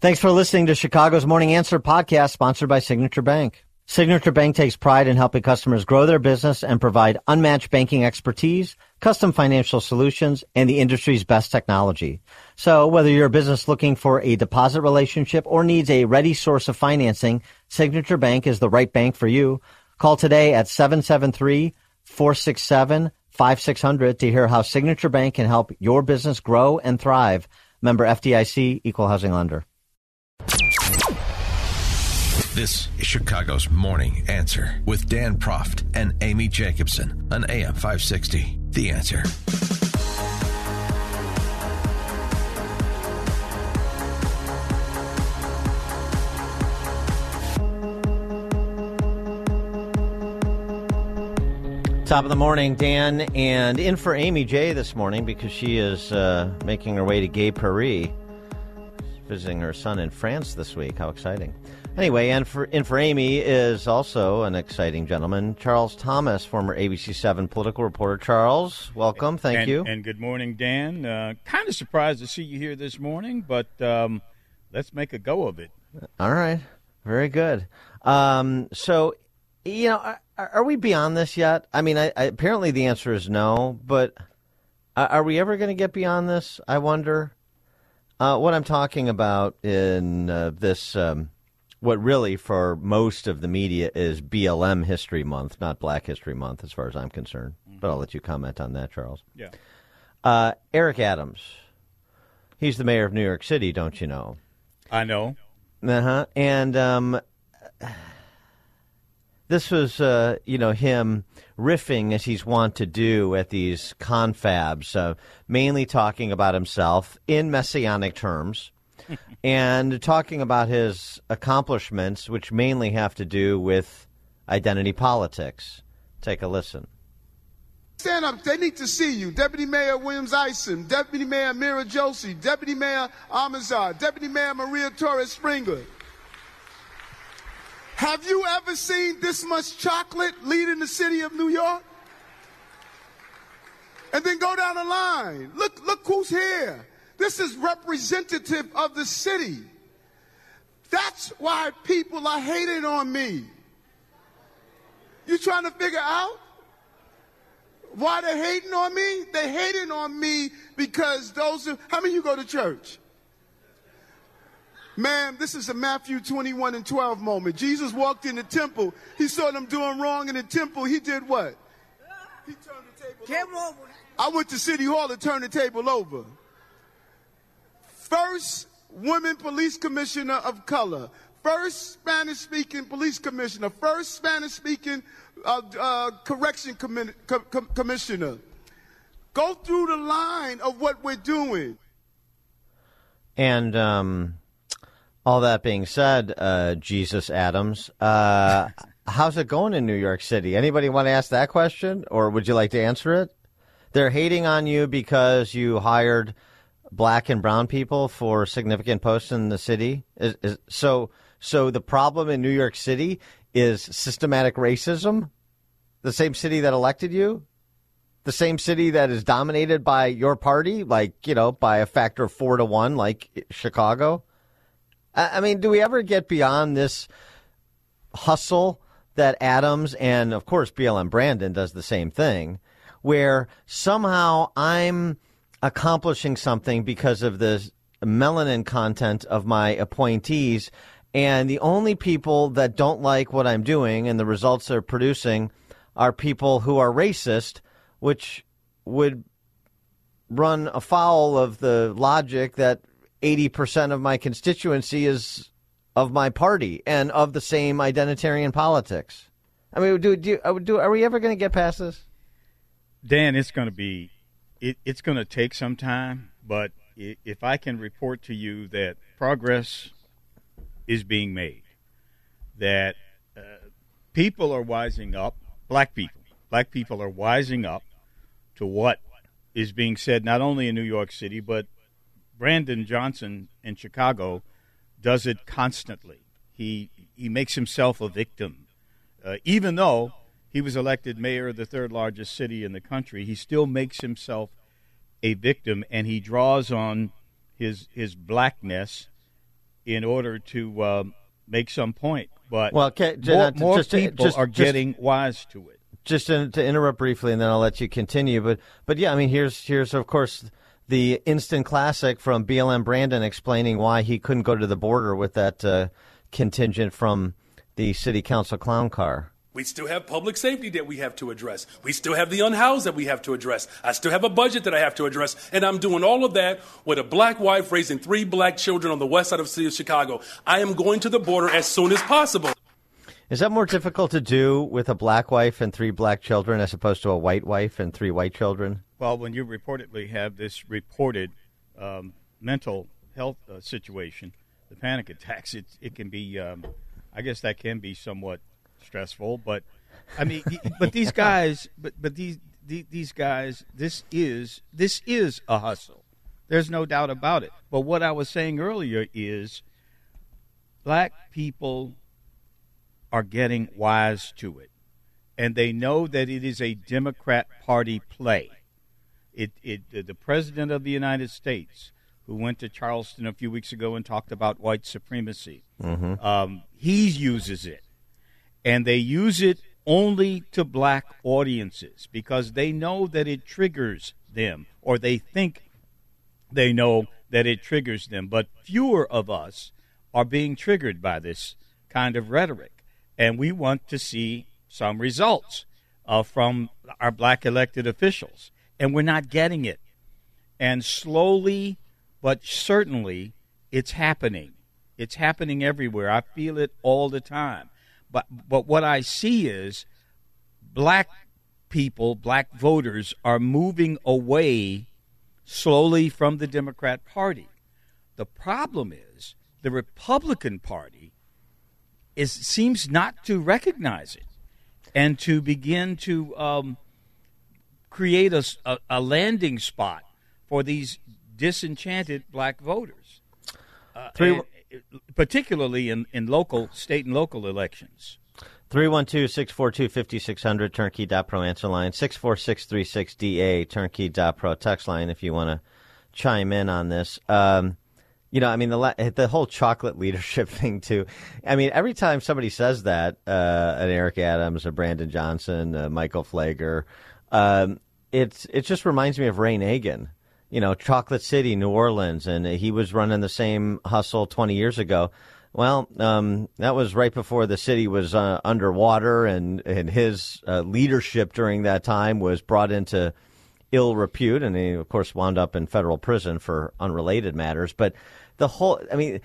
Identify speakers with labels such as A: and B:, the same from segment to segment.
A: Thanks for listening to Chicago's Morning Answer podcast, sponsored by Signature Bank. Signature Bank takes pride in helping customers grow their business and provide unmatched banking expertise, custom financial solutions, and the industry's best technology. So whether you're a business looking for a deposit relationship or needs a ready source of financing, Signature Bank is the right bank for you. Call today at 773-467-5600 to hear how Signature Bank can help your business grow and thrive. Member FDIC, Equal Housing Lender.
B: This is Chicago's Morning Answer with Dan Proft and Amy Jacobson on AM 560. The Answer.
A: Top of the morning, Dan, and in for Amy J this morning because she is making her way to Gay Paris, visiting her son in France this week. How exciting. Anyway, and in for Amy is also an exciting gentleman, Charles Thomas, former ABC7 political reporter. Charles, welcome. Thank you.
C: And good morning, Dan. Kind of surprised to see you here this morning, but let's make a go of it.
A: All right. Very good. So, you know, are we beyond this yet? I mean, apparently the answer is no, but are we ever going to get beyond this, I wonder? What I'm talking about in this, what really for most of the media is BLM History Month, not Black History Month as far as I'm concerned. Mm-hmm. But I'll let you comment on that, Charles.
C: Yeah.
A: Eric Adams, he's the mayor of New York City, don't you know?
C: I know.
A: Uh-huh. And this was, him riffing as he's wont to do at these confabs, mainly talking about himself in messianic terms and talking about his accomplishments, which mainly have to do with identity politics. Take a listen.
D: Stand up. They need to see you. Deputy Mayor Williams Isom, Deputy Mayor Mira Josie, Deputy Mayor Amazar, Deputy Mayor Maria Torres Springer. Have you ever seen this much chocolate leading the city of New York? And then go down the line. Look who's here. This is representative of the city. That's why people are hating on me. You trying to figure out why they're hating on me? They're hating on me because how many of you go to church? Man, this is a Matthew 21:12 moment. Jesus walked in the temple. He saw them doing wrong in the temple. He did what? He turned the table over. I went to City Hall to turn the table over. First woman police commissioner of color. First Spanish-speaking police commissioner. First Spanish-speaking correction commissioner. Go through the line of what we're doing.
A: And all that being said, Jesus Adams, how's it going in New York City? Anybody want to ask that question, or would you like to answer it? They're hating on you because you hired black and brown people for significant posts in the city. So the problem in New York City is systematic racism? The same city that elected you? The same city that is dominated by your party, like, by a factor of 4-1, like Chicago? I mean, do we ever get beyond this hustle that Adams and, of course, BLM Brandon does the same thing, where somehow I'm accomplishing something because of the melanin content of my appointees, and the only people that don't like what I'm doing and the results they're producing are people who are racist, which would run afoul of the logic that 80% of my constituency is of my party and of the same identitarian politics. I mean, are we ever going to get past this?
C: Dan, it's going to take some time, but if I can report to you that progress is being made, that people are wising up, black people are wising up to what is being said not only in New York City, but Brandon Johnson in Chicago does it constantly. He makes himself a victim. Even though he was elected mayor of the third largest city in the country, he still makes himself a victim, and he draws on his blackness in order to make some point. But
A: more
C: people are getting wise to it.
A: Just to interrupt briefly, and then I'll let you continue. But yeah, I mean, here's of course the instant classic from BLM Brandon explaining why he couldn't go to the border with that contingent from the city council clown car.
E: We still have public safety that we have to address. We still have the unhoused that we have to address. I still have a budget that I have to address. And I'm doing all of that with a black wife raising 3 black children on the west side of the city of Chicago. I am going to the border as soon as possible.
A: Is that more difficult to do with a black wife and 3 black children as opposed to a white wife and 3 white children?
C: Well, when you reportedly have this reported mental health situation, the panic attacks, it can be, I guess that can be somewhat stressful, but I mean, but these guys, these guys, this is a hustle. There's no doubt about it. But what I was saying earlier is, black people are getting wise to it, and they know that it is a Democrat Party play. The president of the United States, who went to Charleston a few weeks ago and talked about white supremacy, he uses it. And they use it only to black audiences because they know that it triggers them, or they think they know that it triggers them. But fewer of us are being triggered by this kind of rhetoric. And we want to see some results from our black elected officials. And we're not getting it. And slowly but certainly it's happening. It's happening everywhere. I feel it all the time. But what I see is black people, black voters, are moving away slowly from the Democrat Party. The problem is the Republican Party seems not to recognize it and to begin to create a landing spot for these disenchanted black voters. Particularly in local, state and local elections.
A: 312-642-5600, Turnkey.pro answer line, 64636DA, Turnkey.pro text line if you want to chime in on this. I mean, the whole chocolate leadership thing, too. I mean, every time somebody says that, an Eric Adams, a Brandon Johnson, Michael Flager, it just reminds me of Ray Nagin. Chocolate City, New Orleans, and he was running the same hustle 20 years ago. Well, that was right before the city was underwater, and his leadership during that time was brought into ill repute, and he, of course, wound up in federal prison for unrelated matters. But the whole, I mean,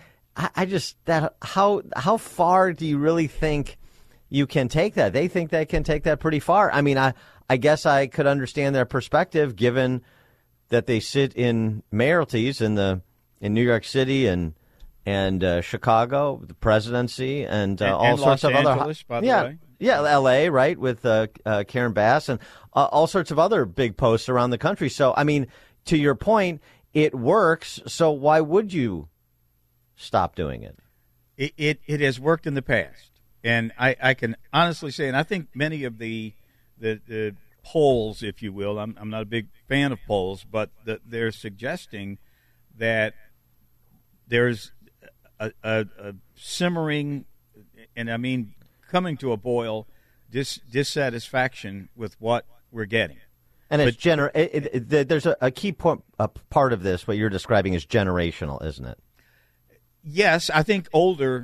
A: how far do you really think you can take that? They think they can take that pretty far. I mean, I guess I could understand their perspective given that they sit in mayoralties in New York City and Chicago, the presidency, and all sorts of
C: Angeles,
A: other.
C: By the way.
A: L.A. right with Karen Bass and all sorts of other big posts around the country. So I mean, to your point, it works. So why would you stop doing it?
C: It has worked in the past, and I can honestly say, and I think many of the polls, if you will. I'm not a big fan of polls, but they're suggesting that there's a simmering, and I mean coming to a boil, dissatisfaction with what we're getting.
A: And there's a key part of this, what you're describing is generational, isn't it?
C: Yes, I think older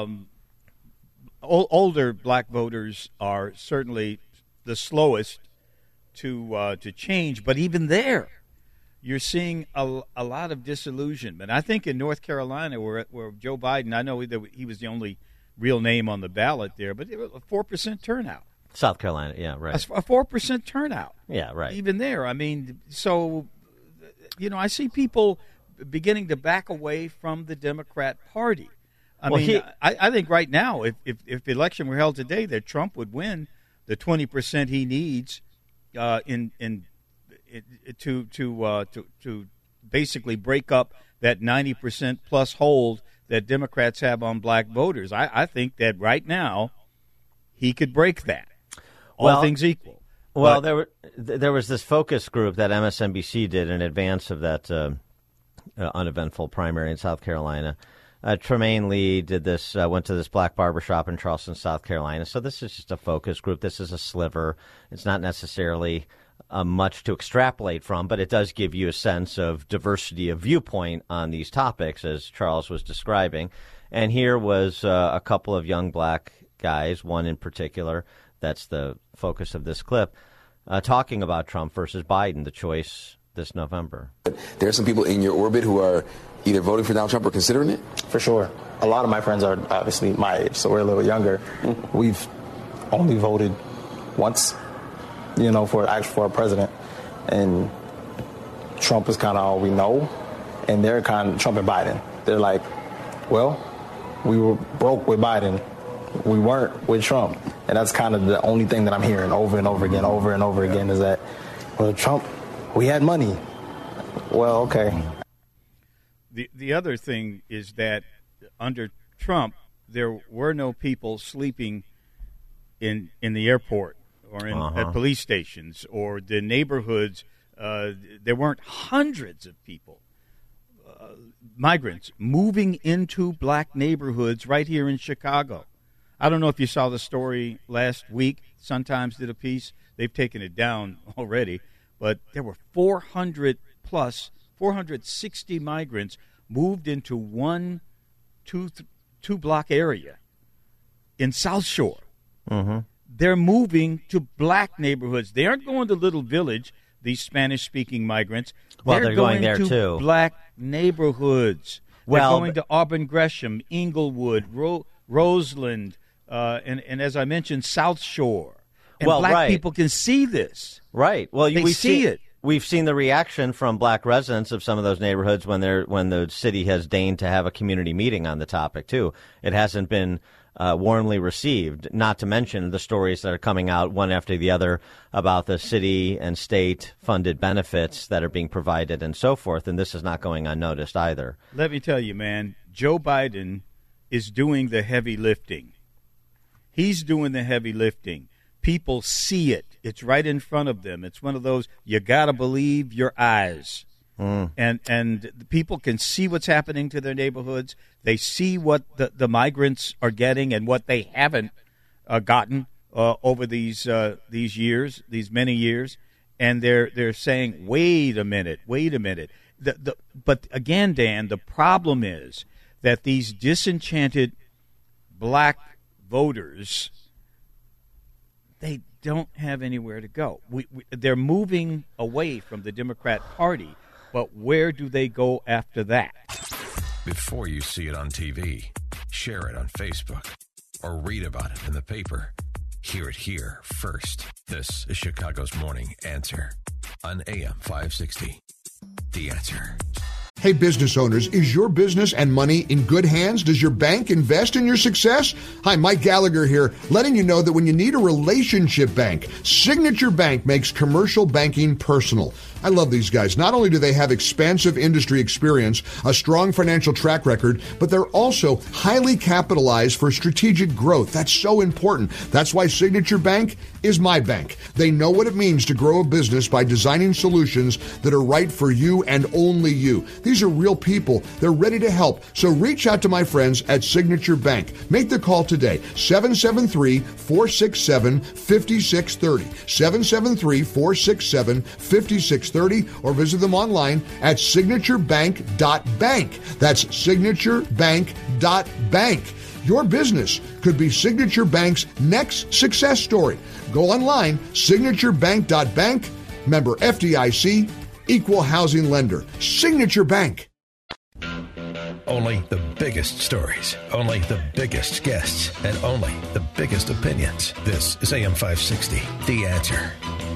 C: black voters are certainly the slowest to change, but even there, you're seeing a lot of disillusionment. I think in North Carolina, where Joe Biden, I know that he was the only real name on the ballot there, but it was a 4% turnout.
A: South Carolina, yeah, right.
C: A 4% turnout.
A: Yeah, right.
C: Even there, I mean, so I see people beginning to back away from the Democrat Party. I think right now, if the election were held today, that Trump would win the 20% he needs to basically break up that 90% plus hold that Democrats have on black voters. I think that right now he could break that, all things equal.
A: Well, there was this focus group that MSNBC did in advance of that uneventful primary in South Carolina. Tremaine Lee did this, went to this black barbershop in Charleston, South Carolina. So this is just a focus group. This is a sliver. It's not necessarily much to extrapolate from, but it does give you a sense of diversity of viewpoint on these topics, as Charles was describing. And here was a couple of young black guys, one in particular, that's the focus of this clip, talking about Trump versus Biden, the choice this November.
F: There are some people in your orbit who are either voting for Donald Trump or considering it?
G: For sure. A lot of my friends are obviously my age, so we're a little younger. We've only voted once, for a president. And Trump is kind of all we know. And they're kind of Trump and Biden. They're like, well, we were broke with Biden. We weren't with Trump. And that's kind of the only thing that I'm hearing over and over again, is that, well, Trump, we had money. Well, okay.
C: The other thing is that under Trump, there were no people sleeping in the airport or at police stations or the neighborhoods. There weren't hundreds of people, migrants, moving into black neighborhoods right here in Chicago. I don't know if you saw the story last week. Sun-Times did a piece. They've taken it down already. But there were 460 migrants moved into two block area in South Shore. Mm-hmm. They're moving to black neighborhoods. They aren't going to Little Village, these Spanish-speaking migrants.
A: Well, they're going there,
C: to
A: too.
C: Black neighborhoods. They're going to Auburn Gresham, Inglewood, Roseland, and as I mentioned, South Shore. And black people can see this.
A: Right. Well,
C: we see it.
A: We've seen the reaction from black residents of some of those neighborhoods when the city has deigned to have a community meeting on the topic, too. It hasn't been warmly received, not to mention the stories that are coming out one after the other about the city and state-funded benefits that are being provided and so forth, and this is not going unnoticed either.
C: Let me tell you, man, Joe Biden is doing the heavy lifting. He's doing the heavy lifting. People see it. It's right in front of them. It's one of those, you got to believe your eyes. And people can see what's happening to their neighborhoods. They see what the migrants are getting and what they haven't gotten over these years, these many years. And they're saying, wait a minute. But again, Dan, the problem is that these disenchanted black voters, they don't have anywhere to go. They're moving away from the Democrat Party, but where do they go after that?
B: Before you see it on TV, share it on Facebook, or read about it in the paper. Hear it here first. This is Chicago's Morning Answer on AM 560. The Answer.
H: Hey, business owners, is your business and money in good hands? Does your bank invest in your success? Hi, Mike Gallagher here, letting you know that when you need a relationship bank, Signature Bank makes commercial banking personal. I love these guys. Not only do they have expansive industry experience, a strong financial track record, but they're also highly capitalized for strategic growth. That's so important. That's why Signature Bank is my bank. They know what it means to grow a business by designing solutions that are right for you and only you. These are real people. They're ready to help. So reach out to my friends at Signature Bank. Make the call today, 773-467-5630, 773-467-5630, or visit them online at signaturebank.bank. That's signaturebank.bank. Your business could be Signature Bank's next success story. Go online, signaturebank.bank, member FDIC, equal housing lender. Signature Bank.
B: Only the biggest stories, only the biggest guests, and only the biggest opinions. This is AM 560, The Answer.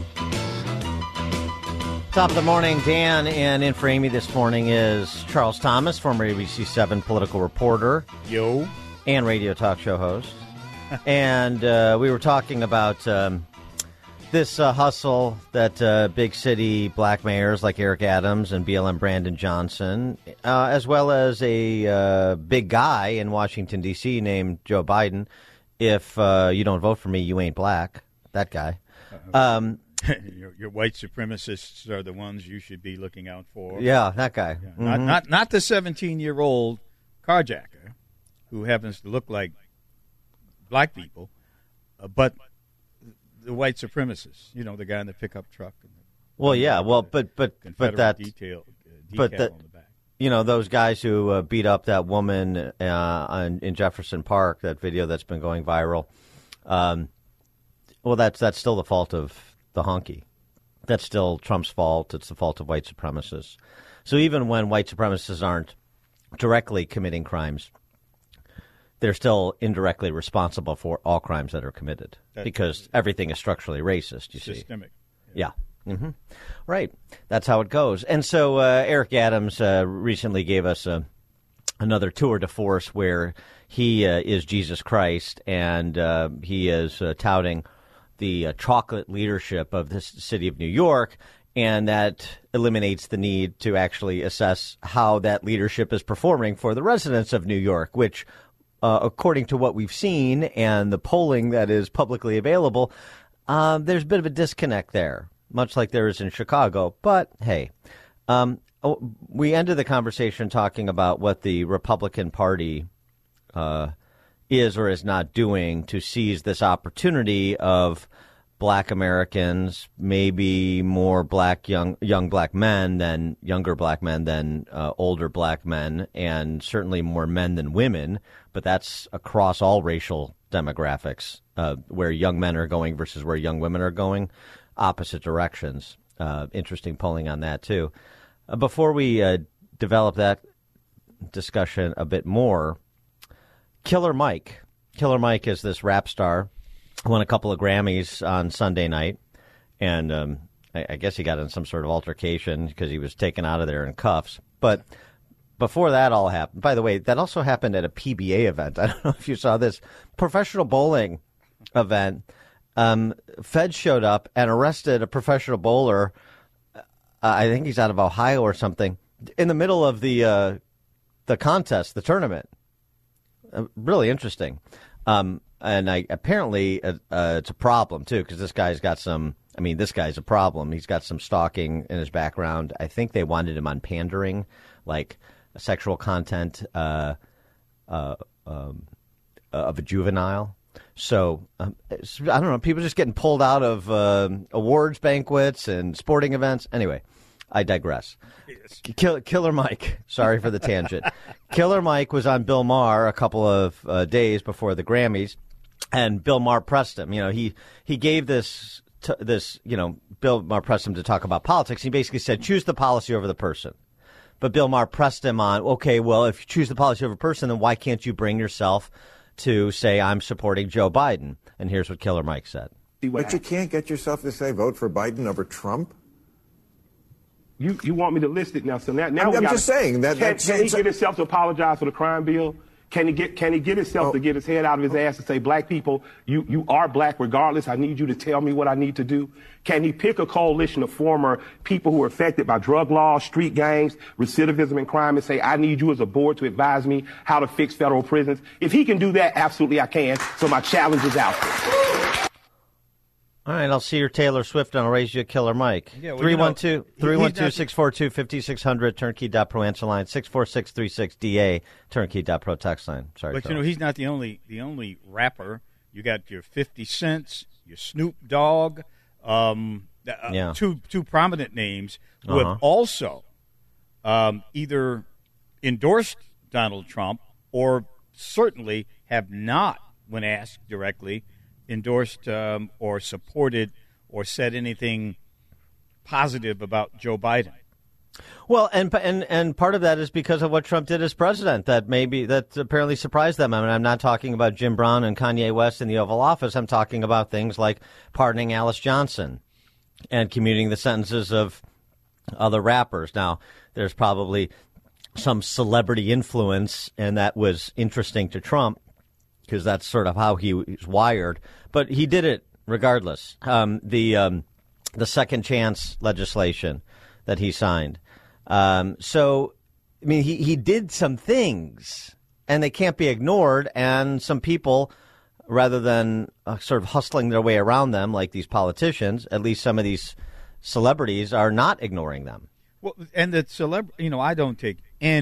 A: Top of the morning, Dan, and in for Amy this morning is Charles Thomas, former ABC7 political reporter.
C: Yo.
A: And radio talk show host. And we were talking about this hustle that big city black mayors like Eric Adams and BLM Brandon Johnson, as well as a big guy in Washington, D.C. named Joe Biden. If you don't vote for me, you ain't black. That guy.
C: Your white supremacists are the ones you should be looking out for.
A: Yeah, that guy.
C: Yeah. Mm-hmm. Not the 17-year-old carjacker who happens to look like black people, but the white supremacists, the guy in the pickup truck.
A: Well, yeah, well, but that
C: decal
A: but that,
C: on the back.
A: Those guys who beat up that woman in Jefferson Park, that video that's been going viral. Well, that's still the fault of the honky. That's still Trump's fault. It's the fault of white supremacists. So even when white supremacists aren't directly committing crimes, they're still indirectly responsible for all crimes that are committed because everything is structurally racist, you see.
C: Systemic.
A: Yeah. Mm-hmm. Right. That's how it goes. And so Eric Adams recently gave us another tour de force where he is Jesus Christ, and he is touting the chocolate leadership of the city of New York, and that eliminates the need to actually assess how that leadership is performing for the residents of New York, which, according to what we've seen and the polling that is publicly available, there's a bit of a disconnect there, much like there is in Chicago. But, hey, we ended the conversation talking about what the Republican Party is or is not doing to seize this opportunity of black Americans, maybe more young black men than younger black men than older black men, and certainly more men than women. But that's across all racial demographics, where young men are going versus where young women are going, opposite directions. Interesting polling on that, too. Before we develop that discussion a bit more, Killer Mike. Killer Mike is this rap star, won a couple of Grammys on Sunday night, and I guess he got in some sort of altercation because he was taken out of there in cuffs. But before that all happened, by the way, that also happened at a PBA event. I don't know if you saw this. Professional bowling event. Feds showed up and arrested a professional bowler. I think he's out of Ohio or something, in the middle of the contest, the tournament. Really interesting. And apparently it's a problem, too, because this guy's got this guy's a problem. He's got some stalking in his background. I think they wanted him on pandering, like sexual content of a juvenile. So, I don't know, people just getting pulled out of awards banquets and sporting events. Anyway, I digress. Killer Mike. Sorry for the tangent. Killer Mike was on Bill Maher a couple of days before the Grammys, and Bill Maher pressed him. He gave this Bill Maher pressed him to talk about politics. He basically said, choose the policy over the person. But Bill Maher pressed him on, okay, well, if you choose the policy over a person, then why can't you bring yourself to say, I'm supporting Joe Biden? And here's what Killer Mike said.
I: But you can't get yourself to say vote for Biden over Trump?
J: You want me to list it now? So now
I: I'm just saying that.
J: Can he get himself to apologize for the crime bill? Can he get himself to get his head out of his ass and say, black people, you are black regardless. I need you to tell me what I need to do. Can he pick a coalition of former people who are affected by drug laws, street gangs, recidivism and crime, and say, I need you as a board to advise me how to fix federal prisons? If he can do that, absolutely I can. So my challenge is out there.
A: All right, I'll see your Taylor Swift, and I'll raise you a Killer Mike. Yeah, 312-642-5600, turnkey.pro answer line, 64636DA, turnkey.pro text line. Sorry,
C: but
A: Charles.
C: He's not the only rapper. You got your 50 Cents, your Snoop Dogg, two prominent names who have also either endorsed Donald Trump or certainly have not, when asked directly, endorsed or supported or said anything positive about Joe Biden.
A: Well, and part of that is because of what Trump did as president. That apparently surprised them. I mean, I'm not talking about Jim Brown and Kanye West in the Oval Office. I'm talking about things like pardoning Alice Johnson and commuting the sentences of other rappers. Now, there's probably some celebrity influence, and that was interesting to Trump, because that's sort of how he's wired. But he did it regardless. The second chance legislation that he signed. So, I mean, he did some things, and they can't be ignored. And some people, rather than sort of hustling their way around them like these politicians, at least some of these celebrities are not ignoring them.
C: Well, and the I don't take any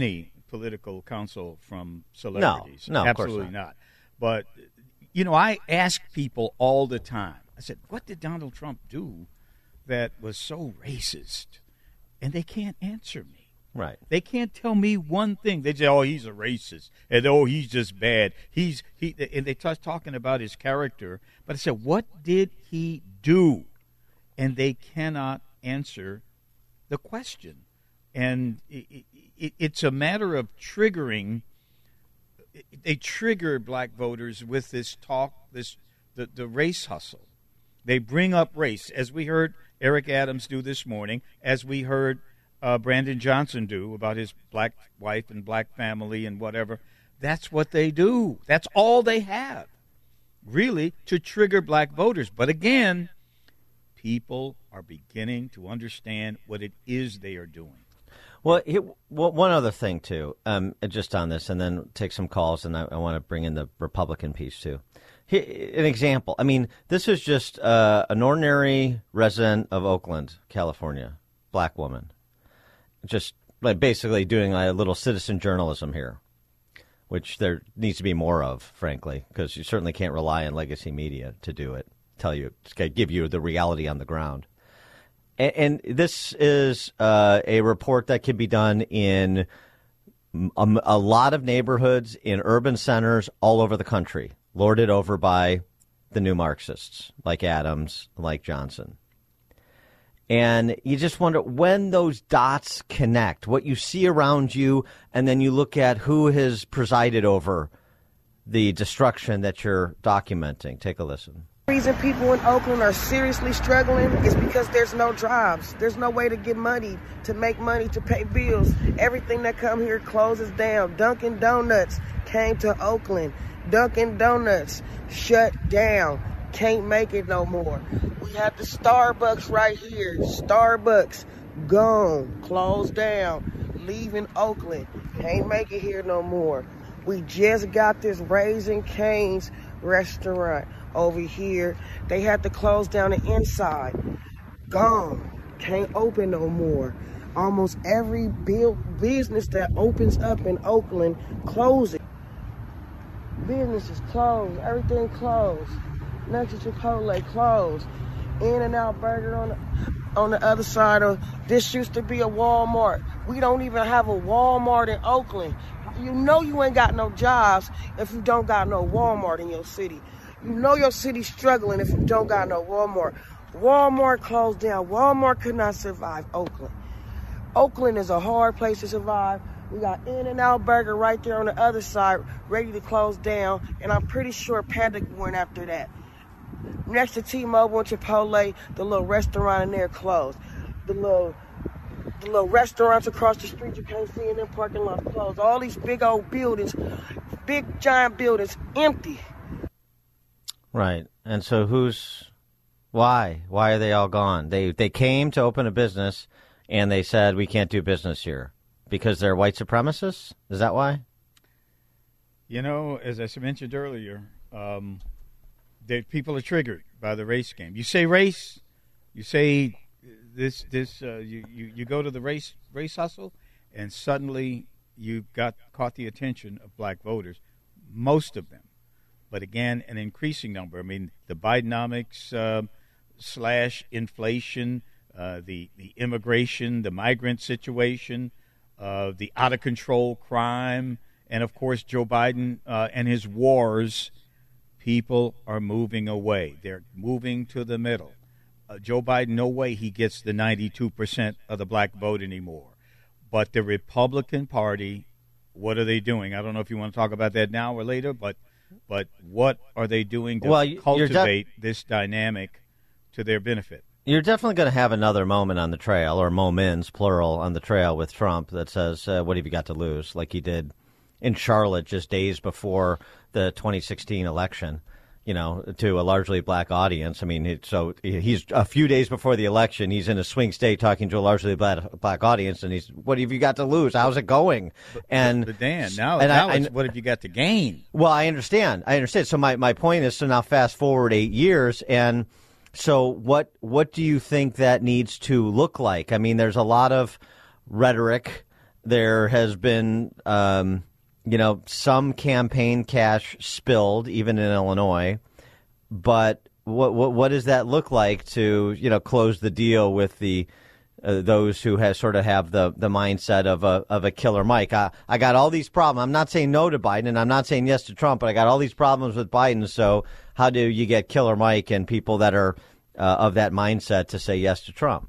C: political counsel from celebrities.
A: No, of course
C: absolutely not. But, I ask people all the time. I said, what did Donald Trump do that was so racist? And they can't answer me.
A: Right.
C: They can't tell me one thing. They say, oh, he's a racist. And, oh, he's just bad. And they start talking about his character. But I said, what did he do? And they cannot answer the question. And it's a matter of triggering. They trigger black voters with this talk, the race hustle. They bring up race, as we heard Eric Adams do this morning, as we heard Brandon Johnson do about his black wife and black family and whatever. That's what they do. That's all they have, really, to trigger black voters. But again, people are beginning to understand what it is they are doing.
A: Well, one other thing, too, just on this, and then take some calls, and I want to bring in the Republican piece, too. An example. I mean, this is just an ordinary resident of Oakland, California, black woman, just like basically doing a little citizen journalism here, which there needs to be more of, frankly, because you certainly can't rely on legacy media to do it, give you the reality on the ground. And this is a report that can be done in a lot of neighborhoods in urban centers all over the country, lorded over by the new Marxists like Adams, like Johnson. And you just wonder when those dots connect, what you see around you, and then you look at who has presided over the destruction that you're documenting. Take a listen.
K: The reason people in Oakland are seriously struggling is because there's no jobs. There's no way to get money, to make money, to pay bills. Everything that come here closes down. Dunkin' Donuts came to Oakland. Dunkin' Donuts shut down. Can't make it no more. We have the Starbucks right here. Starbucks gone, closed down, leaving Oakland. Can't make it here no more. We just got this Raising Cane's restaurant over here. They had to close down the inside. Gone. Can't open no more. Almost every business that opens up in Oakland closes. Businesses closed. Everything closed. Next to Chipotle closed. In-N-Out Burger on the other side of this used to be a Walmart. We don't even have a Walmart in Oakland. You know you ain't got no jobs if you don't got no Walmart in your city. You know your city's struggling if you don't got no Walmart. Walmart closed down. Walmart could not survive Oakland. Oakland is a hard place to survive. We got In-N-Out Burger right there on the other side, ready to close down, and I'm pretty sure Panda went after that. Next to T-Mobile and Chipotle, the little restaurant in there closed. The little restaurants across the street you can't see in them parking lots closed. All these big old buildings, big giant buildings, empty.
A: Right. And so why? Why are they all gone? They came to open a business and they said we can't do business here because they're white supremacists? Is that why?
C: As I mentioned earlier, people are triggered by the race game. You say race, you say you go to the race hustle, and suddenly you've caught the attention of black voters, most of them. But again, an increasing number. I mean, the Bidenomics / inflation, the immigration, the migrant situation, the out-of-control crime, and, of course, Joe Biden and his wars. People are moving away. They're moving to the middle. Joe Biden, no way he gets the 92% of the black vote anymore. But the Republican Party, what are they doing? I don't know if you want to talk about that now or later, but what are they doing to cultivate this dynamic to their benefit?
A: You're definitely going to have another moment on the trail, or moments, plural, on the trail with Trump that says, what have you got to lose, like he did in Charlotte just days before the 2016 election, to a largely black audience. I mean, so he's a few days before the election, he's in a swing state talking to a largely black audience, and he's, what have you got to lose? How's it going?
C: But Dan, now what have you got to gain?
A: Well, I understand. So my point is to now fast forward 8 years, and so what do you think that needs to look like? I mean, there's a lot of rhetoric there has been, some campaign cash spilled, even in Illinois. But what does that look like to, close the deal with the those who have the mindset of a killer Mike? I got all these problems. I'm not saying no to Biden, and I'm not saying yes to Trump, but I got all these problems with Biden. So how do you get killer Mike and people that are of that mindset to say yes to Trump?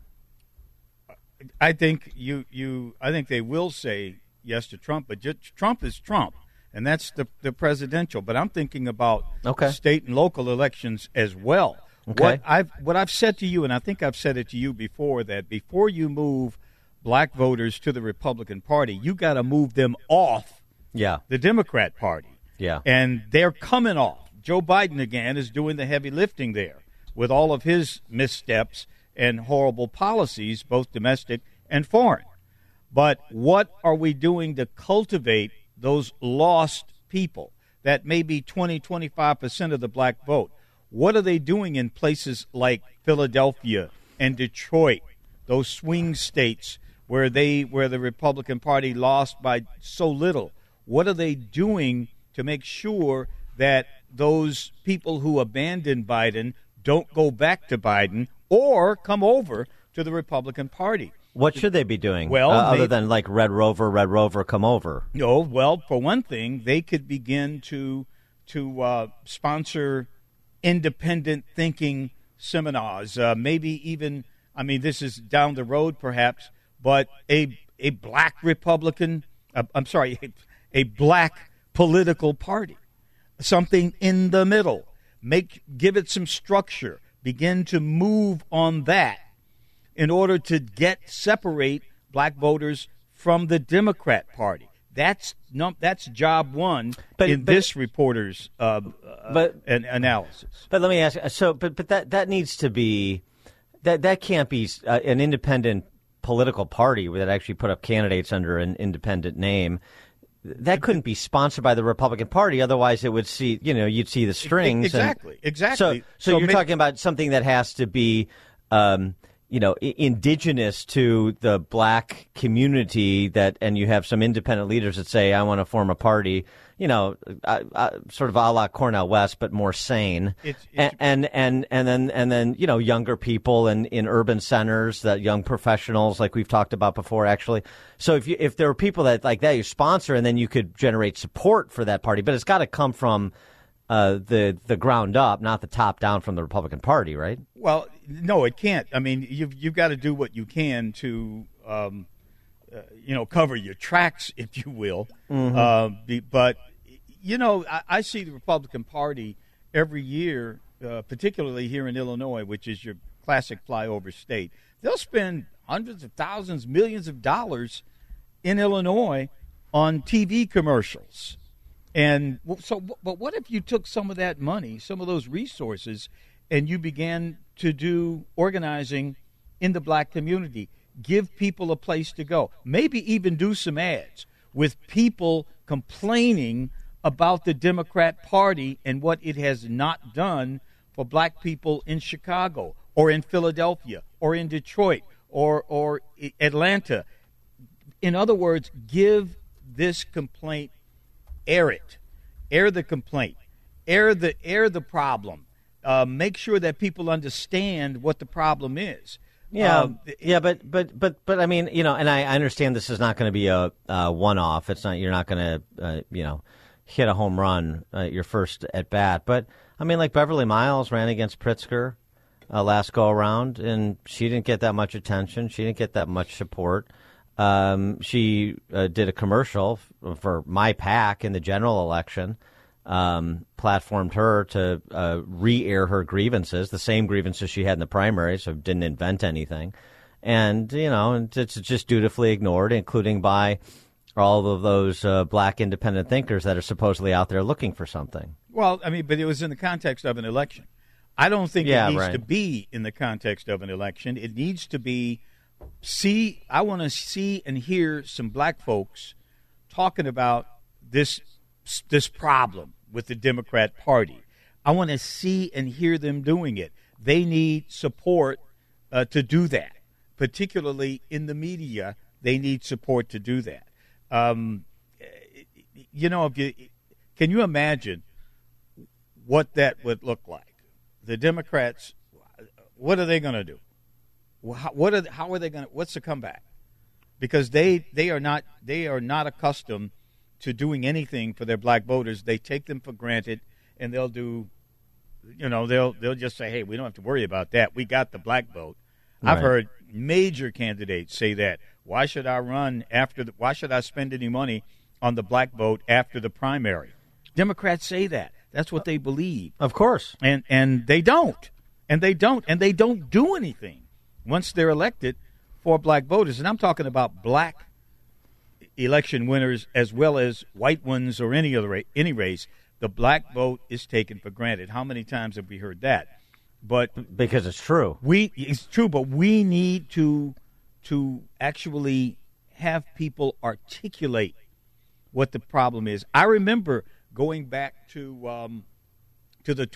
C: I think I think they will say yes to Trump, but Trump is Trump, and that's the presidential. But I'm thinking about state and local elections as well.
A: Okay.
C: What I've said to you, and I think I've said it to you before, that before you move black voters to the Republican Party, you got to move them off the Democrat Party.
A: Yeah.
C: And they're coming off. Joe Biden, again, is doing the heavy lifting there with all of his missteps and horrible policies, both domestic and foreign. But what are we doing to cultivate those lost people, that may be 20-25% of the black vote? What are they doing in places like Philadelphia and Detroit, those swing states where the Republican Party lost by so little? What are they doing to make sure that those people who abandoned Biden don't go back to Biden or come over to the Republican Party?
A: What should they be doing?
C: Well,
A: other than like Red Rover, come over.
C: No, well, for one thing, they could begin to sponsor independent thinking seminars. Maybe even, this is down the road perhaps, but a black Republican, a black political party, something in the middle. Give it some structure. Begin to move on that in order to separate black voters from the Democrat Party. That's job one in this reporter's analysis.
A: But let me ask. But that needs to be that can't be an independent political party that actually put up candidates under an independent name. That couldn't be sponsored by the Republican Party. Otherwise, it would you'd see the strings.
C: Exactly.
A: So you're talking about something that has to be, indigenous to the black community, and you have some independent leaders that say, I want to form a party, sort of a la Cornel West, but more sane. And then younger people in urban centers, that young professionals like we've talked about before, actually. So if there are people that like that you sponsor, and then you could generate support for that party, but it's got to come from the ground up, not the top down from the Republican Party, right?
C: Well, no, it can't. You've got to do what you can to, cover your tracks, if you will.
A: Mm-hmm.
C: But I see the Republican Party every year, particularly here in Illinois, which is your classic flyover state. They'll spend hundreds of thousands, millions of dollars in Illinois on TV commercials. And but what if you took some of that money, some of those resources, and you began to do organizing in the black community, give people a place to go, maybe even do some ads with people complaining about the Democrat Party and what it has not done for black people in Chicago or in Philadelphia or in Detroit or Atlanta. In other words, give this complaint, air the complaint, air the problem. Make sure that people understand what the problem is.
A: But and I understand this is not going to be a one-off. It's not, you're not going to hit a home run your first at bat. But like Beverly Miles ran against Pritzker last go around, and she didn't get that much attention. She didn't get that much support. She did a commercial for My PAC in the general election, platformed her to re-air her grievances, the same grievances she had in the primary, so didn't invent anything. And, it's just dutifully ignored, including by all of those black independent thinkers that are supposedly out there looking for something.
C: Well, but it was in the context of an election. I don't think it needs to be in the context of an election. It needs to be I want to see and hear some black folks talking about this problem with the Democrat Party. I want to see and hear them doing it. They need support to do that, particularly in the media. They need support to do that. Can you imagine what that would look like? The Democrats, what are they going to do? How are they going to? What's the comeback? Because they are not accustomed to doing anything for their black voters. They take them for granted, and they'll do, they'll just say, hey, we don't have to worry about that. We got the black vote.
A: Right.
C: I've heard major candidates say that. Why should I run why should I spend any money on the black vote after the primary? Democrats say that. That's what they believe.
A: Of course.
C: And they don't. And they don't do anything once they're elected for black voters. And I'm talking about black election winners as well as white ones or any race. The black vote is taken for granted. How many times have we heard that? But
A: because it's true.
C: It's true, but we need to actually have people articulate what the problem is. I remember going back to the the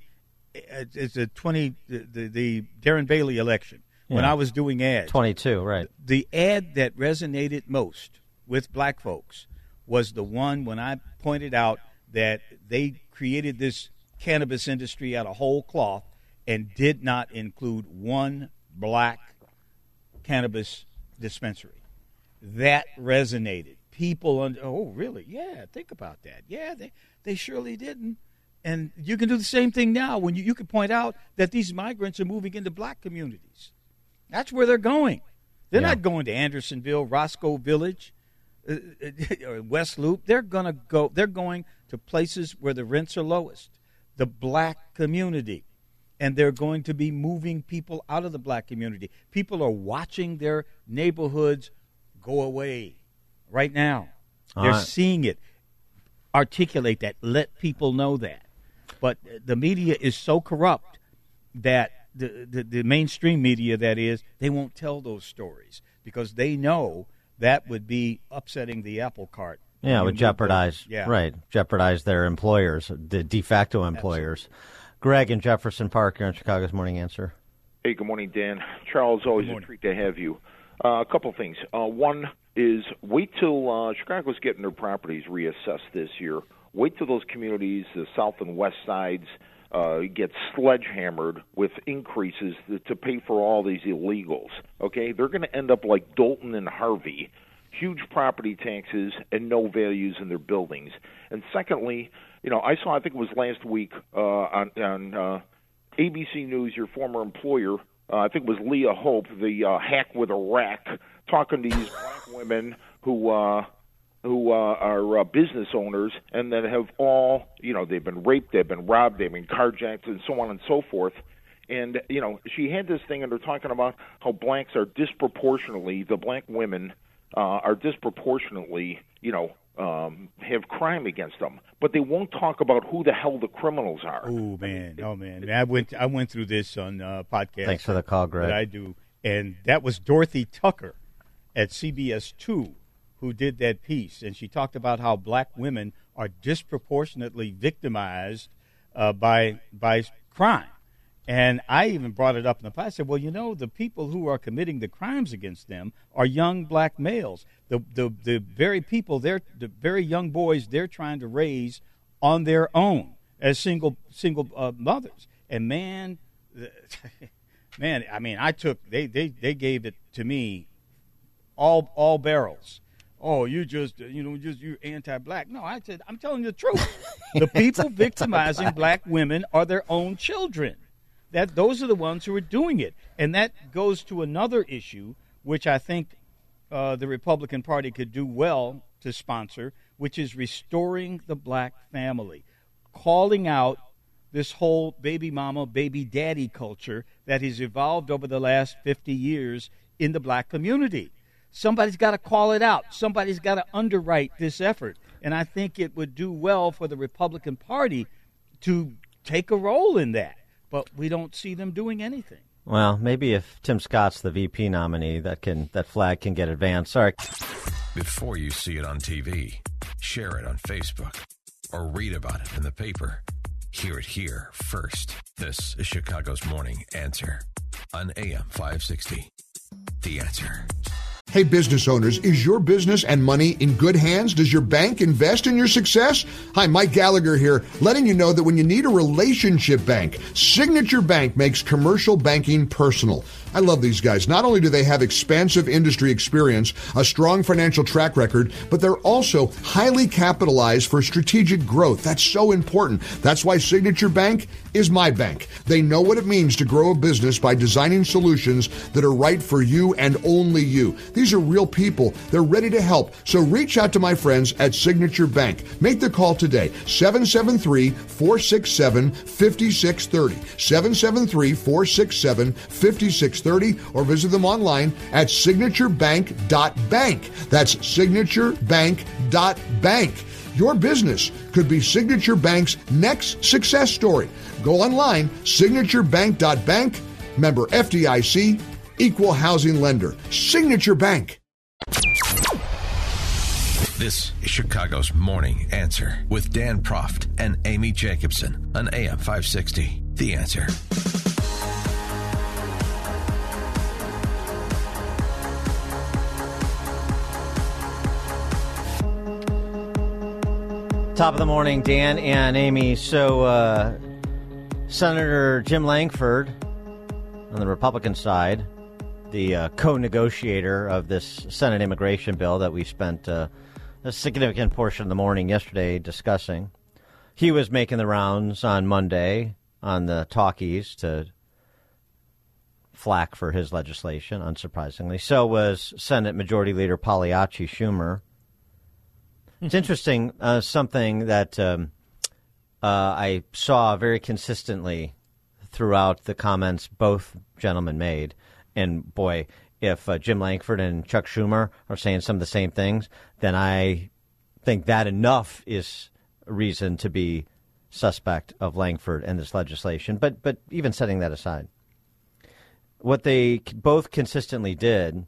C: Darren Bailey election when I was doing ads.
A: 22, right.
C: The ad that resonated most with black folks was the one when I pointed out that they created this cannabis industry out of whole cloth and did not include one black cannabis dispensary. That resonated. People, oh, really? Yeah, think about that. Yeah, they surely didn't. And you can do the same thing now when you can point out that these migrants are moving into black communities. That's where they're going. They're not going to Andersonville, Roscoe Village, or West Loop. They're going to places where the rents are lowest, the black community. And they're going to be moving people out of the black community. People are watching their neighborhoods go away right now. They're seeing it. Articulate that. Let people know that. But the media is so corrupt that the mainstream media, that is, they won't tell those stories because they know that would be upsetting the apple cart.
A: Yeah, it would jeopardize. Right, jeopardize their employers, the de facto employers. Absolutely. Greg in Jefferson Park, here on Chicago's Morning Answer.
L: Hey, good morning, Dan. Charles, always a treat to have you. A couple of things. One is wait till Chicago's getting their properties reassessed this year. Wait till those communities, the south and west sides, get sledgehammered with increases to pay for all these illegals. Okay, they're going to end up like Dalton and Harvey, huge property taxes and no values in their buildings. And secondly, I saw, I think it was last week on ABC News, your former employer, I think it was Leah Hope, the hack with a rack, talking to these black women who are business owners and that have all, they've been raped, they've been robbed, they've been carjacked, and so on and so forth. And, she had this thing, and they're talking about how blacks are disproportionately, the black women are disproportionately, have crime against them, but they won't talk about who the hell the criminals are.
C: Oh man! I went through this on podcast.
A: Thanks for the call, Greg.
C: That I do, and that was Dorothy Tucker at CBS 2 who did that piece, and she talked about how black women are disproportionately victimized by crime. And I even brought it up in the past. I said, well, the people who are committing the crimes against them are young black males. The very people, the very young boys they're trying to raise on their own as single mothers. And man, I mean, they gave it to me all barrels. Oh, you're anti-black. No, I said, I'm telling you the truth. The people victimizing black women are their own children. Those are the ones who are doing it. And that goes to another issue, which I think the Republican Party could do well to sponsor, which is restoring the black family, calling out this whole baby mama, baby daddy culture that has evolved over the last 50 years in the black community. Somebody's got to call it out. Somebody's got to underwrite this effort. And I think it would do well for the Republican Party to take a role in that. But we don't see them doing anything.
A: Well, maybe if Tim Scott's the VP nominee, that flag can get advanced. Sorry.
B: Before you see it on TV, share it on Facebook, or read about it in the paper. Hear it here first. This is Chicago's Morning Answer on AM 560. The Answer.
H: Hey, business owners, is your business and money in good hands? Does your bank invest in your success? Hi, Mike Gallagher here, letting you know that when you need a relationship bank, Signature Bank makes commercial banking personal. I love these guys. Not only do they have expansive industry experience, a strong financial track record, but they're also highly capitalized for strategic growth. That's so important. That's why Signature Bank is my bank. They know what it means to grow a business by designing solutions that are right for you and only you. These are real people. They're ready to help. So reach out to my friends at Signature Bank. Make the call today, 773-467-5630, 773-467-5630, or visit them online at signaturebank.bank. That's signaturebank.bank. Your business could be Signature Bank's next success story. Go online, signaturebank.bank, member FDIC, equal housing lender. Signature Bank.
B: This is Chicago's Morning Answer with Dan Proft and Amy Jacobson on AM 560. The Answer.
A: Top of the morning, Dan and Amy. So, Senator Jim Lankford on the Republican side, the co-negotiator of this Senate immigration bill that we spent a significant portion of the morning yesterday discussing. He was making the rounds on Monday on the talkies to flack for his legislation, unsurprisingly. So was Senate Majority Leader Pagliacci Schumer. It's interesting, something that I saw very consistently throughout the comments both gentlemen made. And, boy, if Jim Lankford and Chuck Schumer are saying some of the same things, then I think that enough is a reason to be suspect of Lankford and this legislation. But even setting that aside, what they both consistently did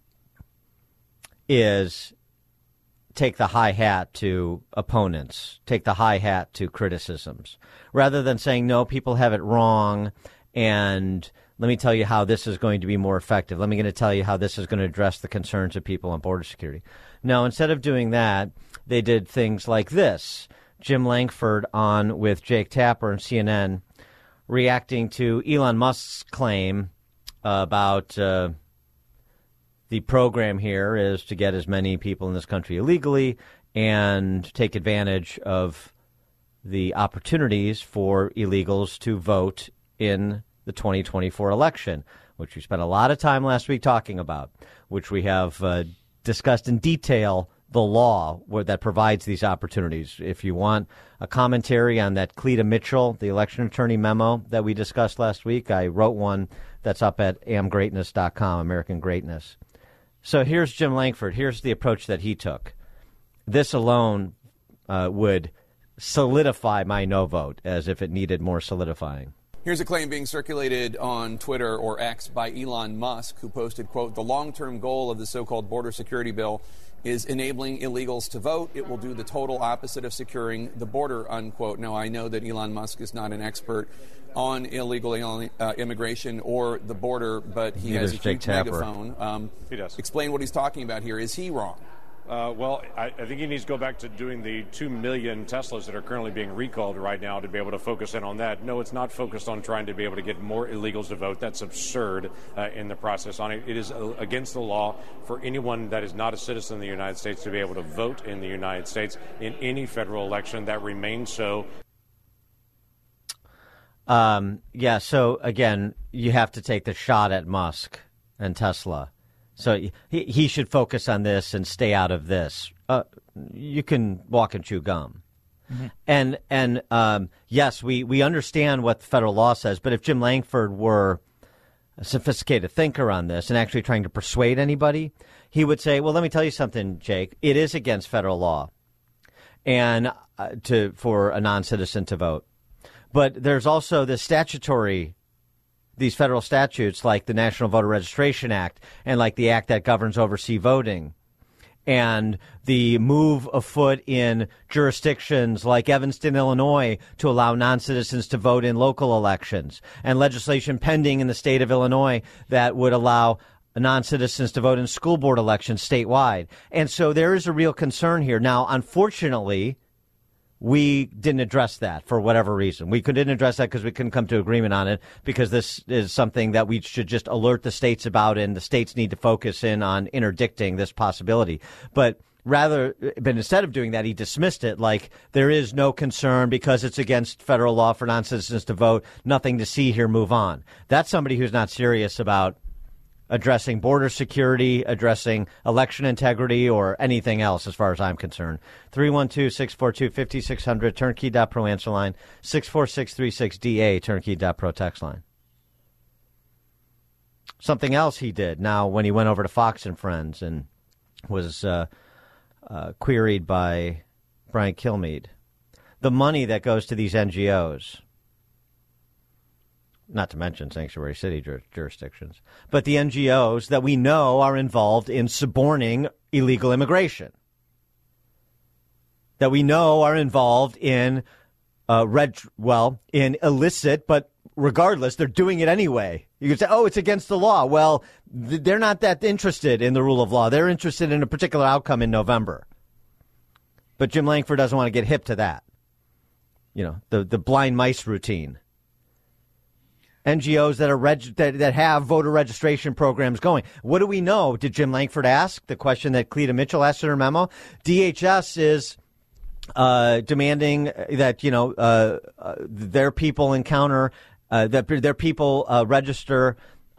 A: is take the high hat to opponents, take the high hat to criticisms, rather than saying, no, people have it wrong, and let me tell you how this is going to be more effective. Let me going to tell you how this is going to address the concerns of people on border security. No, instead of doing that, they did things like this. Jim Lankford on with Jake Tapper and CNN reacting to Elon Musk's claim about the program here is to get as many people in this country illegally and take advantage of the opportunities for illegals to vote in the 2024 election, which we spent a lot of time last week talking about, which we have discussed in detail the law that provides these opportunities. If you want a commentary on that Cleta Mitchell, the election attorney memo that we discussed last week, I wrote one that's up at amgreatness.com, American Greatness. So here's Jim Lankford. Here's the approach that he took. This alone would solidify my no vote, as if it needed more solidifying.
M: Here's a claim being circulated on Twitter or X by Elon Musk, who posted, quote, the long-term goal of the so-called border security bill is enabling illegals to vote. It will do the total opposite of securing the border, unquote. Now, I know that Elon Musk is not an expert on illegal immigration or the border, but he has a huge megaphone.
N: He does.
M: Explain what he's talking about here. Is he wrong?
N: Well, I think he needs to go back to doing the 2 million Teslas that are currently being recalled right now to be able to focus in on that. No, it's not focused on trying to be able to get more illegals to vote. That's absurd in the process. It is against the law for anyone that is not a citizen of the United States to be able to vote in the United States in any federal election. That remains so.
A: So, again, you have to take the shot at Musk and Tesla. So he should focus on this and stay out of this. You can walk and chew gum. Mm-hmm. And yes, we understand what the federal law says, but if Jim Lankford were a sophisticated thinker on this and actually trying to persuade anybody, he would say, well, let me tell you something, Jake. It is against federal law and for a non-citizen to vote. But there's also these federal statutes like the National Voter Registration Act and like the act that governs overseas voting and the move afoot in jurisdictions like Evanston, Illinois, to allow non-citizens to vote in local elections and legislation pending in the state of Illinois that would allow non-citizens to vote in school board elections statewide. And so there is a real concern here. Now, unfortunately, we didn't address that for whatever reason. We didn't address that because we couldn't come to agreement on it, because this is something that we should just alert the states about, and the states need to focus in on interdicting this possibility. But instead of doing that, he dismissed it like there is no concern because it's against federal law for non-citizens to vote. Nothing to see here. Move on. That's somebody who's not serious about addressing border security, addressing election integrity, or anything else as far as I'm concerned. 312-642-5600, turnkey.pro answer line, 64636DA, turnkey.pro text line. Something else he did now when he went over to Fox and Friends and was queried by Brian Kilmeade. The money that goes to these NGOs, not to mention sanctuary city jurisdictions, but the NGOs that we know are involved in suborning illegal immigration, that we know are involved in in illicit, but regardless, they're doing it anyway. You could say, oh, it's against the law. Well, they're not that interested in the rule of law. They're interested in a particular outcome in November. But Jim Lankford doesn't want to get hip to that. You know, the blind mice routine. NGOs that are that have voter registration programs going. What do we know? Did Jim Lankford ask the question that Cleta Mitchell asked in her memo? DHS is demanding that their people encounter that their people register.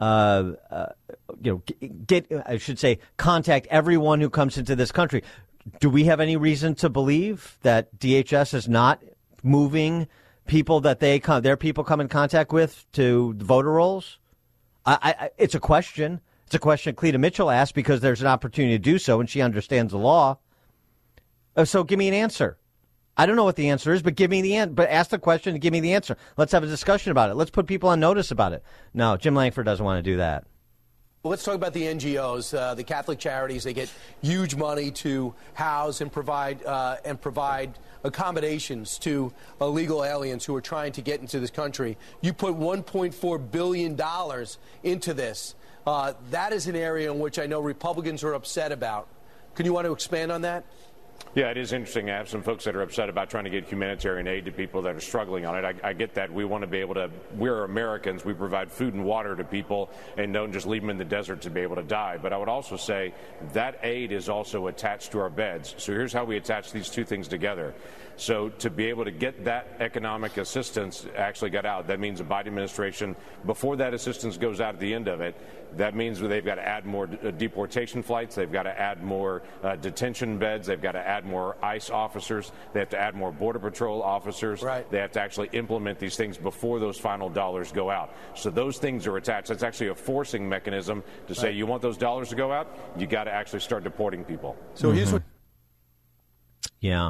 A: Contact everyone who comes into this country. Do we have any reason to believe that DHS is not moving people that their people come in contact with to voter rolls? It's a question. It's a question Cleta Mitchell asked because there's an opportunity to do so, and she understands the law. So give me an answer. I don't know what the answer is, but give me the answer. But ask the question and give me the answer. Let's have a discussion about it. Let's put people on notice about it. No, Jim Lankford doesn't want to do that.
O: Well, let's talk about the NGOs, the Catholic charities. They get huge money to house and provide accommodations to illegal aliens who are trying to get into this country. You put $1.4 billion into this. That is an area in which I know Republicans are upset about. Can you want to expand on that?
N: Yeah, it is interesting. I have some folks that are upset about trying to get humanitarian aid to people that are struggling on it. I get that. We want to be able to, we're Americans. We provide food and water to people and don't just leave them in the desert to be able to die. But I would also say that aid is also attached to our beds. So here's how we attach these two things together. So to be able to get that economic assistance actually got out, that means the Biden administration, before that assistance goes out at the end of it, that means they've got to add more deportation flights. They've got to add more detention beds. They've got to add more ICE officers. They have to add more Border Patrol officers.
O: Right.
N: They have to actually implement these things before those final dollars go out. So those things are attached. That's actually a forcing mechanism to say, you want those dollars to go out, you got to actually start deporting people.
O: So here's what.
A: Yeah.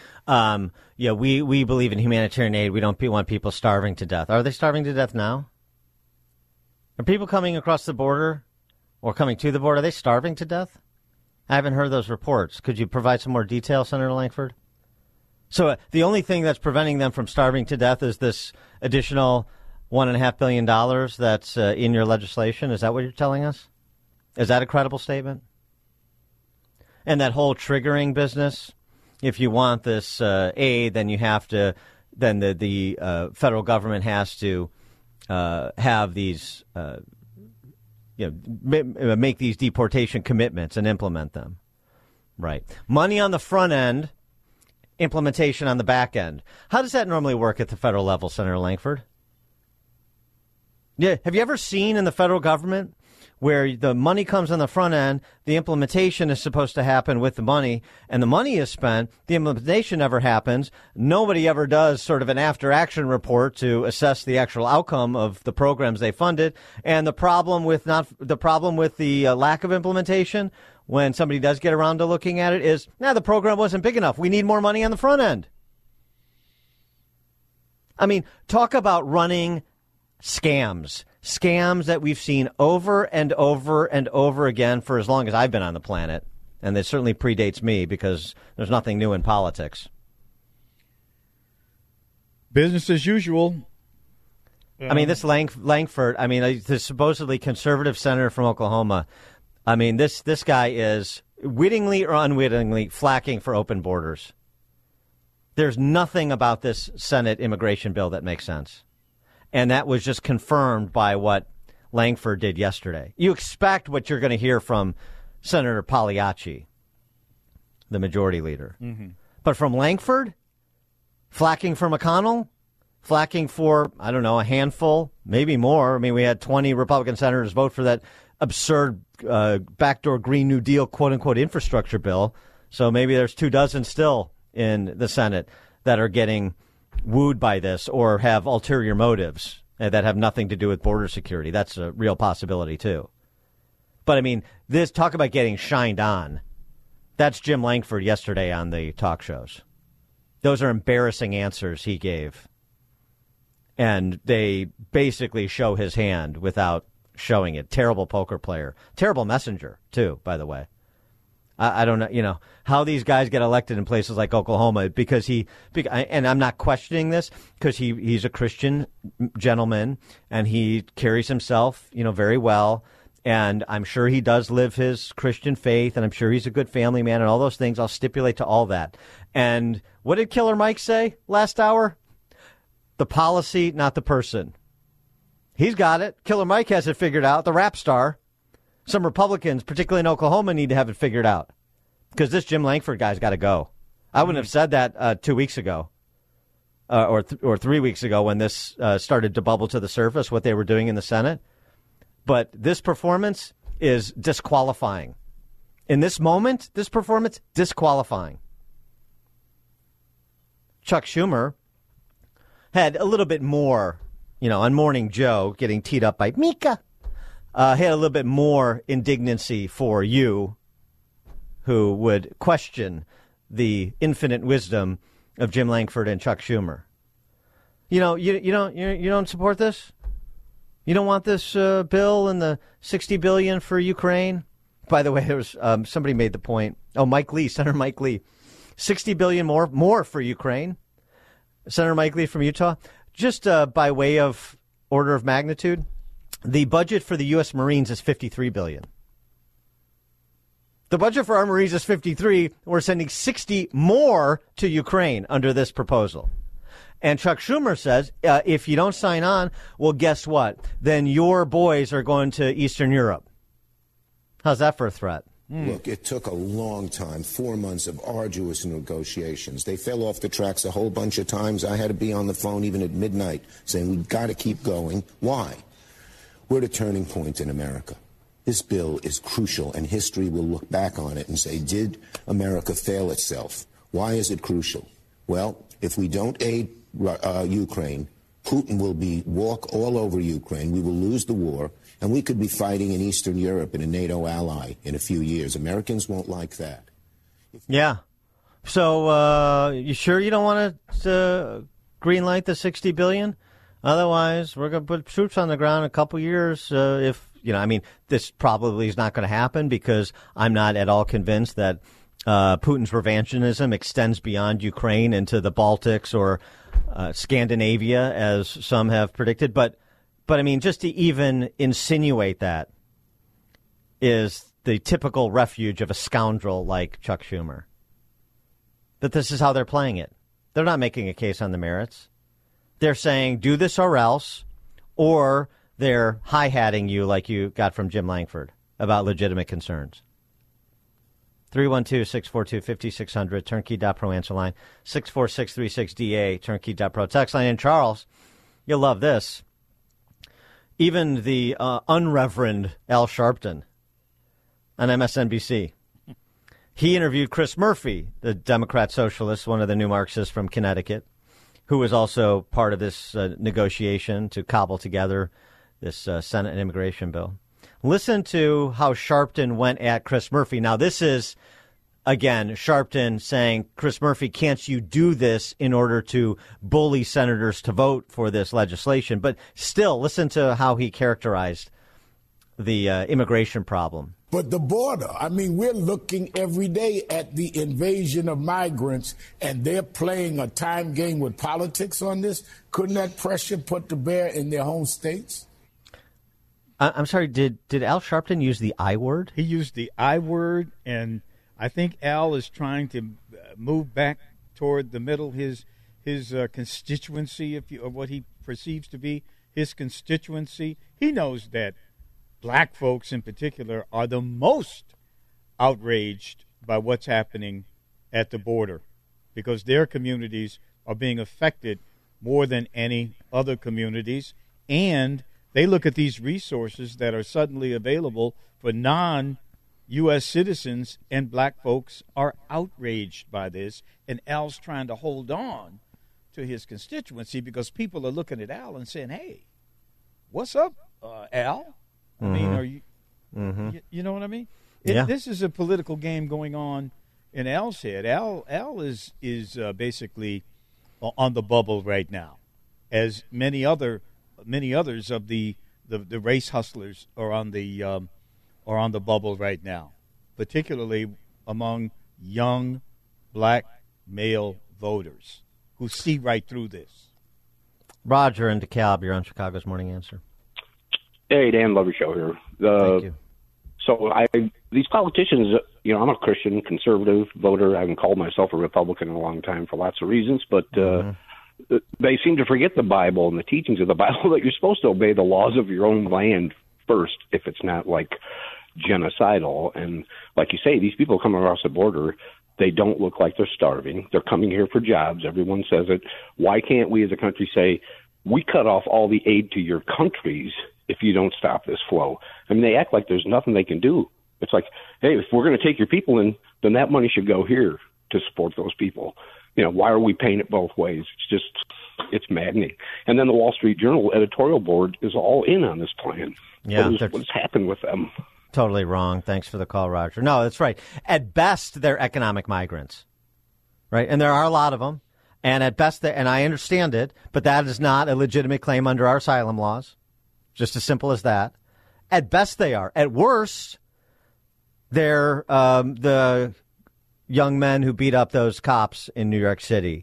A: We believe in humanitarian aid. We don't want people starving to death. Are they starving to death now? Are people coming across the border or coming to the border, are they starving to death? I haven't heard those reports. Could you provide some more detail, Senator Lankford? So the only thing that's preventing them from starving to death is this additional $1.5 billion that's in your legislation. Is that what you're telling us? Is that a credible statement? And that whole triggering business, if you want this aid, then you have to, then the federal government has to have these, make these deportation commitments and implement them. Right. Money on the front end, implementation on the back end. How does that normally work at the federal level, Senator Lankford? Yeah. Have you ever seen in the federal government where the money comes on the front end, the implementation is supposed to happen with the money, and the money is spent, the implementation never happens, nobody ever does sort of an after-action report to assess the actual outcome of the programs they funded, and the problem with the lack of implementation, when somebody does get around to looking at it, is, the program wasn't big enough. We need more money on the front end. I mean, talk about running scams that we've seen over and over and over again for as long as I've been on the planet. And that certainly predates me because there's nothing new in politics.
C: Business as usual.
A: I mean, this Langford, I mean, the supposedly conservative senator from Oklahoma, I mean, this guy is wittingly or unwittingly flacking for open borders. There's nothing about this Senate immigration bill that makes sense. And that was just confirmed by what Langford did yesterday. You expect what you're going to hear from Senator Pagliacci, the majority leader. Mm-hmm. But from Langford, flacking for McConnell, flacking for, I don't know, a handful, maybe more. I mean, we had 20 Republican senators vote for that absurd backdoor Green New Deal, quote-unquote, infrastructure bill. So maybe there's 24 still in the Senate that are getting wooed by this or have ulterior motives that have nothing to do with border security. That's a real possibility, too. But, I mean, this talk about getting shined on. That's Jim Langford yesterday on the talk shows. Those are embarrassing answers he gave. And they basically show his hand without showing it. Terrible poker player. Terrible messenger, too, by the way. I don't know, how these guys get elected in places like Oklahoma and I'm not questioning this because he's a Christian gentleman and he carries himself, very well. And I'm sure he does live his Christian faith and I'm sure he's a good family man and all those things. I'll stipulate to all that. And what did Killer Mike say last hour? The policy, not the person. He's got it. Killer Mike has it figured out. The rap star. Some Republicans, particularly in Oklahoma, need to have it figured out because this Jim Langford guy's got to go. I wouldn't have said that 2 weeks ago or 3 weeks ago when this started to bubble to the surface, what they were doing in the Senate. But this performance is disqualifying. In this moment, this performance, disqualifying. Chuck Schumer had a little bit more, on Morning Joe, getting teed up by Mika. Had a little bit more indignancy for you, who would question the infinite wisdom of Jim Langford and Chuck Schumer. You don't support this. You don't want this bill and the $60 billion for Ukraine. By the way, there was somebody made the point. Oh, Senator Mike Lee, $60 billion more for Ukraine. Senator Mike Lee from Utah. Just by way of order of magnitude. The budget for the U.S. Marines is $53 billion. The budget for our Marines is $53. We're sending $60 more to Ukraine under this proposal. And Chuck Schumer says, if you don't sign on, well, guess what? Then your boys are going to Eastern Europe. How's that for a threat?
P: Look, it took a long time, 4 months of arduous negotiations. They fell off the tracks a whole bunch of times. I had to be on the phone even at midnight saying, we've got to keep going. Why? We're at a turning point in America. This bill is crucial, and history will look back on it and say, did America fail itself? Why is it crucial? Well, if we don't aid Ukraine, Putin will walk all over Ukraine. We will lose the war, and we could be fighting in Eastern Europe in a NATO ally in a few years. Americans won't like that.
A: Yeah. So you sure you don't want to green light the $60 billion? Otherwise, we're going to put troops on the ground in a couple years. This probably is not going to happen because I'm not at all convinced that Putin's revanchinism extends beyond Ukraine into the Baltics or Scandinavia, as some have predicted. But I mean, just to even insinuate that is the typical refuge of a scoundrel like Chuck Schumer. But this is how they're playing it. They're not making a case on the merits. They're saying, do this or else, or they're hi-hatting you like you got from Jim Langford about legitimate concerns. 312-642-5600, turnkey.pro answer line, 64636DA, turnkey.pro text line. And Charles, you'll love this. Even the unreverend Al Sharpton on MSNBC. He interviewed Chris Murphy, the Democrat socialist, one of the new Marxists from Connecticut, who was also part of this negotiation to cobble together this Senate immigration bill. Listen to how Sharpton went at Chris Murphy. Now, this is, again, Sharpton saying, Chris Murphy, can't you do this in order to bully senators to vote for this legislation? But still, listen to how he characterized the immigration problem.
Q: But the border, I mean, we're looking every day at the invasion of migrants, and they're playing a time game with politics on this. Couldn't that pressure put to bear in their home states?
A: I'm sorry, did Al Sharpton use the I word?
C: He used the I word, and I think Al is trying to move back toward the middle, his constituency, of what he perceives to be his constituency. He knows that black folks in particular are the most outraged by what's happening at the border because their communities are being affected more than any other communities, and they look at these resources that are suddenly available for non-U.S. citizens, and black folks are outraged by this, and Al's trying to hold on to his constituency because people are looking at Al and saying, hey, what's up, Al? I mean, are you, you know what I mean? This is a political game going on in Al's head. Al is basically on the bubble right now, as many others of the race hustlers are on the bubble right now, particularly among young black male voters who see right through this.
A: Roger in DeKalb, you're on Chicago's Morning Answer.
R: Hey, Dan, love your show here.
A: Thank you.
R: So these politicians, I'm a Christian conservative voter. I haven't called myself a Republican in a long time for lots of reasons, but they seem to forget the Bible and the teachings of the Bible that you're supposed to obey the laws of your own land first if it's not like genocidal. And like you say, these people come across the border. They don't look like they're starving. They're coming here for jobs. Everyone says it. Why can't we as a country say, we cut off all the aid to your countries if you don't stop this flow? I mean, they act like there's nothing they can do. It's like, hey, if we're going to take your people in, then that money should go here to support those people. Why are we paying it both ways? It's maddening. And then the Wall Street Journal editorial board is all in on this plan.
A: Yeah,
R: what's happened with them?
A: Totally wrong. Thanks for the call, Roger. No, that's right. At best, they're economic migrants, right? And there are a lot of them. And at best, and I understand it, but that is not a legitimate claim under our asylum laws. Just as simple as that. At best, they are. At worst, they're the young men who beat up those cops in New York City.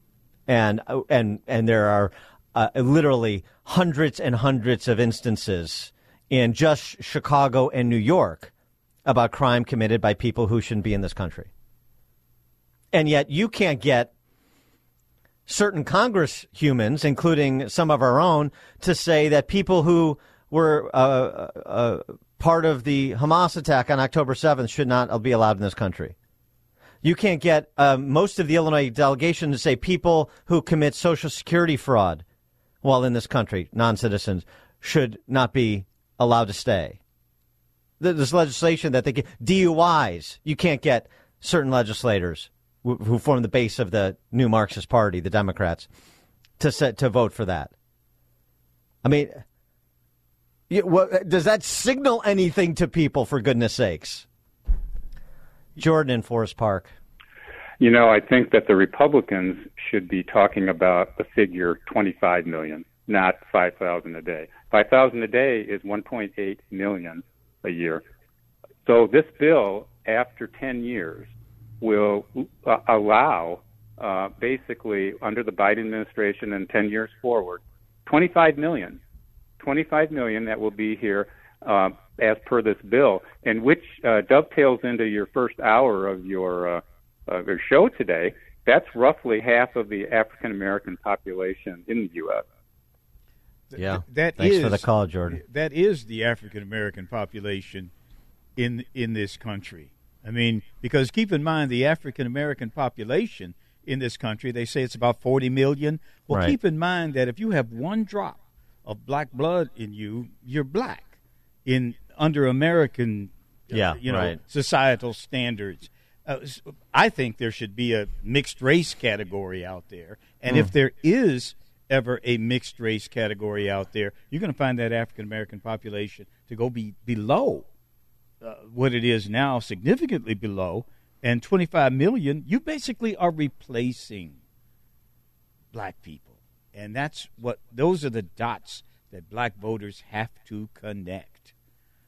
A: And there are literally hundreds and hundreds of instances in just Chicago and New York about crime committed by people who shouldn't be in this country. And yet you can't get certain Congress humans, including some of our own, to say that people who were part of the Hamas attack on October 7th should not be allowed in this country. You can't get most of the Illinois delegation to say people who commit Social Security fraud while in this country, non-citizens, should not be allowed to stay. There's legislation that they get DUIs. You can't get certain legislators who form the base of the new Marxist Party, the Democrats, to vote for that. I mean, does that signal anything to people, for goodness sakes? Jordan in Forest Park.
S: I think that the Republicans should be talking about the figure 25 million, not 5,000 a day. 5,000 a day is 1.8 million a year. So this bill, after 10 years, will allow, basically, under the Biden administration and 10 years forward, 25 million that will be here as per this bill, and which dovetails into your first hour of your show today. That's roughly half of the African American population in the U.S.
A: Yeah, thanks for the call, Jordan.
C: That is the African American population in this country. I mean, because keep in mind the African American population in this country, they say it's about 40 million. Well,
A: right.
C: Keep in mind that if you have one drop of black blood in you, you're black under American societal standards. I think there should be a mixed race category out there. And if there is ever a mixed race category out there, you're going to find that African American population to go below what it is now, significantly below. And 25 million, you basically are replacing black people. And those are the dots that black voters have to connect.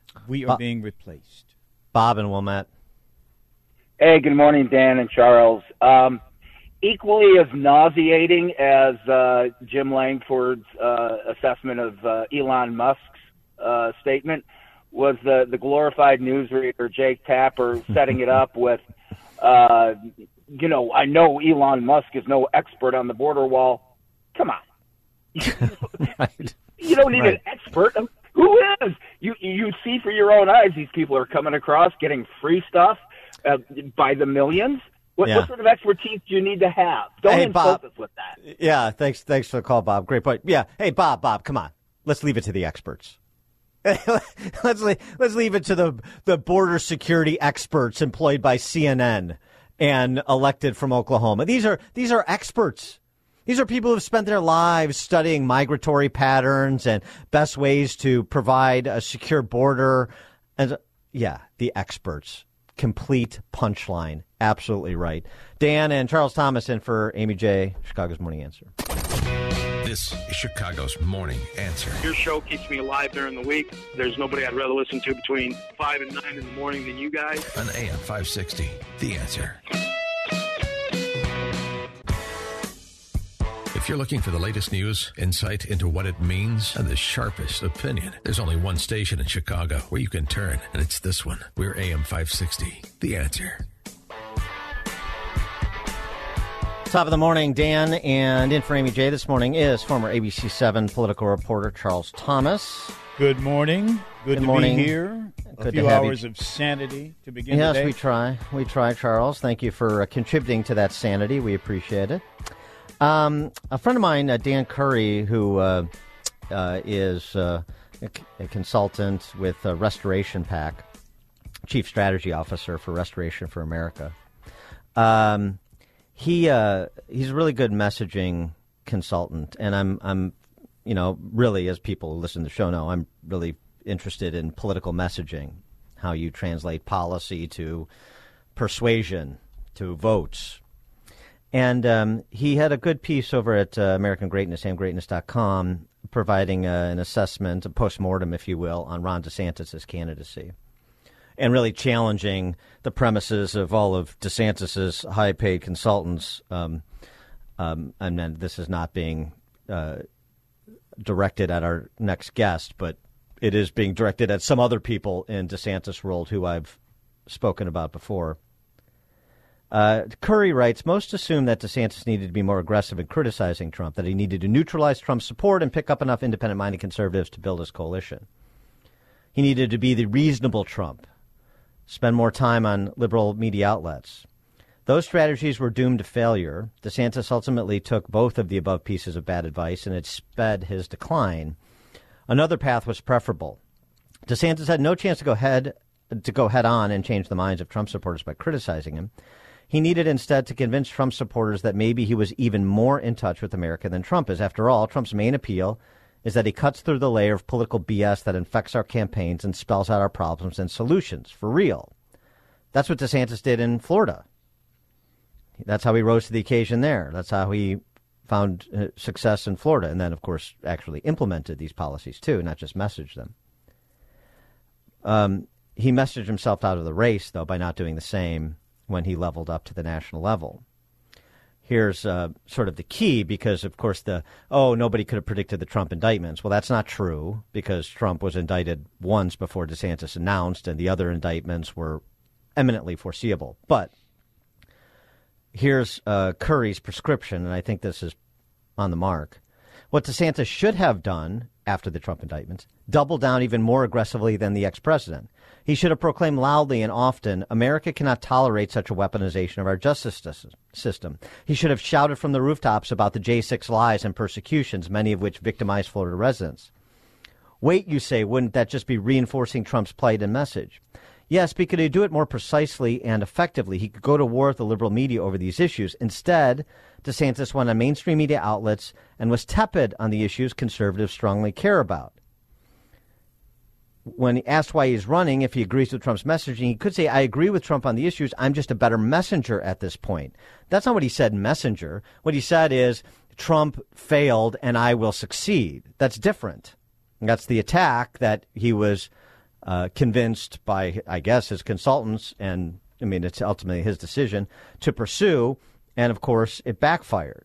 C: We are being replaced.
A: Bob and Wilmette.
T: Hey, good morning, Dan and Charles. Equally as nauseating as Jim Langford's assessment of Elon Musk's statement was the glorified newsreader Jake Tapper setting it up with, I know Elon Musk is no expert on the border wall. Come on.
A: Right.
T: You don't need an expert. Who is? You see for your own eyes these people are coming across, getting free stuff by the millions. What sort of expertise do you need to have? Don't insult us with that.
A: Yeah, thanks for the call, Bob. Great point. Yeah, hey, Bob, come on. Let's leave it to the experts. let's leave it to the border security experts employed by CNN and elected from Oklahoma. These are experts. These are people who've spent their lives studying migratory patterns and best ways to provide a secure border. And the experts. Complete punchline. Absolutely right. Dan and Charles Thomas in for Amy J., Chicago's Morning Answer.
B: This is Chicago's Morning Answer.
U: Your show keeps me alive during the week. There's nobody I'd rather listen to between 5 and 9 in the morning than you guys.
B: On AM 560, The Answer. If you're looking for the latest news, insight into what it means, and the sharpest opinion, there's only one station in Chicago where you can turn, and it's this one. We're AM 560, The Answer.
A: Top of the morning, Dan, and in for Amy J. this morning is former ABC7 political reporter Charles Thomas.
C: Good morning. Good to
A: morning.
C: Be here. A few hours of sanity to begin
A: Yes,
C: today.
A: we try, Charles. Thank you for contributing to that sanity. We appreciate it. A friend of mine, Dan Curry, who is a consultant with Restoration PAC, Chief Strategy Officer for Restoration for America. He's a really good messaging consultant, and I'm really, as people who listen to the show know, I'm really interested in political messaging, how you translate policy to persuasion, to votes. And he had a good piece over at American Greatness, amgreatness.com, providing an assessment, a postmortem, if you will, on Ron DeSantis' candidacy, and really challenging the premises of all of DeSantis' high-paid consultants. And then this is not being directed at our next guest, but it is being directed at some other people in DeSantis' world who I've spoken about before. Curry writes, most assume that DeSantis needed to be more aggressive in criticizing Trump, that he needed to neutralize Trump's support and pick up enough independent-minded conservatives to build his coalition. He needed to be the reasonable Trump, spend more time on liberal media outlets. Those strategies were doomed to failure. DeSantis ultimately took both of the above pieces of bad advice, and it sped his decline. Another path was preferable. DeSantis had no chance to go head on and change the minds of Trump supporters by criticizing him. He needed instead to convince Trump supporters that maybe he was even more in touch with America than Trump is. After all, Trump's main appeal is that he cuts through the layer of political BS that infects our campaigns and spells out our problems and solutions for real. That's what DeSantis did in Florida. That's how he rose to the occasion there. That's how he found success in Florida. And then, of course, actually implemented these policies, too, not just messaged them. He messaged himself out of the race, though, by not doing the same when he leveled up to the national level. Here's sort of the key, because, of course, nobody could have predicted the Trump indictments. Well, that's not true, because Trump was indicted once before DeSantis announced, and the other indictments were eminently foreseeable. But here's Curry's prescription, and I think this is on the mark. What DeSantis should have done after the Trump indictments, double down even more aggressively than the ex-president. He should have proclaimed loudly and often, America cannot tolerate such a weaponization of our justice system. He should have shouted from the rooftops about the J6 lies and persecutions, many of which victimize Florida residents. Wait, you say, wouldn't that just be reinforcing Trump's plight and message? Yes, but could he do it more precisely and effectively? He could go to war with the liberal media over these issues. Instead, DeSantis went on mainstream media outlets and was tepid on the issues conservatives strongly care about. When he asked why he's running, if he agrees with Trump's messaging, he could say, I agree with Trump on the issues. I'm just a better messenger at this point. That's not what he said, messenger. What he said is, Trump failed and I will succeed. That's different. And that's the attack that he was convinced by, I guess, his consultants, and I mean, it's ultimately his decision to pursue, and of course, it backfired.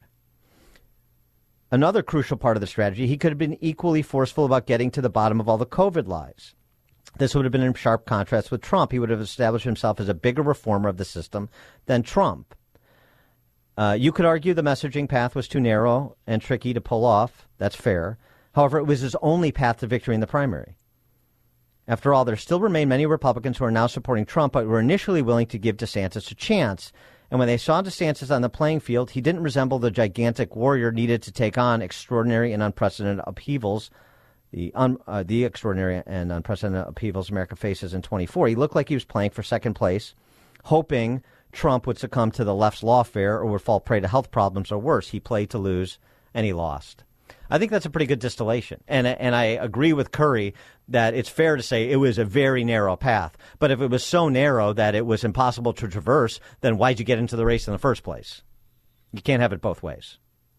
A: Another crucial part of the strategy, he could have been equally forceful about getting to the bottom of all the COVID lies. This would have been in sharp contrast with Trump. He would have established himself as a bigger reformer of the system than Trump. You could argue the messaging path was too narrow and tricky to pull off. That's fair. However, it was his only path to victory in the primary. After all, there still remain many Republicans who are now supporting Trump, but were initially willing to give DeSantis a chance. And when they saw DeSantis on the playing field, he didn't resemble the gigantic warrior needed to take on extraordinary and unprecedented upheavals, the extraordinary and unprecedented upheavals America faces in 24. He looked like he was playing for second place, hoping Trump would succumb to the left's lawfare or would fall prey to health problems or worse. He played to lose, and he lost. I think that's a pretty good distillation. And I agree with Curry that it's fair to say it was a very narrow path. But if it was so narrow that it was impossible to traverse, then why'd you get into the race in the first place? You can't have it both ways.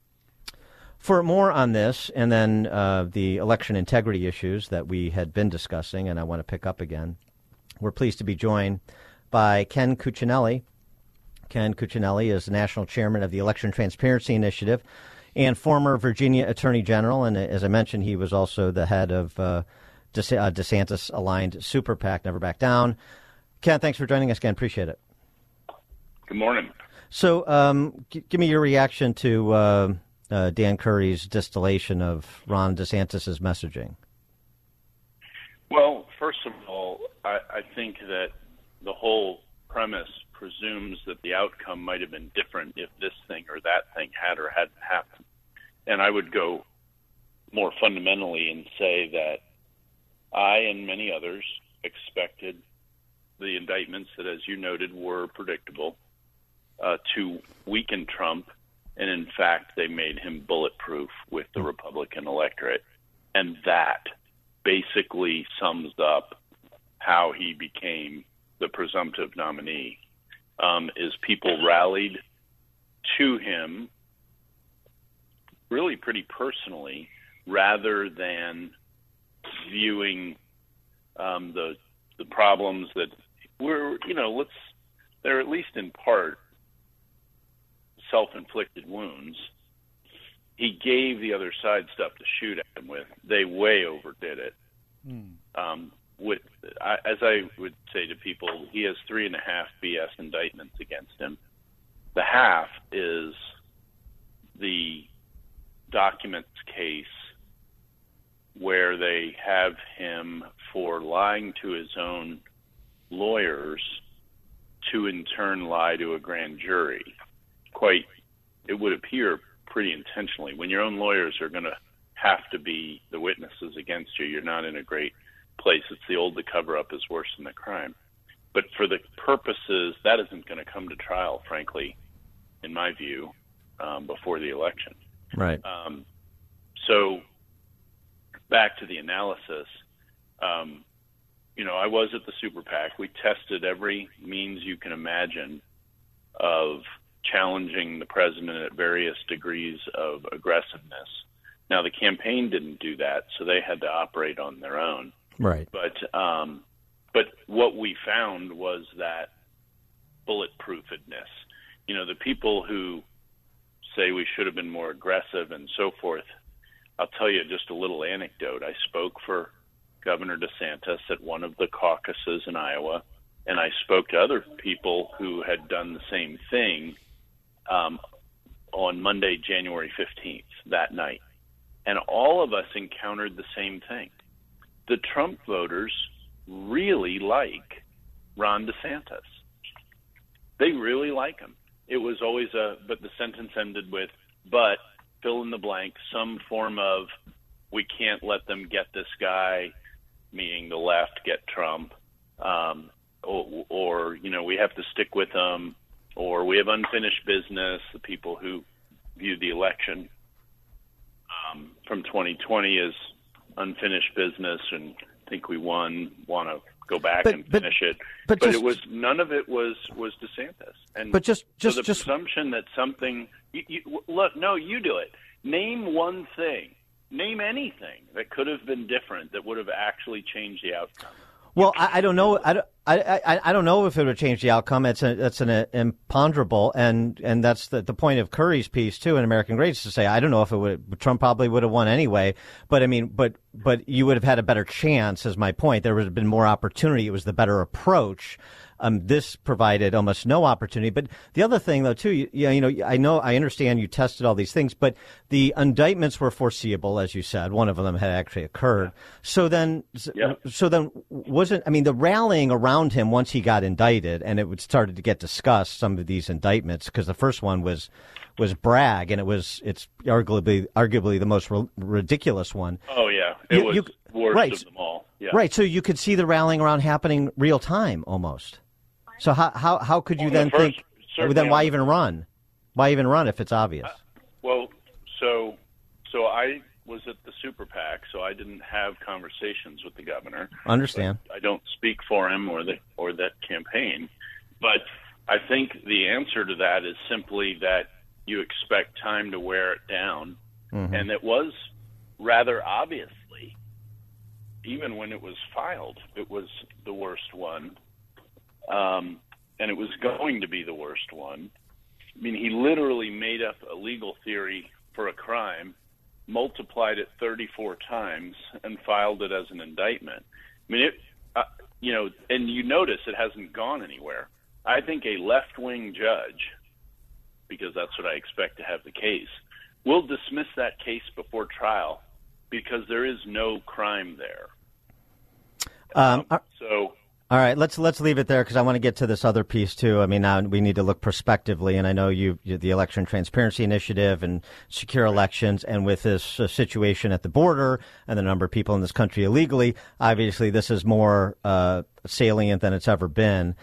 A: For more on this and then the election integrity issues that we had been discussing, and I want to pick up again, we're pleased to be joined by Ken Cuccinelli. Ken Cuccinelli is the national chairman of the Election Transparency Initiative and former Virginia Attorney General. And as I mentioned, he was also the head of DeSantis-aligned Super PAC, Never Back Down. Ken, thanks for joining us again. Appreciate it.
D: Good morning.
A: So give me your reaction to Dan Curry's distillation of Ron DeSantis' messaging.
D: Well, first of all, I think that the whole premise presumes that the outcome might have been different if this thing or that thing had or hadn't happened. And I would go more fundamentally and say that I and many others expected the indictments that, as you noted, were predictable to weaken Trump. And in fact, they made him bulletproof with the Republican electorate. And that basically sums up how he became the presumptive nominee. Is people rallied to him really pretty personally rather than viewing the problems that were, they're at least in part self-inflicted wounds. He gave the other side stuff to shoot at him with. They way overdid it. As I would say to people, he has 3.5 BS indictments against him. The half is the documents case where they have him for lying to his own lawyers to in turn lie to a grand jury. It would appear pretty intentionally. When your own lawyers are going to have to be the witnesses against you, you're not in a great place. It's the old, the cover-up is worse than the crime. But for the purposes, that isn't going to come to trial, frankly, in my view, before the election.
A: Right.
D: So back to the analysis, I was at the Super PAC. We tested every means you can imagine of challenging the president at various degrees of aggressiveness. Now, the campaign didn't do that, so they had to operate on their own.
A: Right.
D: But what we found was that bulletproofedness. The people who say we should have been more aggressive and so forth, I'll tell you just a little anecdote. I spoke for Governor DeSantis at one of the caucuses in Iowa, and I spoke to other people who had done the same thing on Monday, January 15th, that night. And all of us encountered the same thing. The Trump voters really like Ron DeSantis. They really like him. It was always but the sentence ended with, but fill in the blank, some form of, we can't let them get this guy, meaning the left, get Trump, or we have to stick with them, or we have unfinished business, the people who viewed the election from 2020 as unfinished business and think we won, want to go back and finish it. But it was, none of it was DeSantis. And so the presumption that something, look, no, you do it. Name one thing, name anything that could have been different that would have actually changed the outcome.
A: Well, I don't know. I don't know if it would change the outcome. That's an imponderable, and that's the point of Curry's piece too in American Great is to say I don't know if it would. Trump probably would have won anyway, but I mean, but you would have had a better chance. Is my point. There would have been more opportunity. It was the better approach. This provided almost no opportunity. But the other thing, though, too, I understand you tested all these things, but the indictments were foreseeable, as you said. One of them had actually occurred. So then wasn't, I mean, the rallying around him once he got indicted and it started to get discussed, some of these indictments, because the first one was Bragg, and it's arguably the most ridiculous one.
D: Oh, yeah. It was worst of them all. Yeah.
A: Right. So you could see the rallying around happening real time almost. So how could you then think? Then why even run? Why even run if it's obvious?
D: So I was at the Super PAC, so I didn't have conversations with the governor.
A: Understand?
D: I don't speak for him or that campaign, but I think the answer to that is simply that you expect time to wear it down, and it was rather obviously, even when it was filed, it was the worst one. And it was going to be the worst one. I mean, he literally made up a legal theory for a crime, multiplied it 34 times, and filed it as an indictment. I mean, and you notice it hasn't gone anywhere. I think a left-wing judge, because that's what I expect to have the case, will dismiss that case before trial because there is no crime there.
A: All right, let's leave it there because I want to get to this other piece too. I mean, now we need to look prospectively, and I know you the Election Transparency Initiative and secure elections, and with this situation at the border and the number of people in this country illegally, obviously this is more salient than it's ever been.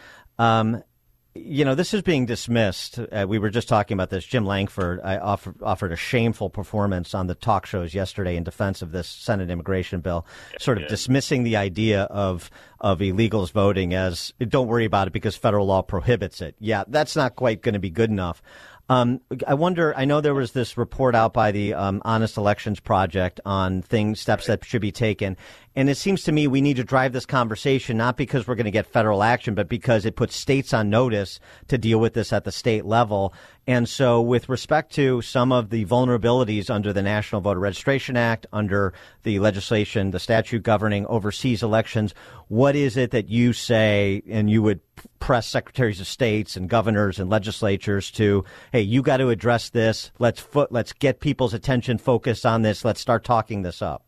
A: This is being dismissed. We were just talking about this. Jim Lankford offered a shameful performance on the talk shows yesterday in defense of this Senate immigration bill, sort of dismissing the idea of illegals voting as, don't worry about it because federal law prohibits it. Yeah, that's not quite going to be good enough. I wonder, I know there was this report out by the Honest Elections Project on steps that should be taken. And it seems to me we need to drive this conversation, not because we're going to get federal action, but because it puts states on notice to deal with this at the state level. And so with respect to some of the vulnerabilities under the National Voter Registration Act, under the legislation, the statute governing overseas elections, what is it that you say, and you would press secretaries of states and governors and legislatures to, hey, you got to address this. Let's get people's attention focused on this. Let's start talking this up.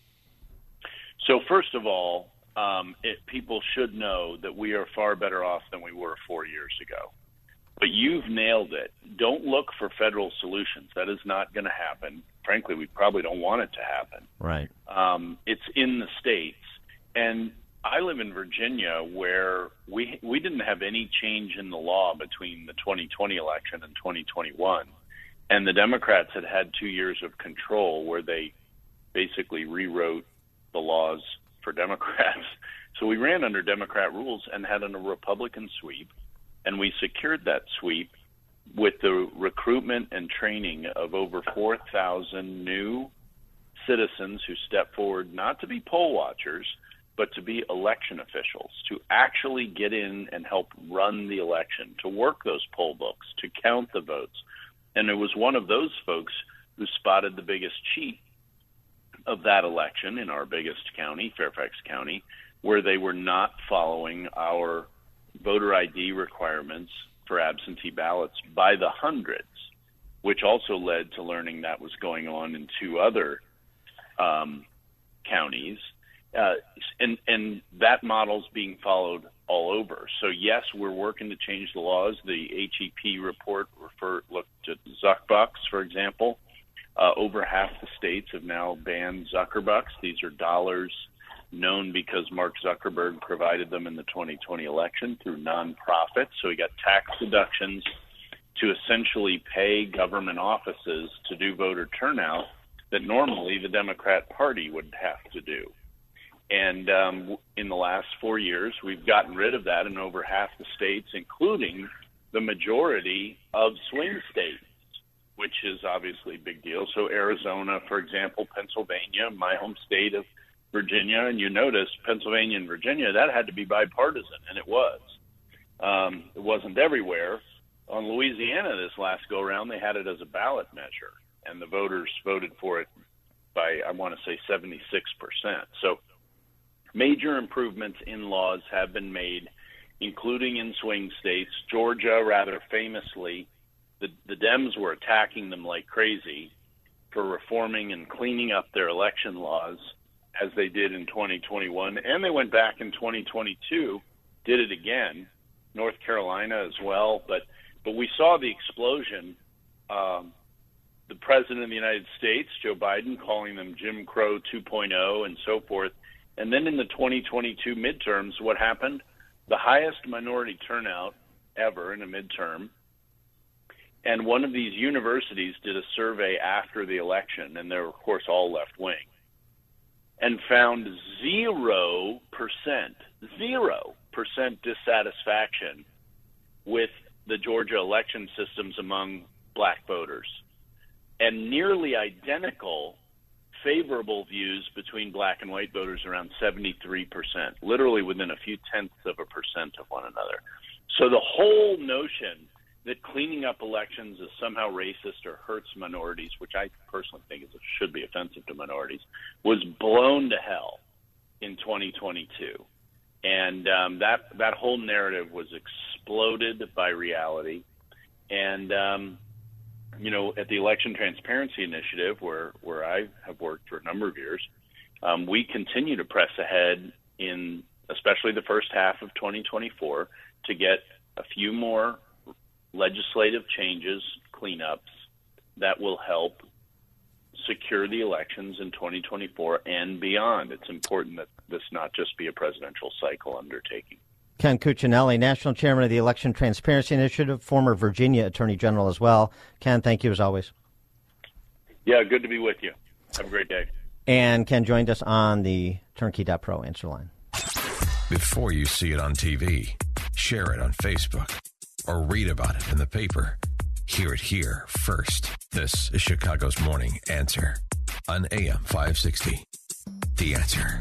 D: So first of all, people should know that we are far better off than we were 4 years ago. But you've nailed it. Don't look for federal solutions. That is not going to happen. Frankly, we probably don't want it to happen.
A: Right.
D: It's in the states. And I live in Virginia where we didn't have any change in the law between the 2020 election and 2021. And the Democrats had 2 years of control where they basically rewrote the laws for Democrats. So we ran under Democrat rules and had a Republican sweep. And we secured that sweep with the recruitment and training of over 4,000 new citizens who stepped forward not to be poll watchers, but to be election officials, to actually get in and help run the election, to work those poll books, to count the votes. And it was one of those folks who spotted the biggest cheat of that election in our biggest county, Fairfax County, where they were not following our voter ID requirements for absentee ballots by the hundreds, which also led to learning that was going on in 2 other counties. And that model's being followed all over. So, yes, we're working to change the laws. The HEP report looked at Zuckbucks, for example. Over half the states have now banned Zuckerbucks. These are dollars known because Mark Zuckerberg provided them in the 2020 election through nonprofits. So he got tax deductions to essentially pay government offices to do voter turnout that normally the Democrat Party would have to do. And in the last 4 years, we've gotten rid of that in over half the states, including the majority of swing states, which is obviously a big deal. So Arizona, for example, Pennsylvania, my home state of Virginia, and you notice Pennsylvania and Virginia, that had to be bipartisan, and it was. It wasn't everywhere. On Louisiana this last go-around, they had it as a ballot measure, and the voters voted for it by, I want to say, 76%. So major improvements in laws have been made, including in swing states. Georgia, rather famously, the Dems were attacking them like crazy for reforming and cleaning up their election laws, as they did in 2021, and they went back in 2022, did it again. North Carolina as well, but we saw the explosion. The President of the United States, Joe Biden, calling them Jim Crow 2.0 and so forth. And then in the 2022 midterms, what happened? The highest minority turnout ever in a midterm. And one of these universities did a survey after the election, and they're, of course, all left-wing, and found 0% dissatisfaction with the Georgia election systems among black voters, and nearly identical favorable views between black and white voters, around 73%, literally within a few tenths of a percent of one another. So the whole notion that cleaning up elections is somehow racist or hurts minorities, which I personally think should be offensive to minorities, was blown to hell in 2022. And that whole narrative was exploded by reality. And, at the Election Transparency Initiative, where I have worked for a number of years, we continue to press ahead in especially the first half of 2024 to get a few more legislative changes, cleanups, that will help secure the elections in 2024 and beyond. It's important that this not just be a presidential cycle undertaking.
A: Ken Cuccinelli, National Chairman of the Election Transparency Initiative, former Virginia Attorney General as well. Ken, thank you as always.
D: Yeah, good to be with you. Have a great day.
A: And Ken joined us on the Turnkey.pro answer line.
B: Before you see it on TV, share it on Facebook, or read about it in the paper. Hear it here first. This is Chicago's Morning Answer on AM 560. The Answer.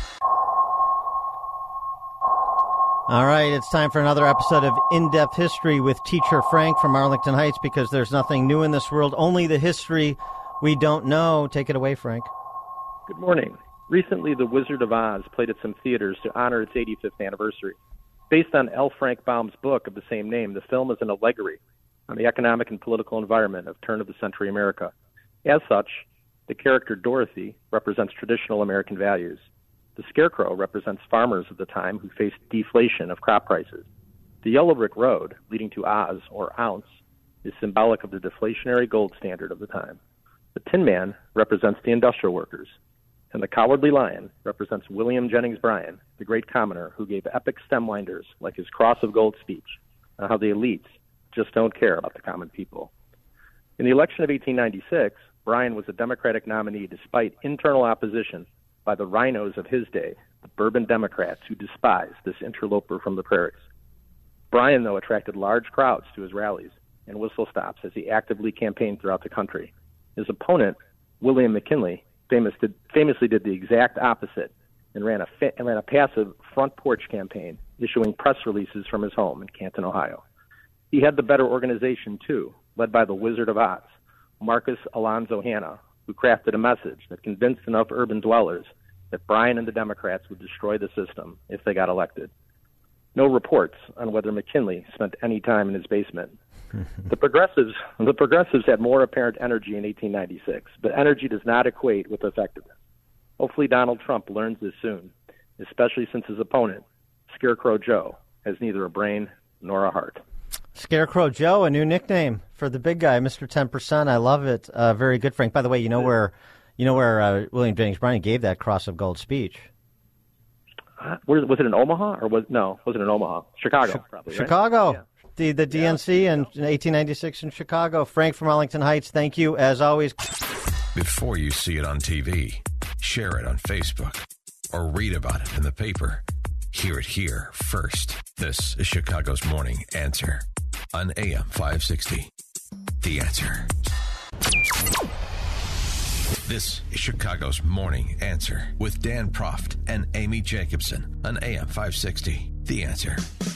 A: All right, it's time for another episode of In-Depth History with Teacher Frank from Arlington Heights, because there's nothing new in this world, only the history we don't know. Take it away, Frank.
E: Good morning. Recently, The Wizard of Oz played at some theaters to honor its 85th anniversary. Based on L. Frank Baum's book of the same name, the film is an allegory on the economic and political environment of turn-of-the-century America. As such, the character Dorothy represents traditional American values. The Scarecrow represents farmers of the time who faced deflation of crop prices. The Yellow Brick Road, leading to Oz, or ounce, is symbolic of the deflationary gold standard of the time. The Tin Man represents the industrial workers. And the Cowardly Lion represents William Jennings Bryan, the great commoner who gave epic stemwinders like his Cross of Gold speech on how the elites just don't care about the common people. In the election of 1896, Bryan was a Democratic nominee despite internal opposition by the rhinos of his day, the Bourbon Democrats, who despised this interloper from the prairies. Bryan, though, attracted large crowds to his rallies and whistle stops as he actively campaigned throughout the country. His opponent, William McKinley, famously did the exact opposite and ran a passive front porch campaign, issuing press releases from his home in Canton, Ohio. He had the better organization, too, led by the Wizard of Oz, Marcus Alonzo Hanna, who crafted a message that convinced enough urban dwellers that Bryan and the Democrats would destroy the system if they got elected. No reports on whether McKinley spent any time in his basement. The progressives had more apparent energy in 1896, but energy does not equate with effectiveness. Hopefully Donald Trump learns this soon, especially since his opponent, Scarecrow Joe, has neither a brain nor a heart.
A: Scarecrow Joe, a new nickname for the big guy, Mr. 10%. I love it. Very good, Frank. By the way, you know where William Jennings Bryan gave that Cross of Gold speech?
E: Was it in Omaha or was it in Omaha? Chicago, probably. Right?
A: Chicago. Yeah. The DNC in 1896 in Chicago. Frank from Arlington Heights, thank you as always.
B: Before you see it on TV, share it on Facebook, or read about it in the paper. Hear it here first. This is Chicago's Morning Answer on AM 560. The Answer. This is Chicago's Morning Answer with Dan Proft and Amy Jacobson on AM 560. The Answer.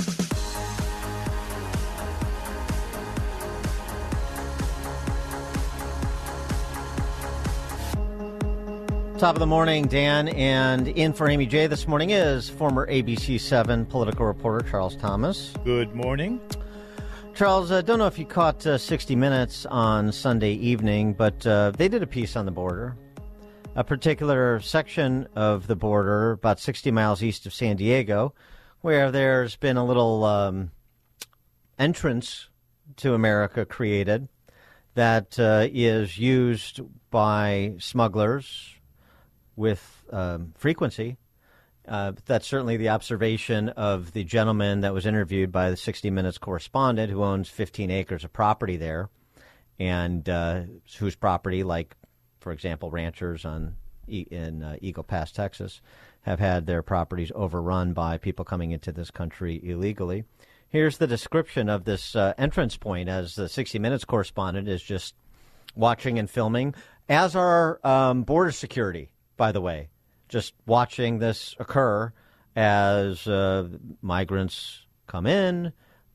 A: Top of the morning, Dan, and in for Amy J this morning is former ABC 7 political reporter Charles Thomas.
C: Good morning.
A: Charles, I don't know if you caught 60 Minutes on Sunday evening, but they did a piece on the border. A particular section of the border, about 60 miles east of San Diego, where there's been a little entrance to America created that is used by smugglers with frequency. That's certainly the observation of the gentleman that was interviewed by the 60 Minutes correspondent who owns 15 acres of property there and whose property, like, for example, ranchers in Eagle Pass, Texas, have had their properties overrun by people coming into this country illegally. Here's the description of this entrance point as the 60 Minutes correspondent is just watching and filming, as are border security, by the way. Just watching this occur as migrants come in,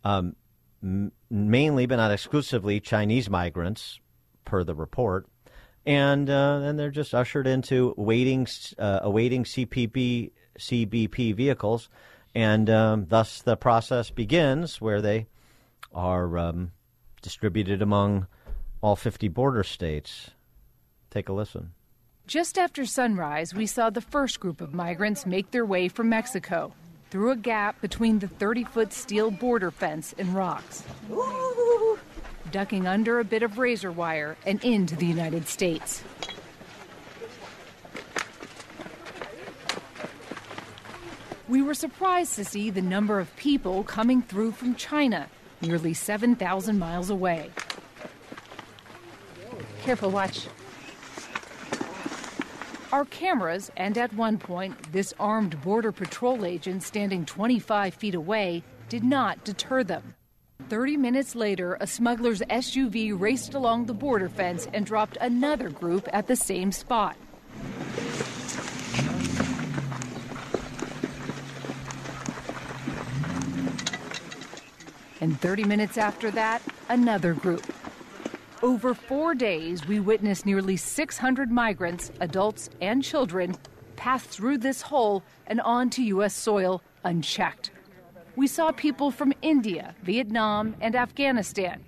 A: mainly but not exclusively Chinese migrants, per the report, and then they're just ushered into awaiting CBP vehicles, and thus the process begins where they are distributed among all 50 border states. Take a listen.
F: Just after sunrise, we saw the first group of migrants make their way from Mexico through a gap between the 30-foot steel border fence and rocks, ducking under a bit of razor wire and into the United States. We were surprised to see the number of people coming through from China, nearly 7,000 miles away. Careful, watch. Our cameras, and at one point, this armed Border Patrol agent standing 25 feet away, did not deter them. 30 minutes later, a smuggler's SUV raced along the border fence and dropped another group at the same spot. And 30 minutes after that, another group. Over 4 days, we witnessed nearly 600 migrants, adults and children, pass through this hole and onto U.S. soil unchecked. We saw people from India, Vietnam, and Afghanistan.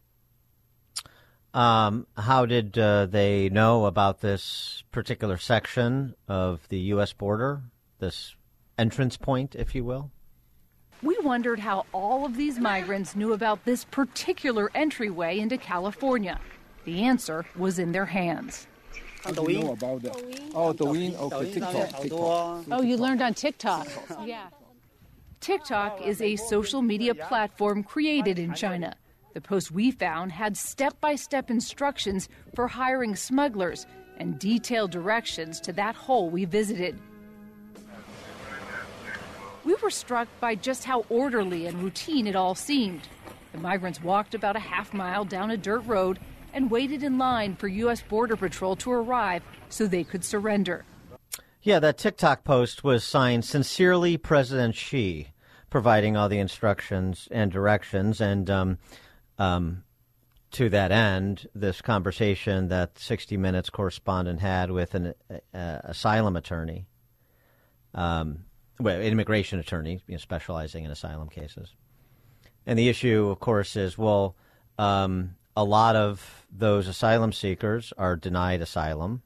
A: How did they know about this particular section of the U.S. border, this entrance point, if you will?
F: We wondered how all of these migrants knew about this particular entryway into California. The answer was in their hands.
V: How do you know about that? Oh, Douyin, okay, TikTok.
F: Oh, you learned on TikTok. Yeah. TikTok is a social media platform created in China. The post we found had step-by-step instructions for hiring smugglers and detailed directions to that hole we visited. We were struck by just how orderly and routine it all seemed. The migrants walked about a half mile down a dirt road and waited in line for U.S. Border Patrol to arrive so they could surrender.
A: Yeah, that TikTok post was signed Sincerely President Xi, providing all the instructions and directions. And to that end, this conversation that 60 Minutes correspondent had with an asylum attorney, immigration attorney, specializing in asylum cases. And the issue, of course, is, well, a lot of those asylum seekers are denied asylum.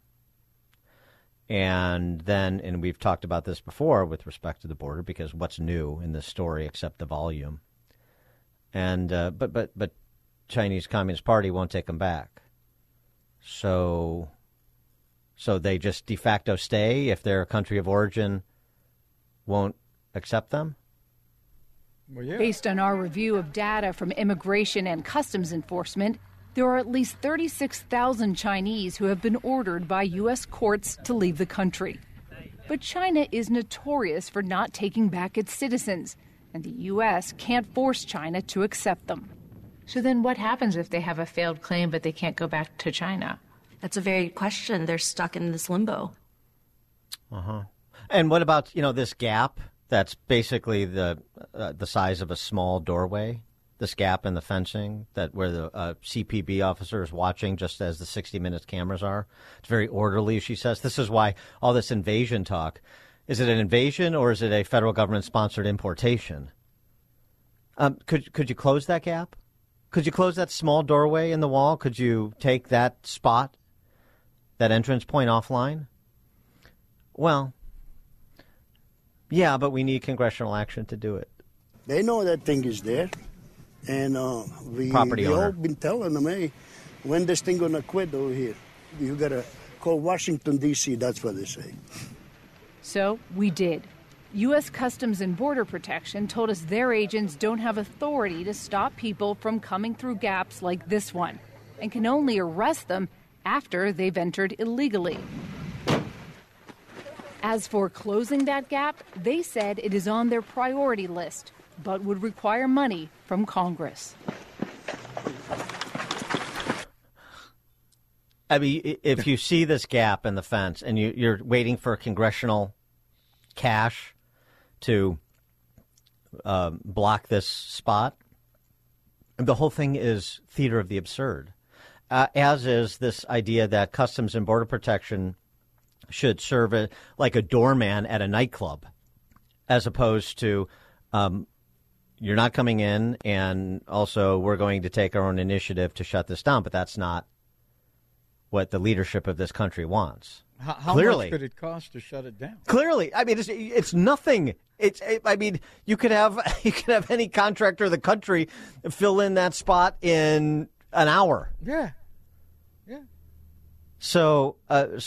A: And then, and we've talked about this before with respect to the border, because what's new in this story except the volume? And but Chinese Communist Party won't take them back. So they just de facto stay if their country of origin won't accept them?
F: Well, yeah. Based on our review of data from Immigration and Customs Enforcement, there are at least 36,000 Chinese who have been ordered by U.S. courts to leave the country. But China is notorious for not taking back its citizens, and the U.S. can't force China to accept them.
W: So then what happens if they have a failed claim but they can't go back to China?
G: That's a very good question. They're stuck in this limbo.
A: Uh-huh. And what about, this gap that's basically the size of a small doorway? This gap in the fencing where the CPB officer is watching just as the 60 Minutes cameras are. It's very orderly, she says. This is why all this invasion talk. Is it an invasion or is it a federal government-sponsored importation? Could you close that gap? Could you close that small doorway in the wall? Could you take that spot, that entrance point offline? Well, yeah, but we need congressional action to do it.
I: They know that thing is there. And we all been telling them, hey, when this thing going to quit over here? You got to call Washington, D.C. That's what they say.
F: So we did. U.S. Customs and Border Protection told us their agents don't have authority to stop people from coming through gaps like this one and can only arrest them after they've entered illegally. As for closing that gap, they said it is on their priority list, but would require money from Congress.
A: I mean, if you see this gap in the fence and you're waiting for congressional cash to block this spot, the whole thing is theater of the absurd, as is this idea that Customs and Border Protection should serve like a doorman at a nightclub, as opposed to you're not coming in, and also we're going to take our own initiative to shut this down. But that's not what the leadership of this country wants.
C: How
A: Clearly.
C: much could it cost to shut it down?
A: Clearly, I mean, it's nothing. You could have any contractor in the country fill in that spot in an hour.
C: Yeah.
A: So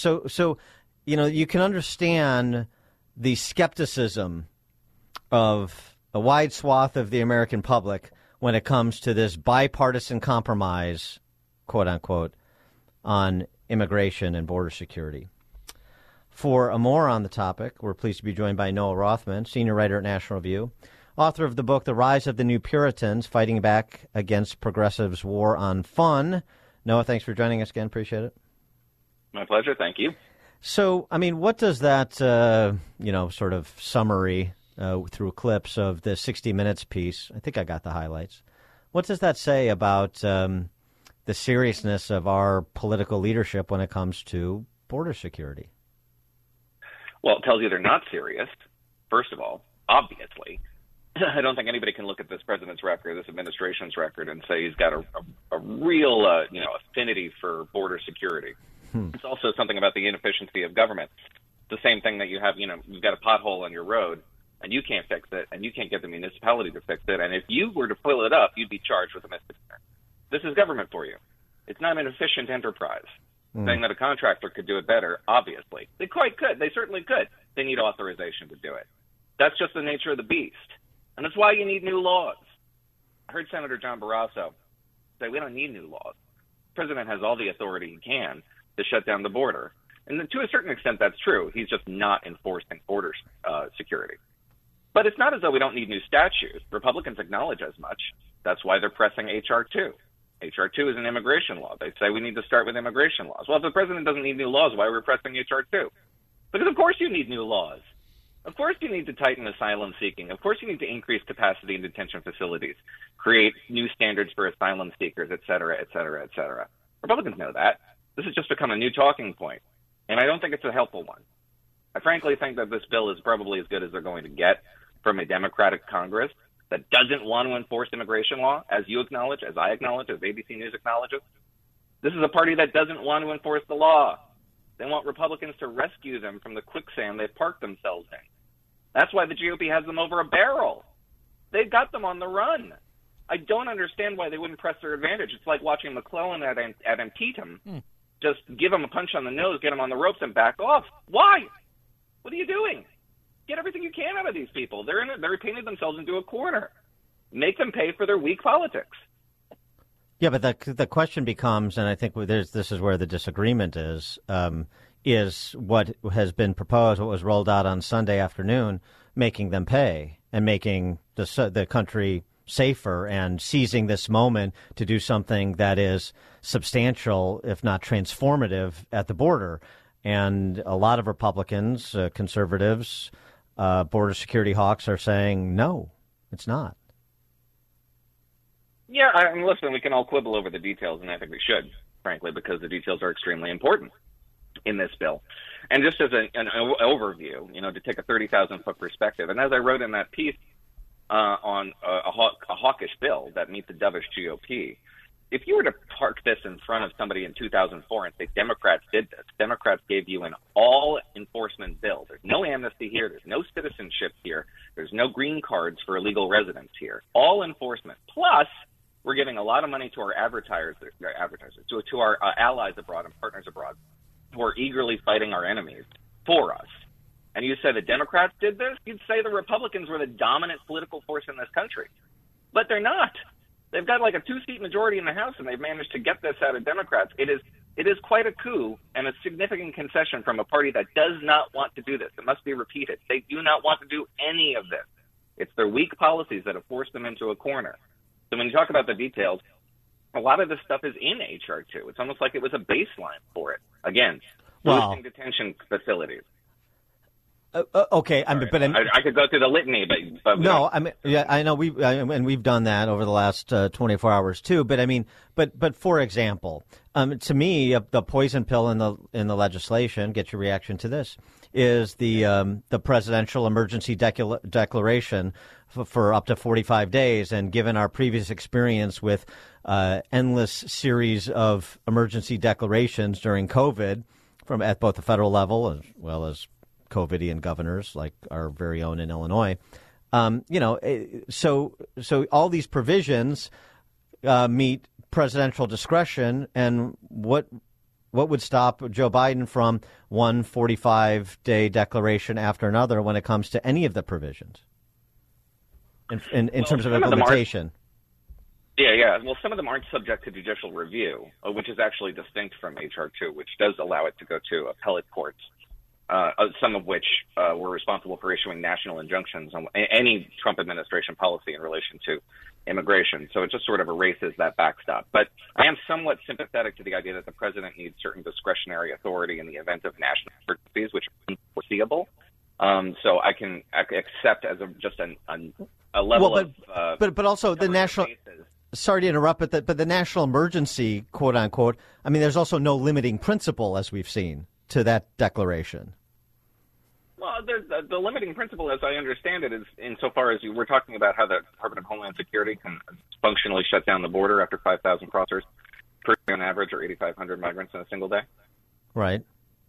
A: you can understand the skepticism of a wide swath of the American public when it comes to this bipartisan compromise, quote unquote, on immigration and border security. For more on the topic, we're pleased to be joined by Noah Rothman, senior writer at National Review, author of the book The Rise of the New Puritans, Fighting Back Against Progressives' War on Fun. Noah, thanks for joining us again. Appreciate it.
W: My pleasure. Thank you.
A: So, I mean, what does that, sort of summary through clips of the 60 Minutes piece, I think I got the highlights. What does that say about the seriousness of our political leadership when it comes to border security?
W: Well, it tells you they're not serious, first of all, obviously. I don't think anybody can look at this president's record, this administration's record, and say he's got a real, affinity for border security. It's also something about the inefficiency of government. It's the same thing that you have, you've got a pothole on your road, and you can't fix it, and you can't get the municipality to fix it, and if you were to fill it up, you'd be charged with a misdemeanor. This is government for you. It's not an efficient enterprise. Saying that a contractor could do it better, obviously. They quite could. They certainly could. They need authorization to do it. That's just the nature of the beast. And that's why you need new laws. I heard Senator John Barrasso say we don't need new laws. The president has all the authority he can to shut down the border. And to a certain extent, that's true. He's just not enforcing border security. But it's not as though we don't need new statutes. Republicans acknowledge as much. That's why they're pressing H.R. 2. H.R. 2 is an immigration law. They say we need to start with immigration laws. Well, if the president doesn't need new laws, why are we pressing H.R. 2? Because of course you need new laws. Of course you need to tighten asylum seeking. Of course you need to increase capacity in detention facilities, create new standards for asylum seekers, et cetera, et cetera, et cetera. Republicans know that. This has just become a new talking point, and I don't think it's a helpful one. I frankly think that this bill is probably as good as they're going to get from a Democratic Congress that doesn't want to enforce immigration law, as you acknowledge, as I acknowledge, as ABC News acknowledges. This is a party that doesn't want to enforce the law. They want Republicans to rescue them from the quicksand they've parked themselves in. That's why the GOP has them over a barrel. They've got them on the run. I don't understand why they wouldn't press their advantage. It's like watching McClellan at Antietam. Just give them a punch on the nose, get them on the ropes, and back off. Why? What are you doing? Get everything you can out of these people. They're painted themselves into a corner. Make them pay for their weak politics.
A: Yeah, but the question becomes, and I think this is where the disagreement is what has been proposed, what was rolled out on Sunday afternoon, making them pay and making the country safer and seizing this moment to do something that is substantial, if not transformative, at the border. And a lot of Republicans, conservatives, border security hawks are saying, no, it's not.
W: Yeah, I mean, listen, we can all quibble over the details, and I think we should, frankly, because the details are extremely important in this bill. And just as an overview, to take a 30,000-foot perspective, and as I wrote in that piece on a hawkish bill that meets the dovish GOP, if you were to park this in front of somebody in 2004 and say Democrats did this, Democrats gave you an all-enforcement bill. There's no amnesty here. There's no citizenship here. There's no green cards for illegal residents here. All enforcement. Plus, we're giving a lot of money to our advertisers, to our allies abroad and partners abroad who are eagerly fighting our enemies for us. And you say the Democrats did this? You'd say the Republicans were the dominant political force in this country. But they're not. They've got like a 2-seat majority in the House, and they've managed to get this out of Democrats. It is quite a coup and a significant concession from a party that does not want to do this. It must be repeated. They do not want to do any of this. It's their weak policies that have forced them into a corner. So when you talk about the details, a lot of this stuff is in H.R. 2. It's almost like it was a baseline for it. Again, boosting detention facilities.
A: Okay,
W: I could go through the litany, but
A: no, I mean, yeah, I know we've done that over the last 24 hours too. But I mean, but for example, to me, the poison pill in the legislation. Get your reaction to this. Is the presidential emergency declaration for up to 45 days, and given our previous experience with endless series of emergency declarations during COVID, from at both the federal level as well as COVIDian governors like our very own in Illinois, so all these provisions meet presidential discretion, and what would stop Joe Biden from one 45-day declaration after another when it comes to any of the provisions in terms of implementation?
W: Yeah. Well, some of them aren't subject to judicial review, which is actually distinct from H.R. 2, which does allow it to go to appellate courts. Some of which were responsible for issuing national injunctions on any Trump administration policy in relation to immigration. So it just sort of erases that backstop. But I am somewhat sympathetic to the idea that the president needs certain discretionary authority in the event of national emergencies, which are unforeseeable. So I can accept as a level of
A: but also the national. Sorry to interrupt, but the national emergency, quote unquote. I mean, there's also no limiting principle, as we've seen, to that declaration.
W: Well, the limiting principle, as I understand it, is insofar as we're talking about how the Department of Homeland Security can functionally shut down the border after 5,000 crossers per day on average, or 8,500 migrants in a single day.
A: Right.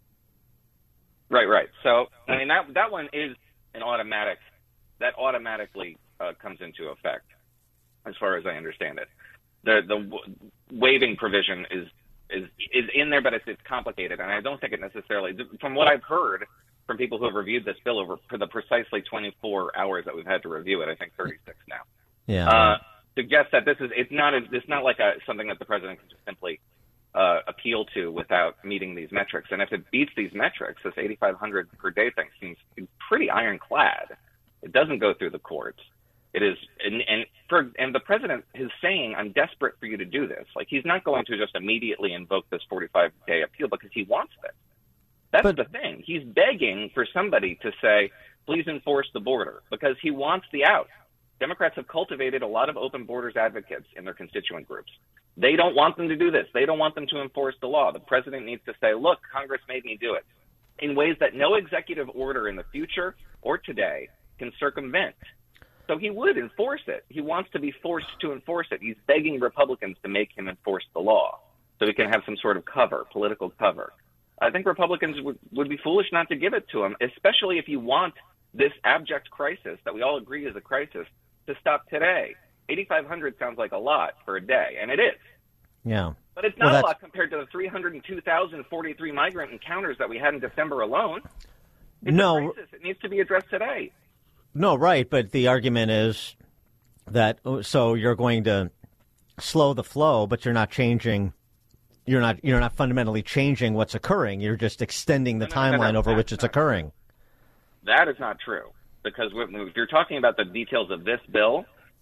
W: Right. So, I mean, that one is an automatic. That automatically comes into effect, as far as I understand it. The waiving provision is in there, but it's complicated, and I don't think it necessarily, from what I've heard from people who have reviewed this bill over for the precisely 24 hours that we've had to review it, I think 36 now.
A: Yeah.
W: Suggests that it's not like something that the president can just simply appeal to without meeting these metrics. And if it beats these metrics, this 8,500 per day thing seems pretty ironclad. It doesn't go through the courts. It is, and the president is saying, "I'm desperate for you to do this." Like, he's not going to just immediately invoke this 45-day appeal because he wants this. That's the thing. He's begging for somebody to say, "Please enforce the border," because he wants the out. Democrats have cultivated a lot of open borders advocates in their constituent groups. They don't want them to do this. They don't want them to enforce the law. The president needs to say, "Look, Congress made me do it," in ways that no executive order in the future or today can circumvent. So he would enforce it. He wants to be forced to enforce it. He's begging Republicans to make him enforce the law so he can have some sort of cover, political cover. I think Republicans would be foolish not to give it to him, especially if you want this abject crisis that we all agree is a crisis to stop today. 8,500 sounds like a lot for a day, and it is.
A: Yeah.
W: But it's not a lot compared to the 302,043 migrant encounters that we had in December alone. It's a crisis. It needs to be addressed today.
A: No, right, but the argument is that so you're going to slow the flow, but you're not changing. You're not fundamentally changing what's occurring. You're just extending the timeline over which it's occurring.
W: That is not true, because if you're talking about the details of this bill,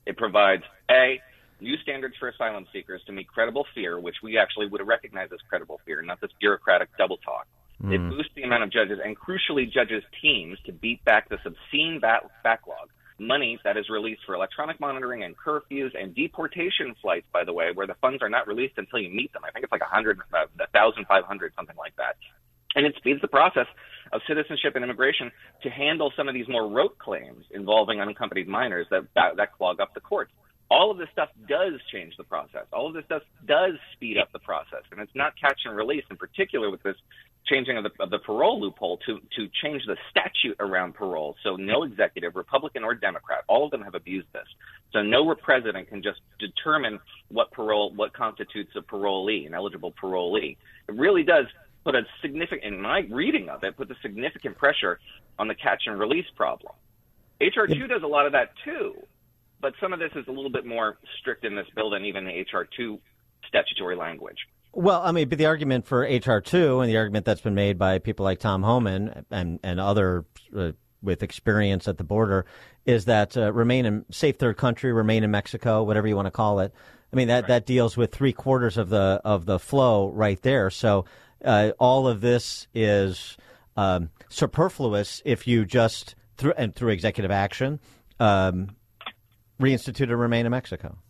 W: It provides, new standards for asylum seekers to meet credible fear, which we actually would recognize as credible fear, not this bureaucratic double talk. It boosts the amount of judges and, crucially, judges' teams to beat back this obscene backlog. Money that is released for electronic monitoring and curfews and deportation flights, by the way, where the funds are not released until you meet them. I think it's like 1,500, something like that. And it speeds the process of citizenship and immigration to handle some of these more rote claims involving unaccompanied minors that clog up the courts. All of this stuff does change the process. All of this stuff does speed up the process. And it's not catch and release, in particular with this changing of the parole loophole to change the statute around parole. So no executive, Republican or Democrat, all of them have abused this. So no president can just determine what constitutes a parolee, an eligible parolee. It really does put a significant, in my reading of it, puts a significant pressure on the catch and release problem. H.R. 2 does a lot of that too, but some of this is a little bit more strict in this bill than even the H.R. 2 statutory language.
A: Well, I mean, but the argument for H.R. 2 and the argument that's been made by people like Tom Homan and other with experience at the border is that remain in safe third country, remain in Mexico, whatever you want to call it. I mean, that deals with 3/4 of the flow right there. So all of this is superfluous if you just through executive action reinstitute a remain in Mexico.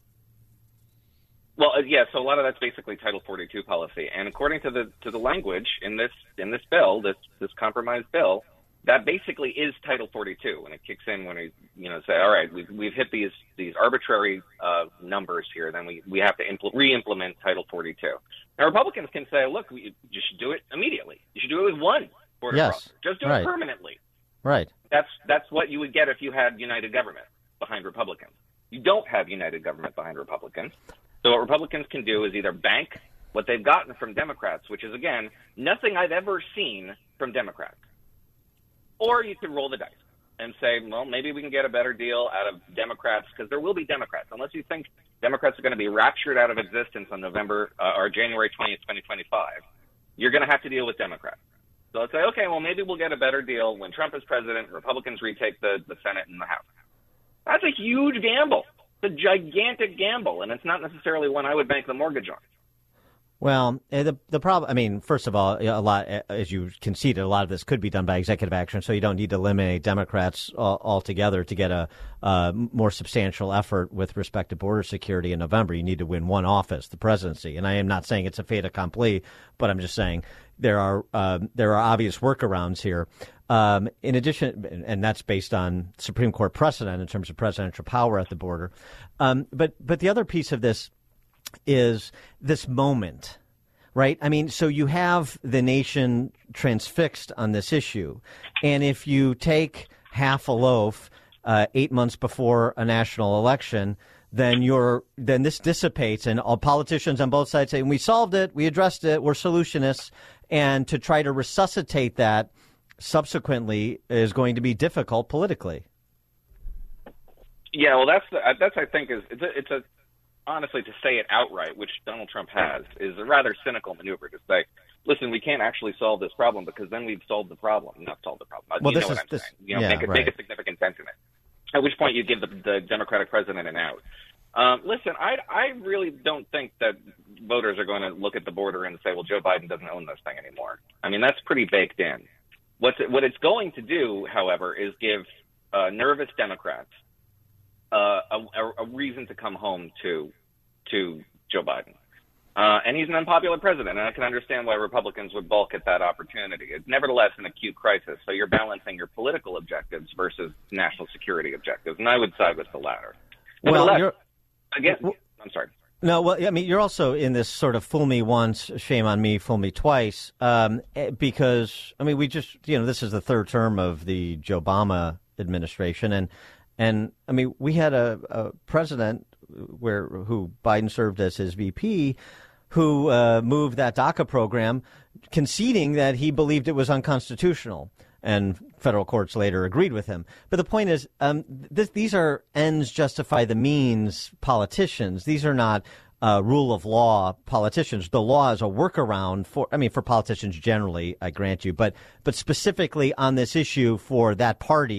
W: Well, so a lot of that's basically Title 42 policy, and according to the language in this bill, this compromise bill, that basically is Title 42, and it kicks in when we say, all right, we've hit these arbitrary numbers here, then we have to re-implement Title 42. Now Republicans can say, look, you should do it immediately. You should do it with one border crossing. Just do it permanently.
A: Right.
W: That's what you would get if you had united government behind Republicans. You don't have united government behind Republicans. So what Republicans can do is either bank what they've gotten from Democrats, which is, again, nothing I've ever seen from Democrats, or you can roll the dice and say, well, maybe we can get a better deal out of Democrats, because there will be Democrats. Unless you think Democrats are going to be raptured out of existence on January 20th, 2025, you're going to have to deal with Democrats. So let's say, okay, well, maybe we'll get a better deal when Trump is president, Republicans retake the Senate and the House. That's a huge gamble. It's a gigantic gamble, and it's not necessarily one I would bank the mortgage on.
A: Well, the problem, I mean, first of all, a lot, as you conceded, a lot of this could be done by executive action, so you don't need to eliminate Democrats altogether to get a more substantial effort with respect to border security in November. You need to win one office, the presidency. And I am not saying it's a fait accompli, but I'm just saying there are obvious workarounds here. In addition, and that's based on Supreme Court precedent in terms of presidential power at the border. But the other piece of this is this moment, right? I mean, so you have the nation transfixed on this issue. And if you take half a loaf 8 months before a national election, then this dissipates, and all politicians on both sides say, we solved it, we addressed it, we're solutionists. And to try to resuscitate that subsequently is going to be difficult politically.
W: Yeah, well, that's I think it's a honestly, to say it outright, which Donald Trump has, is a rather cynical maneuver to say, listen, we can't actually solve this problem because then we've solved the problem, not solved the problem.
A: Well,
W: you know what I'm saying. Make a significant dent in it. At which point you give the Democratic president an out. Listen, I really don't think that voters are going to look at the border and say, well, Joe Biden doesn't own this thing anymore. I mean, that's pretty baked in. What it's going to do, however, is give nervous Democrats a reason to come home to Joe Biden. And he's an unpopular president, and I can understand why Republicans would balk at that opportunity. It's nevertheless an acute crisis, so you're balancing your political objectives versus national security objectives, and I would side with the latter.
A: Well,
W: I'm sorry.
A: No, well, I mean, you're also in this sort of fool me once, shame on me, fool me twice, because, I mean, we just, this is the third term of the Joe Obama administration, and I mean, we had a president who Biden served as his VP, who moved that DACA program, conceding that he believed it was unconstitutional. And federal courts later agreed with him. But the point is, these are ends justify the means politicians. These are not rule of law politicians. The law is a workaround for politicians generally, I grant you, but specifically on this issue for that party,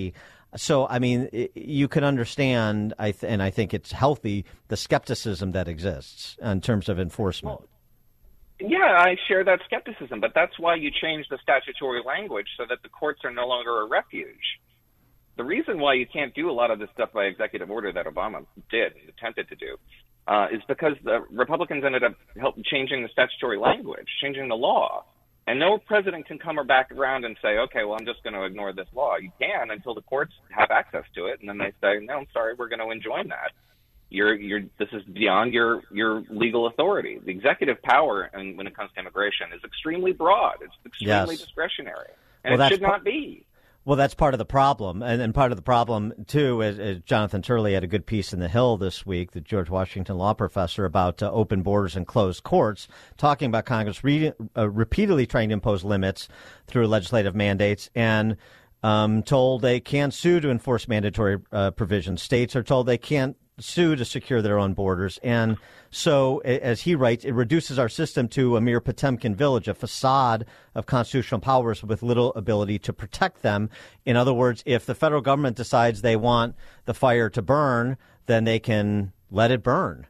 A: So, I mean, you can understand, and I think it's healthy, the skepticism that exists in terms of enforcement.
W: Well, yeah, I share that skepticism, but that's why you change the statutory language so that the courts are no longer a refuge. The reason why you can't do a lot of this stuff by executive order that Obama did and attempted to do is because the Republicans ended up changing the statutory language, changing the law. And no president can come back around and say, okay, well, I'm just going to ignore this law. You can until the courts have access to it. And then they say, no, I'm sorry, we're going to enjoin that. This is beyond your legal authority. The executive power, and when it comes to immigration, is extremely broad. It's extremely discretionary. And it should not be.
A: Well, that's part of the problem. And part of the problem, too, is Jonathan Turley had a good piece in The Hill this week, the George Washington law professor, about open borders and closed courts, talking about Congress repeatedly trying to impose limits through legislative mandates and told they can't sue to enforce mandatory provisions. States are told they can't sue to secure their own borders. And so, as he writes, it reduces our system to a mere Potemkin village, a facade of constitutional powers with little ability to protect them. In other words, if the federal government decides they want the fire to burn, then they can let it burn.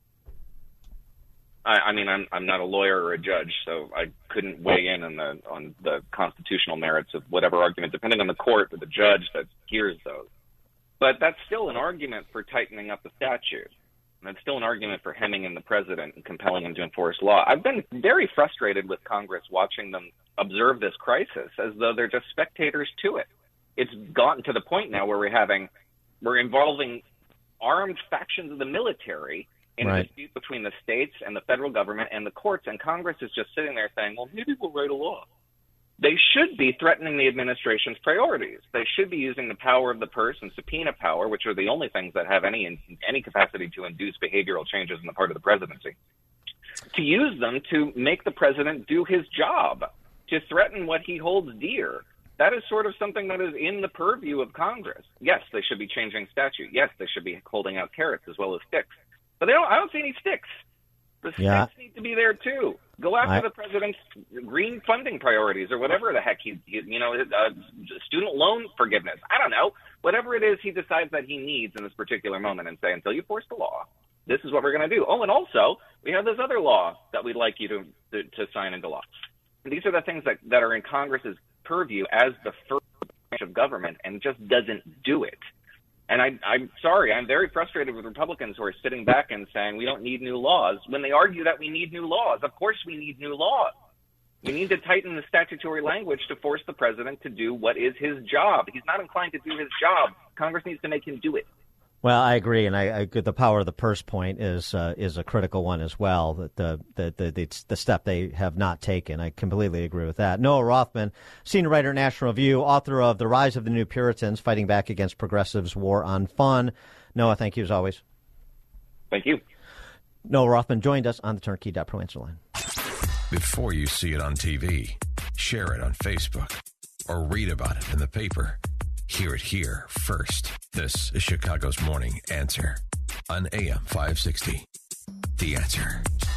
W: I mean, I'm not a lawyer or a judge, so I couldn't weigh in on the constitutional merits of whatever argument, depending on the court or the judge that hears those. But that's still an argument for tightening up the statute. And that's still an argument for hemming in the president and compelling him to enforce law. I've been very frustrated with Congress watching them observe this crisis as though they're just spectators to it. It's gotten to the point now where we're involving armed factions of the military in a dispute between the states and the federal government and the courts, and Congress is just sitting there saying, well, maybe we'll write a law. They should be threatening the administration's priorities. They should be using the power of the purse and subpoena power, which are the only things that have any capacity to induce behavioral changes on the part of the presidency, to use them to make the president do his job, to threaten what he holds dear. That is sort of something that is in the purview of Congress. Yes, they should be changing statute. Yes, they should be holding out carrots as well as sticks. But I don't see any sticks. The sticks need to be there, too. Go after the president's green funding priorities or whatever the heck student loan forgiveness. I don't know. Whatever it is he decides that he needs in this particular moment, and say, until you force the law, this is what we're going to do. Oh, and also, we have this other law that we'd like you to sign into law. And these are the things that are in Congress's purview as the first branch of government, and just doesn't do it. And I'm sorry, I'm very frustrated with Republicans who are sitting back and saying we don't need new laws when they argue that we need new laws. Of course we need new laws. We need to tighten the statutory language to force the president to do what is his job. He's not inclined to do his job. Congress needs to make him do it.
A: Well, I agree, and the power of the purse point is a critical one as well. The step they have not taken. I completely agree with that. Noah Rothman, senior writer at National Review, author of The Rise of the New Puritans: Fighting Back Against Progressives' War on Fun. Noah, thank you as always.
W: Thank you.
A: Noah Rothman joined us on the Turnkey.Pro answer line.
B: Before you see it on TV, share it on Facebook, or read about it in the paper. Hear it here first. This is Chicago's Morning Answer on AM 560. The Answer.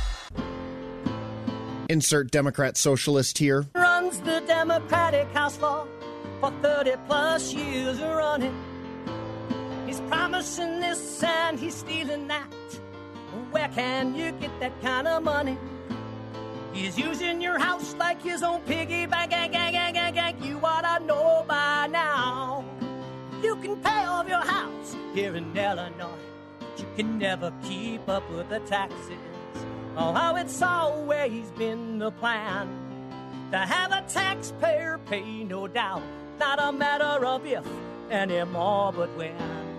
J: Insert Democrat socialist here.
K: Runs the Democratic House floor for 30 plus years running. He's promising this and he's stealing that. Where can you get that kind of money? He's using your house like his own piggy bank. You ought to know by now. You can pay off your house here in Illinois, but you can never keep up with the taxes. Oh, how it's always been the plan to have a taxpayer pay, no doubt. Not a matter of if anymore, but when.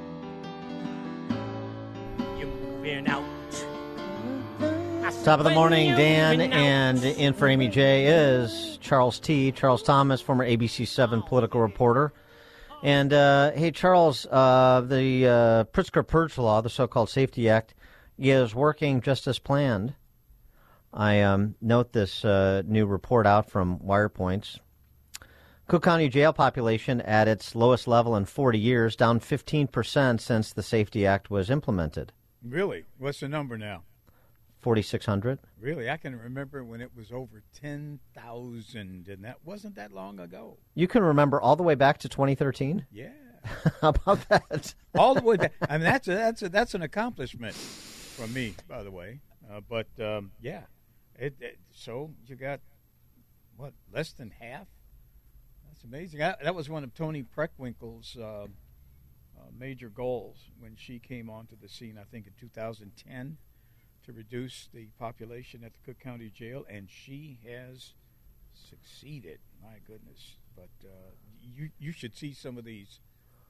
K: You're moving out.
A: Top of the morning, Dan, and in for Amy J is Charles Thomas, former ABC 7 political reporter. And, hey, Charles, the Pritzker Purge Law, the so-called Safety Act, is working just as planned. I note this new report out from WirePoints. Cook County jail population at its lowest level in 40 years, down 15% since the Safety Act was implemented.
C: Really? What's the number now?
A: 4,600.
C: Really? I can remember when it was over 10,000, and that wasn't that long ago.
A: You can remember all the way back to 2013?
C: Yeah.
A: How about that?
C: All the way back. I mean, that's an accomplishment from me, by the way. But yeah, so you got what, less than half? That's amazing. That was one of Toni Preckwinkle's major goals when she came onto the scene, I think in 2010, to reduce the population at the Cook County Jail, and she has succeeded. My goodness! But you should see some of these.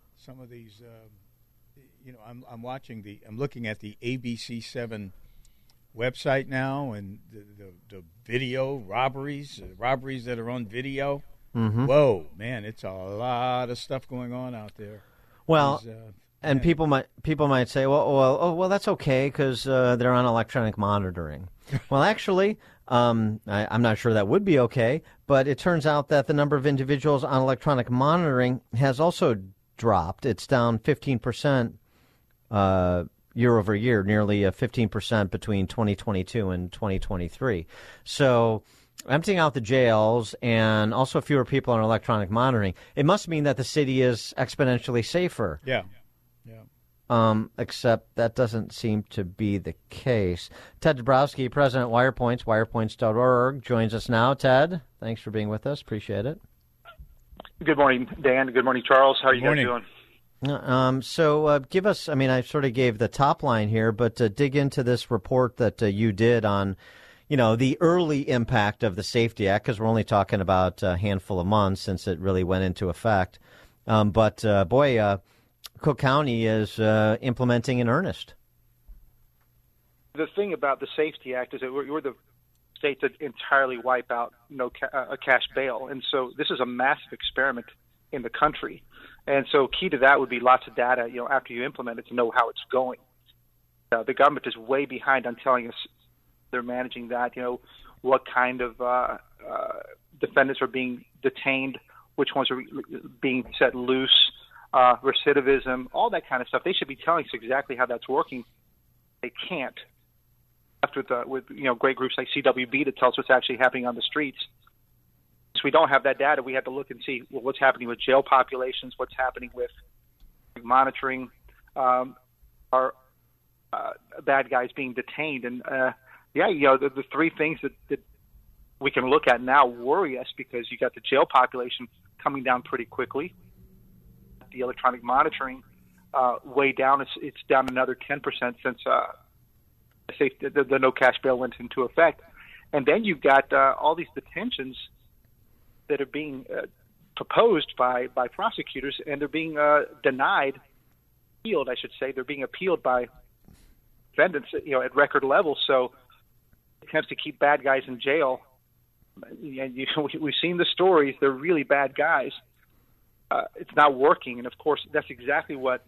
C: I'm looking at the ABC7 website now, and the video robberies that are on video.
A: Mm-hmm.
C: Whoa, man! It's a lot of stuff going on out there.
A: Well, and people might say, well, that's okay because they're on electronic monitoring. Well, actually, I'm not sure that would be okay, but it turns out that the number of individuals on electronic monitoring has also dropped. It's down 15% year over year, nearly 15% between 2022 and 2023. So emptying out the jails and also fewer people on electronic monitoring, it must mean that the city is exponentially safer.
C: Yeah.
A: Except that doesn't seem to be the case. Ted Dabrowski, President WirePoints, wirepoints.org, joins us now. Ted, thanks for being with us. Appreciate it.
H: Good morning, Dan. Good morning, Charles. How are you guys doing?
A: So give us, I sort of gave the top line here, but dig into this report that you did on, the early impact of the SAFETY Act, because we're only talking about a handful of months since it really went into effect. But Cook County is implementing in earnest.
H: The thing about the SAFETY Act is that we're the state that entirely wipe out a cash bail. And so this is a massive experiment in the country. And so key to that would be lots of data, after you implement it to know how it's going. The government is way behind on telling us they're managing that, what kind of defendants are being detained, which ones are being set loose, recidivism, all that kind of stuff. They should be telling us exactly how that's working. They can't. After with great groups like CWB to tell us what's actually happening on the streets. So we don't have that data. We have to look and see what's happening with jail populations, what's happening with monitoring our bad guys being detained. And, the three things that we can look at now worry us because you got the jail population coming down pretty quickly. The electronic monitoring way down. It's down another 10% since the no cash bail went into effect. And then you've got all these detentions that are being proposed by prosecutors, and they're being appealed, I should say. They're being appealed by defendants, at record levels. So attempts to keep bad guys in jail. And we've seen the stories. They're really bad guys. It's not working. And, of course, that's exactly what,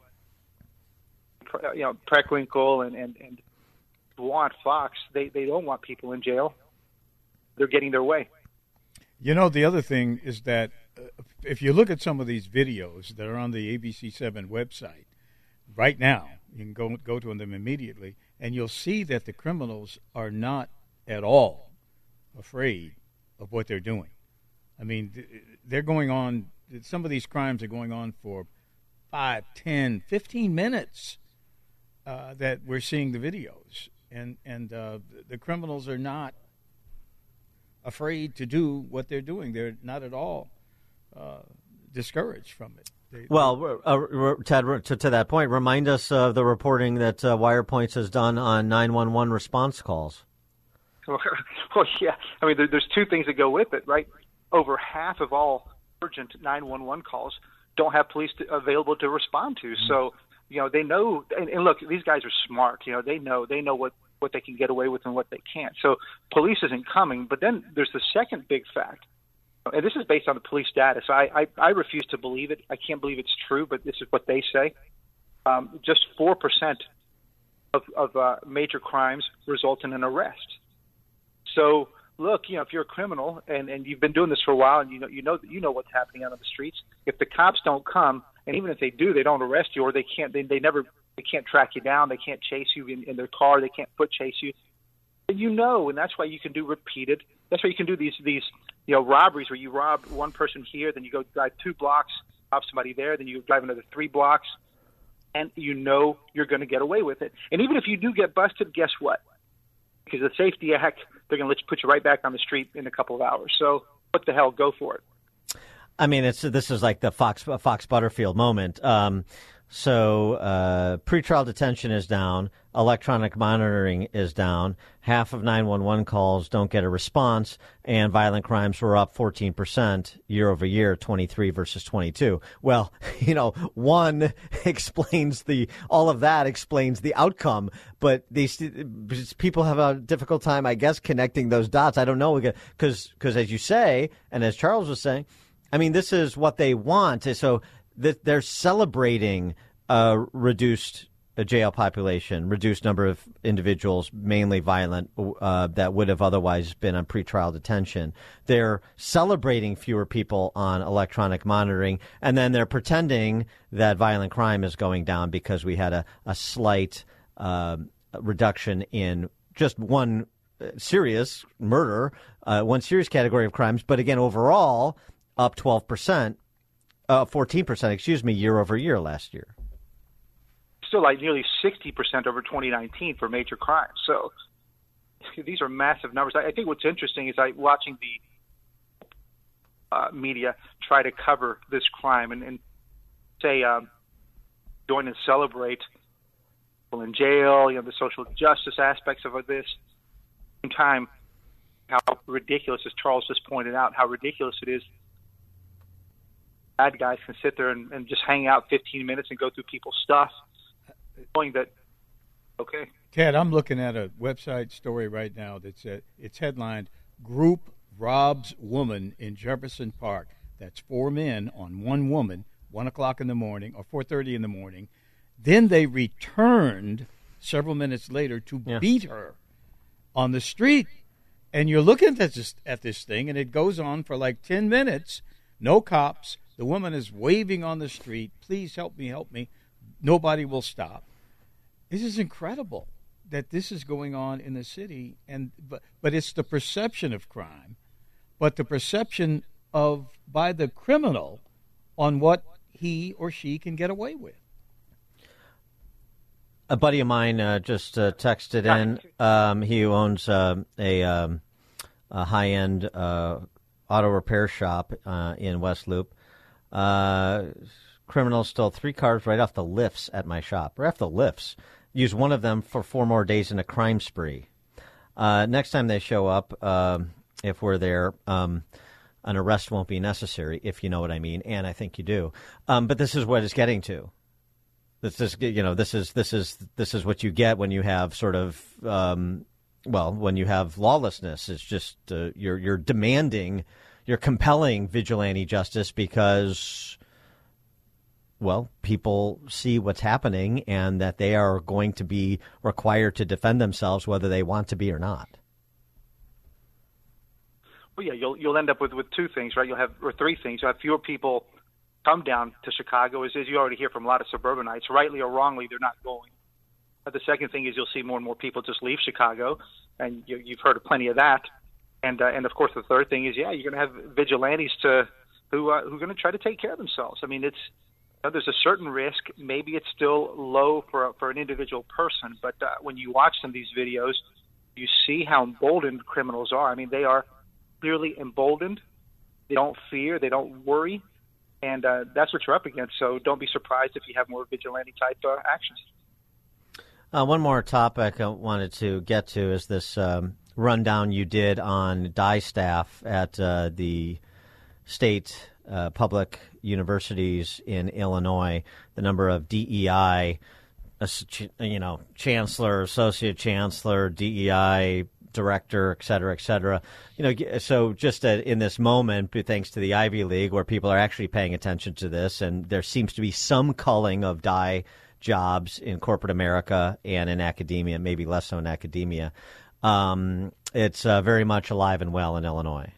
H: Preckwinkle and Fox, they don't want people in jail. They're getting their way.
C: The other thing is that if you look at some of these videos that are on the ABC7 website right now, you can go to them immediately, and you'll see that the criminals are not at all afraid of what they're doing. They're going on, some of these crimes are going on for 5, 10, 15 minutes that we're seeing the videos. And the criminals are not afraid to do what they're doing. They're not at all discouraged from it.
A: Ted, to that point, remind us of the reporting that WirePoints has done on 911 response calls.
H: Well, yeah. There's two things that go with it, right? Over half of all urgent 911 calls don't have police available to respond to. Mm-hmm. So, they know, and look, these guys are smart. They know what they can get away with and what they can't. So police isn't coming. But then there's the second big fact, and this is based on the police data. So I refuse to believe it. I can't believe it's true, but this is what they say. Just 4% of major crimes result in an arrest. So look, if you're a criminal and you've been doing this for a while and you know what's happening out on the streets, if the cops don't come, and even if they do, they don't arrest you, or they can't track you down, they can't chase you in their car, they can't foot chase you. And and that's why you can do that's why you can do these robberies where you rob one person here, then you go drive 2 blocks rob somebody there, then you drive another 3 blocks, and you know you're going to get away with it. And even if you do get busted, guess what? Because of the Safety Act, they're going to put you right back on the street in a couple of hours. So what the hell, go for it.
A: I mean, this is like the Fox Butterfield moment. So pretrial detention is down. Electronic monitoring is down. Half of 911 calls don't get a response, and violent crimes were up 14% year over year, 23 versus 22. Well, one explains all of that explains the outcome, but these people have a difficult time, I guess, connecting those dots. I don't know, because as you say, and as Charles was saying, I mean, this is what they want. So they're celebrating a reduced jail population, reduced number of individuals, mainly violent, that would have otherwise been on pretrial detention. They're celebrating fewer people on electronic monitoring, and then they're pretending that violent crime is going down because we had a slight reduction in just one serious murder, one serious category of crimes. But again, overall, up 14%, year over year last year.
H: Still like nearly 60% over 2019 for major crimes. So these are massive numbers. I think what's interesting is watching the media try to cover this crime and say join and celebrate people in jail, the social justice aspects of this. At the same time, how ridiculous, as Charles just pointed out, how ridiculous it is. Bad guys can sit there and just hang out 15 minutes and go through people's stuff. Knowing that, okay.
C: Ted, I'm looking at a website story right now that's it's headlined "Group Robs Woman in Jefferson Park." That's 4 men on 1 woman, 1 o'clock in the morning or 4:30 in the morning. Then they returned several minutes later to beat her on the street. And you're looking at this thing, and it goes on for like 10 minutes. No cops. The woman is waving on the street. Please help me, help me. Nobody will stop. This is incredible that this is going on in the city, but it's the perception of crime, but the perception by the criminal on what he or she can get away with.
A: A buddy of mine just texted in. He owns a high-end auto repair shop in West Loop. Criminals stole 3 cars right off the lifts at my shop. Right off the lifts. Used one of them for 4 more days in a crime spree. Next time they show up, if we're there, an arrest won't be necessary, if you know what I mean, and I think you do. But this is what it's getting to. This is what you get when you have sort of when you have lawlessness. It's just you're demanding, you're compelling vigilante justice because, well, people see what's happening and that they are going to be required to defend themselves whether they want to be or not.
H: Well, yeah, you'll end up with 2 things, right? Or 3 things. You'll have fewer people come down to Chicago, as you already hear from a lot of suburbanites. Rightly or wrongly, they're not going. But the second thing is you'll see more and more people just leave Chicago, and you've heard of plenty of that. And of course, the third thing is, you're going to have vigilantes who are going to try to take care of themselves. I mean, there's a certain risk. Maybe it's still low for an individual person, but when you watch some of these videos, you see how emboldened criminals are. I mean, they are clearly emboldened. They don't fear. They don't worry. And that's what you're up against. So don't be surprised if you have more vigilante-type actions.
A: One more topic I wanted to get to is this rundown you did on DIE staff at the state public universities in Illinois, the number of DEI, chancellor, associate chancellor, DEI director, et cetera, et cetera. So just in this moment, thanks to the Ivy League, where people are actually paying attention to this, and there seems to be some culling of DIE jobs in corporate America and in academia, maybe less so in academia. It's very much alive and well in Illinois.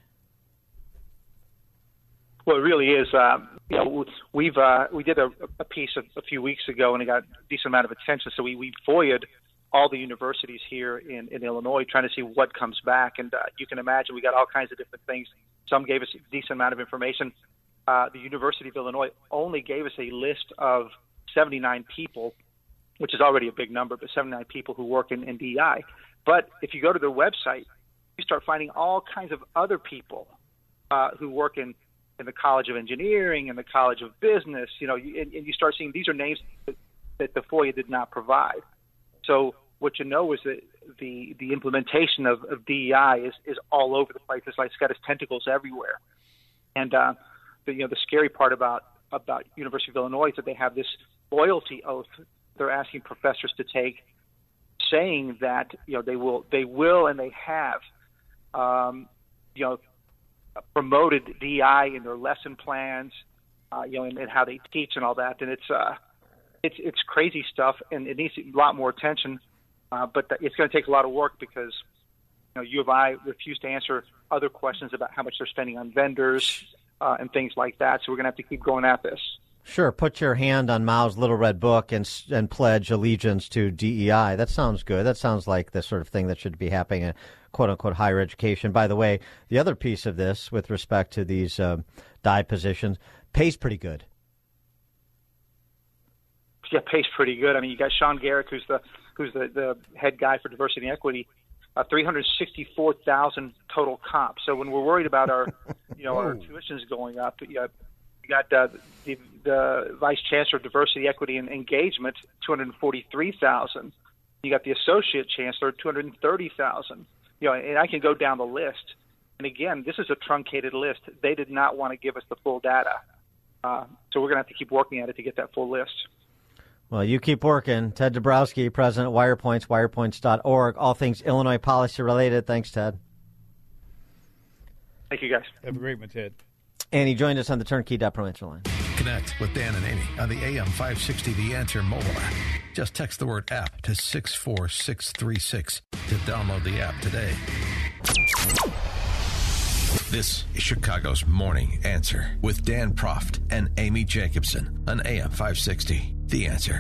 H: Well, it really is. We did a piece a few weeks ago, and it got a decent amount of attention. So we FOIA'd all the universities here in Illinois, trying to see what comes back. And you can imagine we got all kinds of different things. Some gave us a decent amount of information. the University of Illinois only gave us a list of 79 people, which is already a big number, but 79 people who work in DEI. But if you go to their website, you start finding all kinds of other people who work in the College of Engineering and the College of Business, and you start seeing these are names that the FOIA did not provide. So what you know is that the implementation of DEI is all over the place. It's got its tentacles everywhere. And the scary part about University of Illinois is that they have this loyalty oath they're asking professors to take, saying that they will and they have promoted DEI in their lesson plans, and how they teach and all that. And it's crazy stuff, and it needs a lot more attention. But it's going to take a lot of work because U of I refused to answer other questions about how much they're spending on vendors and things like that. So we're going to have to keep going at this.
A: Sure. Put your hand on Mao's Little Red Book and pledge allegiance to DEI. That sounds good. That sounds like the sort of thing that should be happening in quote-unquote higher education. By the way, the other piece of this with respect to these DEI positions pays pretty good.
H: Yeah, pays pretty good. I mean, you got Sean Garrick, who's the head guy for diversity and equity, $364,000 total comp. So when we're worried about our tuitions going up, you got the Vice Chancellor of Diversity, Equity, and Engagement, $243,000. You got the Associate Chancellor, $230,000. And I can go down the list. And again, this is a truncated list. They did not want to give us the full data. So we're going to have to keep working at it to get that full list.
A: Well, you keep working. Ted Dabrowski, President of WirePoints, wirepoints.org. All things Illinois policy related. Thanks, Ted.
H: Thank you, guys.
C: Have a great one, Ted.
A: And he joined us on the Turnkey.pro answer line.
B: Connect with Dan and Amy on the AM 560 The Answer mobile app. Just text the word app to 64636 to download the app today. This is Chicago's Morning Answer with Dan Proft and Amy Jacobson on AM 560 The Answer.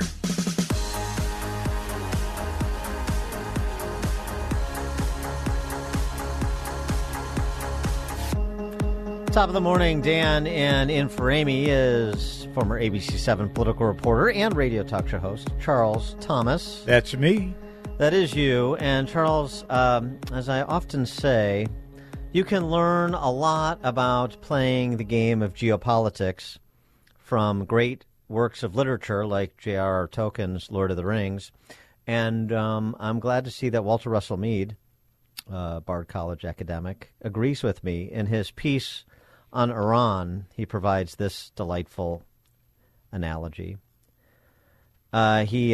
A: Top of the morning, Dan, and in for Amy is former ABC7 political reporter and radio talk show host, Charles Thomas.
C: That's me.
A: That is you. And Charles, as I often say, you can learn a lot about playing the game of geopolitics from great works of literature like J.R.R. Tolkien's Lord of the Rings. And I'm glad to see that Walter Russell Mead, Bard College academic, agrees with me. In his piece on Iran, he provides this delightful analogy. He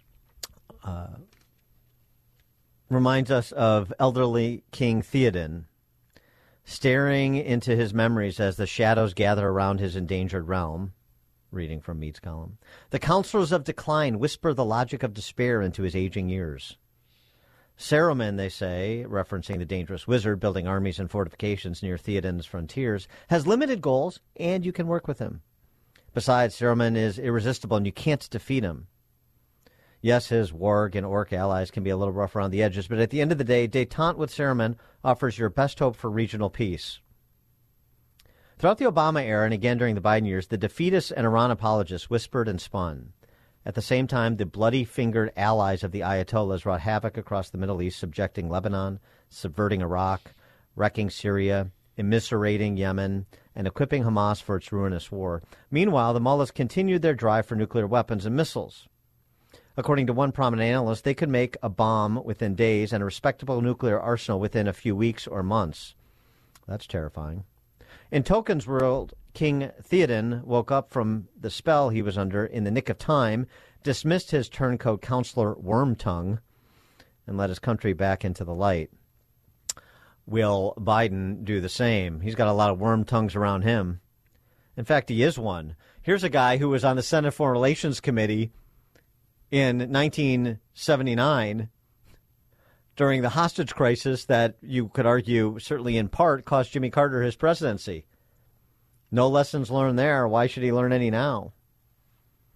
A: reminds us of elderly King Theoden, staring into his memories as the shadows gather around his endangered realm. Reading from Mead's column. The counselors of decline whisper the logic of despair into his aging years. Saruman, they say, referencing the dangerous wizard building armies and fortifications near Theoden's frontiers, has limited goals, and you can work with him. Besides, Saruman is irresistible, and you can't defeat him. Yes, his warg and orc allies can be a little rough around the edges, but at the end of the day, détente with Saruman offers your best hope for regional peace. Throughout the Obama era and again during the Biden years, the defeatists and Iran apologists whispered and spun. At the same time, the bloody-fingered allies of the Ayatollahs wrought havoc across the Middle East, subjecting Lebanon, subverting Iraq, wrecking Syria, immiserating Yemen, and equipping Hamas for its ruinous war. Meanwhile, the mullahs continued their drive for nuclear weapons and missiles. According to one prominent analyst, they could make a bomb within days and a respectable nuclear arsenal within a few weeks or months. That's terrifying. In Tolkien's world, King Theoden woke up from the spell he was under in the nick of time, dismissed his turncoat counselor Wormtongue, and led his country back into the light. Will Biden do the same? He's got a lot of Wormtongues around him. In fact, he is one. Here's a guy who was on the Senate Foreign Relations Committee in 1979 during the hostage crisis that you could argue certainly in part cost Jimmy Carter his presidency. No lessons learned there. Why should he learn any now?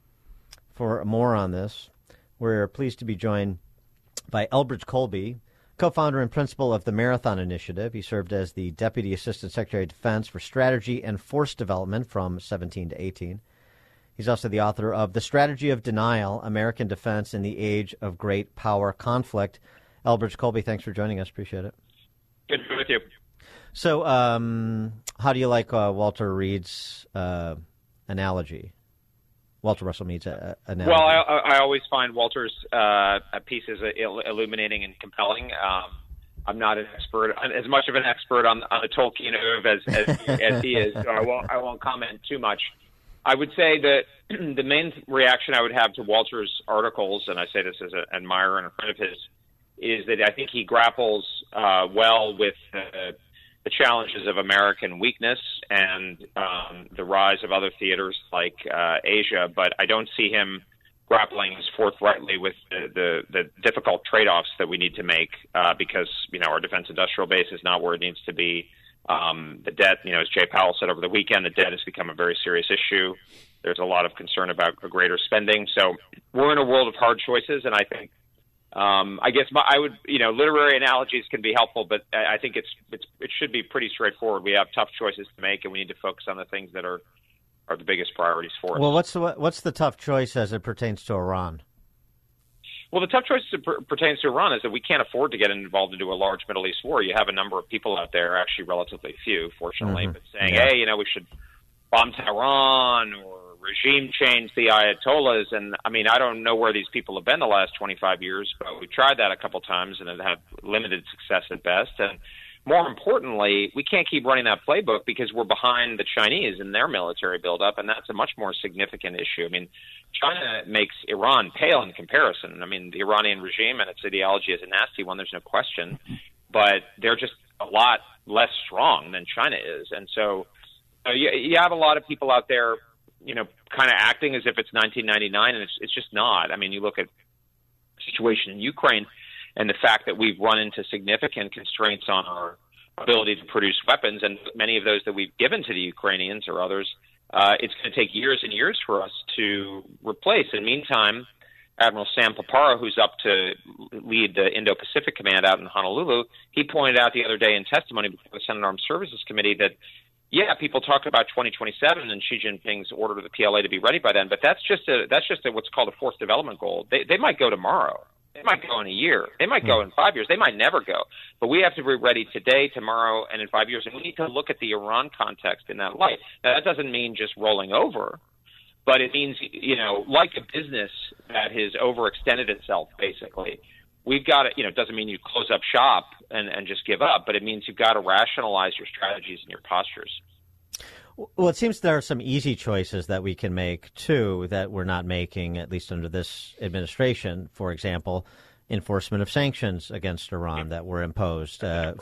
A: For more on this, we're pleased to be joined by Elbridge Colby, co-founder and principal of the Marathon Initiative. He served as the Deputy Assistant Secretary of Defense for Strategy and Force Development from 17 to 18. He's also the author of The Strategy of Denial, American Defense in the Age of Great Power Conflict. Elbridge Colby, thanks for joining us. Appreciate it.
L: Good to be with you.
A: So how do you like Walter Reed's analogy? Walter Russell Mead's analogy.
L: Well, I always find Walter's pieces illuminating and compelling. I'm not an expert, as much of an expert on the Tolkien as he is, so I won't comment too much. I would say that the main reaction I would have to Walter's articles, and I say this as an admirer and a friend of his, is that I think he grapples well with the challenges of American weakness and the rise of other theaters like Asia, but I don't see him grappling as forthrightly with the difficult trade-offs that we need to make because, our defense industrial base is not where it needs to be. The debt, as Jay Powell said over the weekend, the debt has become a very serious issue. There's a lot of concern about greater spending. So we're in a world of hard choices, and I think I guess literary analogies can be helpful, but I think it should be pretty straightforward. We have tough choices to make, and we need to focus on the things that are the biggest priorities for us.
A: Well, what's the tough choice as it pertains to Iran?
L: Well, the tough choice as it pertains to Iran is that we can't afford to get involved into a large Middle East war. You have a number of people out there, actually relatively few, fortunately, but saying, hey, we should bomb Tehran or regime change the Ayatollahs. And, I don't know where these people have been the last 25 years, but we tried that a couple times and it had limited success at best. And more importantly, we can't keep running that playbook because we're behind the Chinese in their military buildup, and that's a much more significant issue. China makes Iran pale in comparison. The Iranian regime and its ideology is a nasty one, there's no question, but they're just a lot less strong than China is. And so you have a lot of people out there, kind of acting as if it's 1999, and it's just not. You look at the situation in Ukraine and the fact that we've run into significant constraints on our ability to produce weapons, and many of those that we've given to the Ukrainians or others, it's going to take years and years for us to replace. In the meantime, Admiral Sam Papara, who's up to lead the Indo-Pacific Command out in Honolulu, he pointed out the other day in testimony before the Senate Armed Services Committee that, people talk about 2027 and Xi Jinping's order to the PLA to be ready by then, but that's just what's called a force development goal. They might go tomorrow. They might go in a year. They might go in 5 years. They might never go. But we have to be ready today, tomorrow, and in 5 years. And we need to look at the Iran context in that light. Now, that doesn't mean just rolling over, but it means, like a business that has overextended itself, basically. We've got to, it doesn't mean you close up shop and just give up, but it means you've got to rationalize your strategies and your postures.
A: Well, it seems there are some easy choices that we can make, too, that we're not making, at least under this administration. For example, enforcement of sanctions against Iran that were imposed,